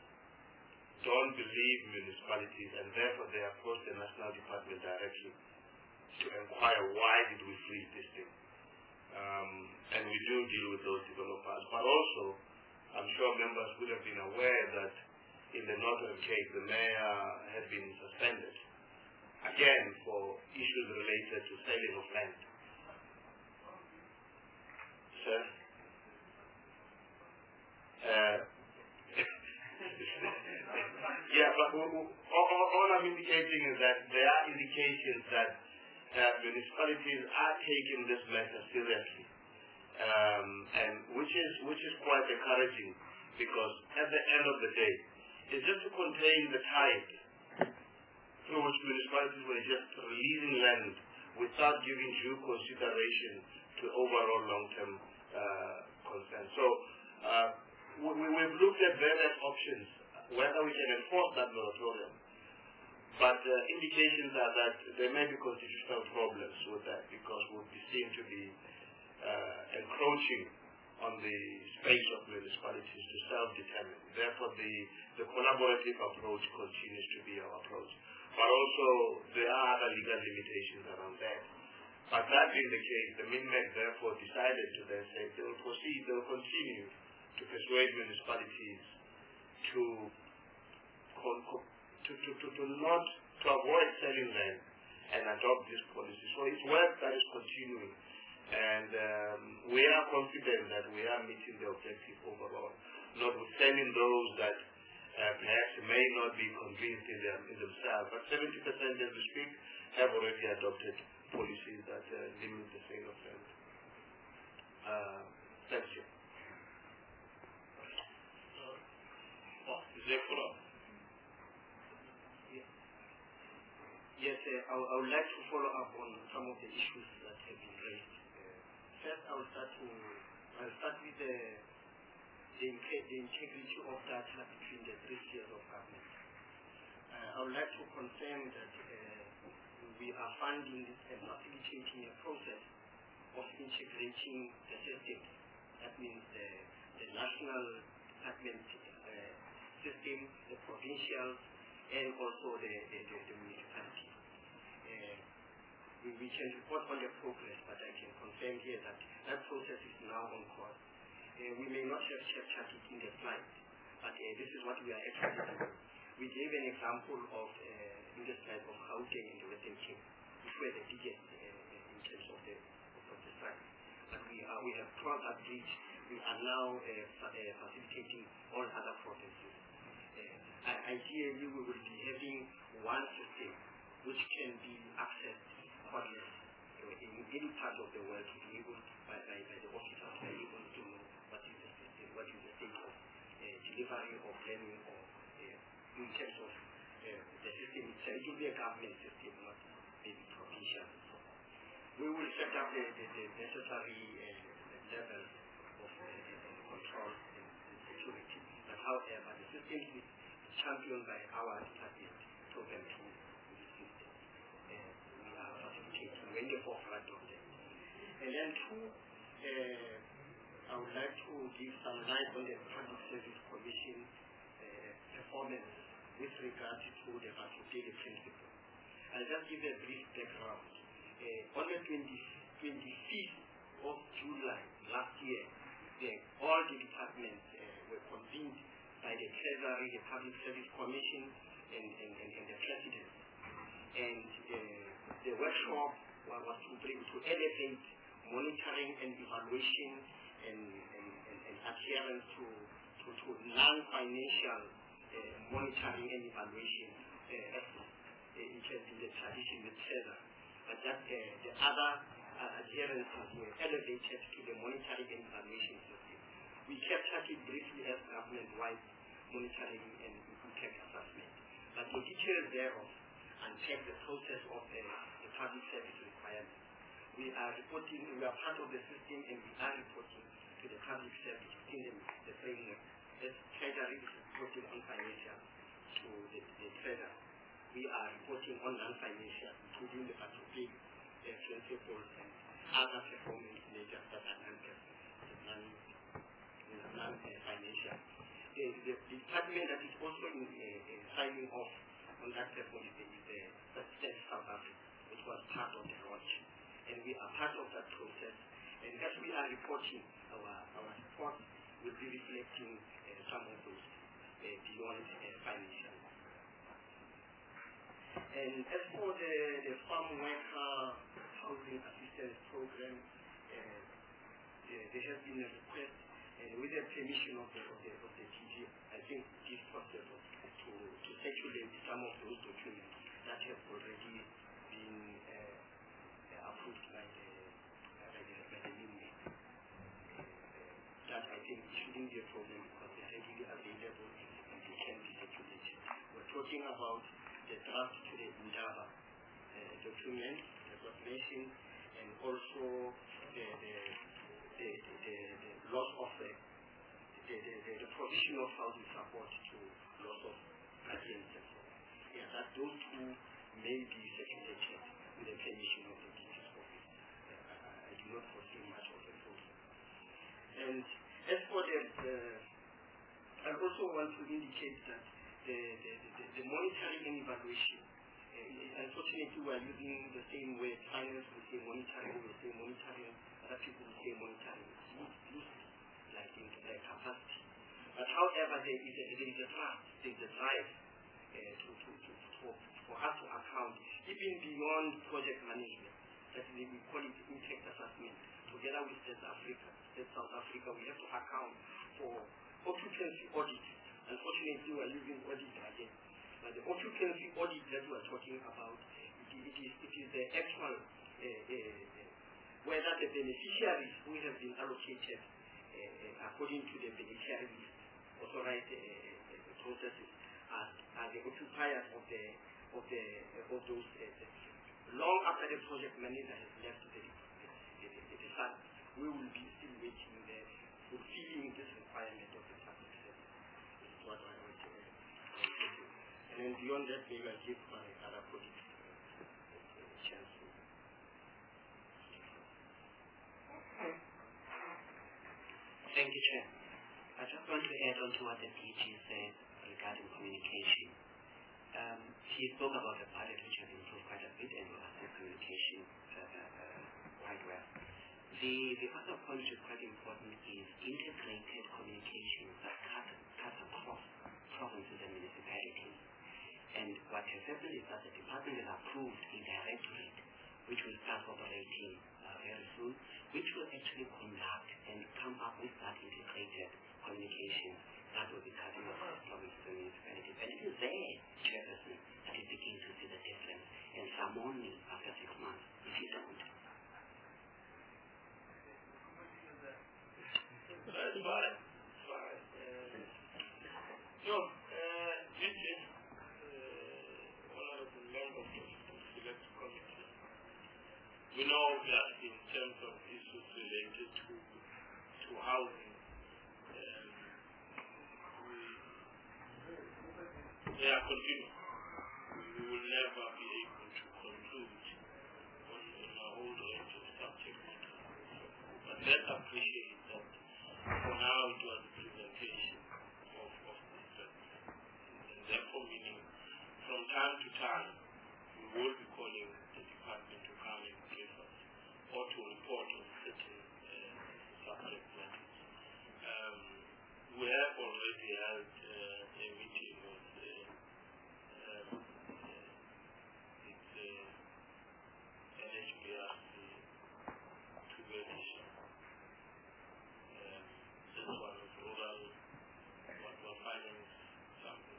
don't believe municipalities, and therefore they approach the National Department directly to inquire why did we freeze this thing. Um, and we do deal with those developers. But also, I'm sure members would have been aware that in the Northern Cape, the mayor had been suspended, again, for issues related to selling of land. Sir? Uh, yeah, but all, all, all I'm indicating is that there are indications that uh, municipalities are taking this matter seriously, um, and which is which is quite encouraging, because at the end of the day, it's just to contain the tide through which municipalities were just releasing land without giving due consideration to overall long-term uh, concerns. So uh, we, we've looked at various options, whether we can enforce that moratorium. But uh, indications are that there may be constitutional problems with that, because we'll be seen to be uh, encroaching on the space of municipalities to self-determine. Therefore, the, the collaborative approach continues to be our approach. But also, there are other legal limitations around that. But that being the case, the MINMEC therefore decided to then say they will proceed, they will continue to persuade municipalities to, to, to, to, to not, to avoid selling land and adopt this policy. So it's work that is continuing. And um, we are confident that we are meeting the objective overall, notwithstanding those that uh, perhaps may not be convinced in, them, in themselves. But seventy percent as we speak have already adopted policies that uh, limit the sale of land. Uh, thank you. Uh, is there follow-up? Yes, yes uh, I, I would like to follow up on some of the issues that have been raised. First, I will start, to, I will start with the, the, the integrity of data between the three tiers of government. Uh, I would like to confirm that uh, we are funding and facilitating a process of integrating the system. That means the, the national department uh, system, the provincial, and also the, the, the, the municipality. Uh, We, we can report on the progress, but I can confirm here that that process is now on course. Uh, we may not have checked it in the slides, but uh, this is what we are actually doing. We gave an example of uh, in the slide of Gauteng and the Western Cape, which were the biggest uh, in terms of the of the site. But we are we have crossed that bridge. We are now uh, fa uh, facilitating all other provinces. Uh, uh, ideally we will be having one system which can be accessed cordless in any part of the world to be able, by, by, by the officers, to be able to know what is the system, what is the state of uh, delivery or planning or uh, in terms of uh, the system itself. It will be a government system, not maybe provincial. So we will set up the, the, the necessary uh, levels of uh, control and, and security. But however, the system is championed by our department, program two. We're in the forefront of them. And then two, uh, I would like to give some light on the Public Service Commission uh, performance with regard to the Basoteli principle. I'll just give a brief background. Uh, on the twenty-fifth of July last year, the, all the departments uh, were convened by the Treasury, the Public Service Commission, and, and, and, and the President. And uh, the workshop was to bring to elevate monitoring and evaluation and, and, and, and adherence to, to, to non-financial uh, monitoring and evaluation uh, efforts. Uh, it has been the tradition with Cesar. But that uh, the other uh, adherences were elevated to the monitoring and evaluation system. We captured it briefly as government-wide monitoring and impact assessment. But the details thereof uncheck the process of the, the public service requirements. We are reporting, we are part of the system and we are reporting to the public service in the, the framework. As Treasury is reporting on financial to the, the Treasury. We are reporting on non-financial, including the Basoteli uh, principles and other performance measures that are non-financial. The, the, the department that is also in uh, uh, signing off on that performance is the State South Africa, which was part of the launch. And we are part of that process. And as we are reporting, our, our report will be reflecting uh, some of those uh, beyond uh, financial. And as for the, the farm worker housing assistance program, uh, there, there has been a request, and with the permission of the, of the, of the T G, I think it is possible to, to circulate some of those documents that have already been uh, approved by the, by the, by the union. Uh, that I think shouldn't be a problem because they're readily available and they can be circulated. We're talking about the draft to the Indaba uh, document that was mentioned, and also the, the, the, the, the loss of the, the, the, the, the provision of housing support to loss of guardians. Yeah, that those two may be circulated with the permission of the D C's office. Uh, I, I do not foresee much of a problem. And as for the, uh, I also want to indicate that the, the, the, the monitoring and evaluation, uh, unfortunately we are using the same word, finance will say monitoring, we will say monitoring, other people will say monitoring. It's useless, like in uh, capacity. But however, there is a, there is a trust, there is a drive uh, to, to, to, for, for us to account, even beyond project management. That is, we call it impact assessment. Together with South Africa, South Africa, we have to account for occupancy audit. Unfortunately, we are using audit again. But the occupancy audit that we are talking about, it, it, is, it is the actual, uh, uh, whether the beneficiaries who have been allocated uh, uh, according to the beneficiary list, authorized uh, uh, processes, are, are the occupiers of the of the uh, of those uh, long after the project manager has left the the, the, the, the fund. We will be still waiting there, fulfilling this requirement of the public service. This is what I want to uh, do. And then beyond that, maybe I'll give my other colleagues uh, a chance to. Thank you, Chair. I just want to add on to what the D G said regarding communication. Um, he spoke about the pilot which has improved quite a bit and will assist communication uh, uh, quite well. The, the other point which is quite important is integrated communication that cut, cuts across provinces and municipalities. And what has happened is that the department has approved a directorate which will start operating uh, very soon, which will actually conduct and come up with that integrated communication that will be cutting off problems to the municipalities. And it is there, Chairperson, that you begin to see the difference. And some only after six months, if you don't. That's fine. Fine. Uh, no, uh, this is uh, one of the members of the select committee. We know that in terms of issues related to to housing, um, we, they are continuing. We will never be able to conclude on, on a whole range of subject matter. But let's appreciate that for now it was a presentation of, of the strength. And therefore meaning from time to time we will be calling the department to come and brief us or to report on certain uh, subject matters. Um, we have already had uh, a meeting with uh, um, uh, it's, uh, N H B R C to Benisha. This one is rural, what was finance, something,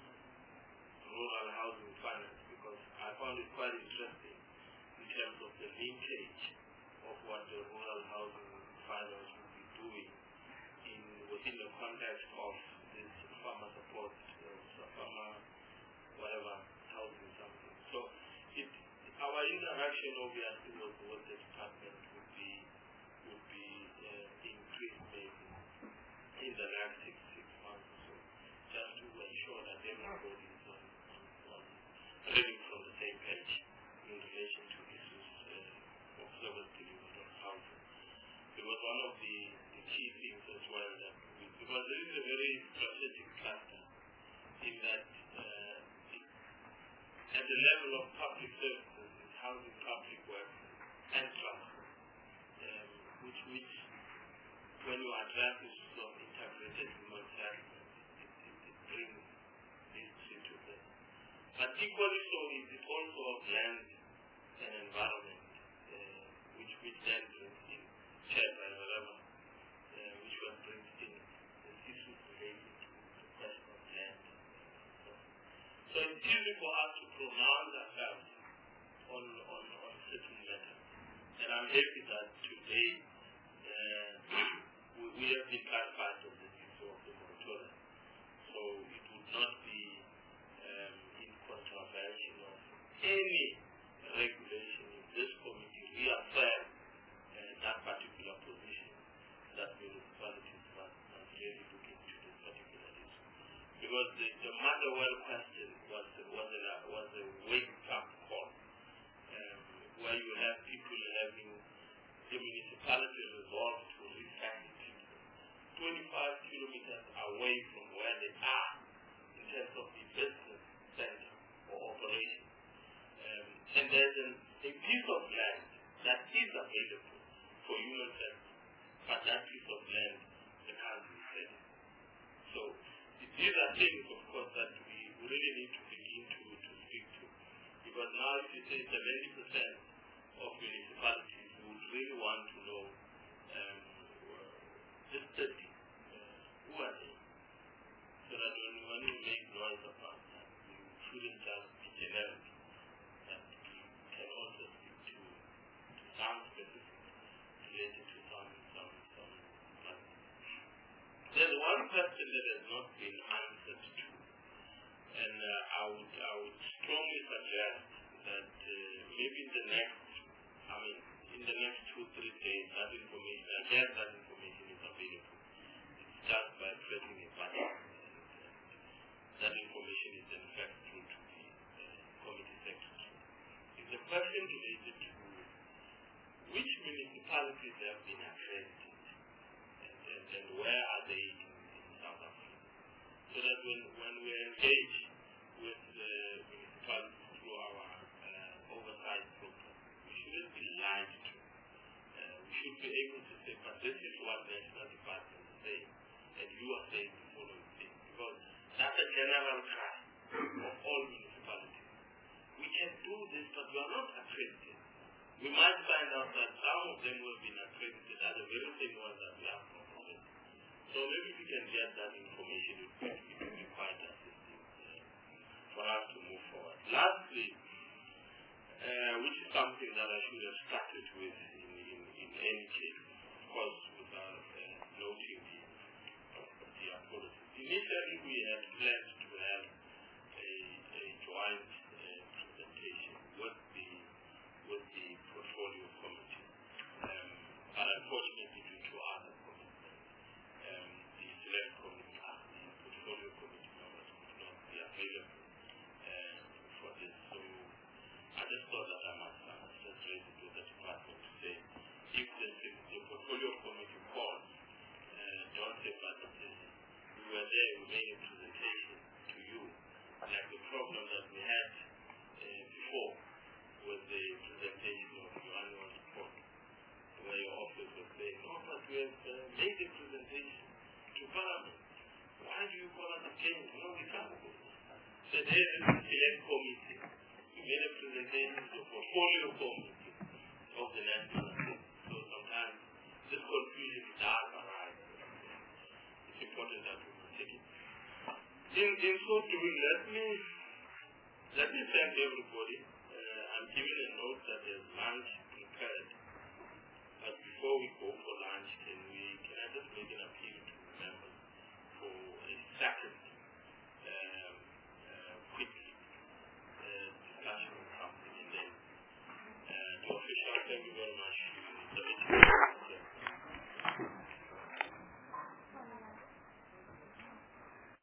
rural housing finance, because I found it quite interesting in terms of the linkage of what the rural housing finance will be doing in within the context of this farmer support, uh, farmer, whatever, housing something. So it, our interaction obviously was with the department would be would be uh, increased maybe in the next six, six months or so, just to ensure that everybody is on, on, on reading from the same page in relation to issues uh, of service delivered on housing. It was one of the, the key things as well that we, because there is a very strategic cluster in that uh, it, at the level of public services, it's housing, public work, and transport, um, which which when you address issues of integrated human settlement, it, it, it brings these three together. But equally so is it also of land and environment, uh, which which then brings in, shared by whatever, uh, which one brings in the issues related to the question of land. So it's easy for us to pronounce ourselves on, on, on certain matters. And I'm happy that today uh, we, we have been clarified of the issue of the moratorium. So it would not be um, in contravention of any regulation in this committee reaffirm uh, that particular position that municipalities must, must really look into this particular issue. Because the, the Motherwell question was, was, a, was a wake-up call, um, where you have people having the municipality resolved to refact twenty-five kilometers away from where they are in terms of the business center or operation. Um, and there's an, a piece of land that is available for human settlement, but that piece of land the country is selling. So these are things, of course, that we really need to begin to, to speak to. Because now if you say seventy percent of municipalities would really want to know um, just thirty, uh, who are they? So that when, when we make noise about that, we shouldn't just be generic. That we can also speak to, to some specific related to some, some, some matters. There's one question that has not been answered to, and uh, I would I would strongly suggest that uh, maybe in the next, I mean, in the next two three days, that information, I guess that information is available. It's just by pressing a button. That information is in fact through to the uh, committee secretary. It's a question related to which municipalities have been accredited and, and, and where are they in, in South Africa. So that when, when we engage with the municipalities through our uh, oversight program, we shouldn't be lied to. Uh, we should be able to say, but this is what the national department is saying, and you are saying the following thing. Because that's a general cry of all municipalities. We can do this, but we are not accredited. We might find out that some of them will be accredited are the very same ones that we are proposing. So So maybe we can get that information, it would be, it would be quite assisting uh, for us to move forward. Lastly, uh, which is something that I should have started with in, in, in any case, of course, without uh, noting the, the apologies. Initially, we had planned to have a, a joint uh, presentation with the with the portfolio committee, um, but unfortunately, due to other commitments, um, the select committee, uh, the portfolio committee members could not be available uh, for this. So I just thought that I must, I must just raise it with the department to say, if the, if the portfolio committee calls, uh, don't say that we were there, we made a presentation to you, like the problem that we had uh, before with the presentation of your annual report, where your office was saying, no, but we have uh, made a presentation to Parliament. Why do you call us again? No, we can't go. So there is a select committee. We made a presentation to the portfolio committee of the National Assembly. So sometimes this confusion does arise. It's important that we take it. In, in so doing, let me, let me thank everybody. Uh, I'm giving a note that there's lunch prepared. But before we go,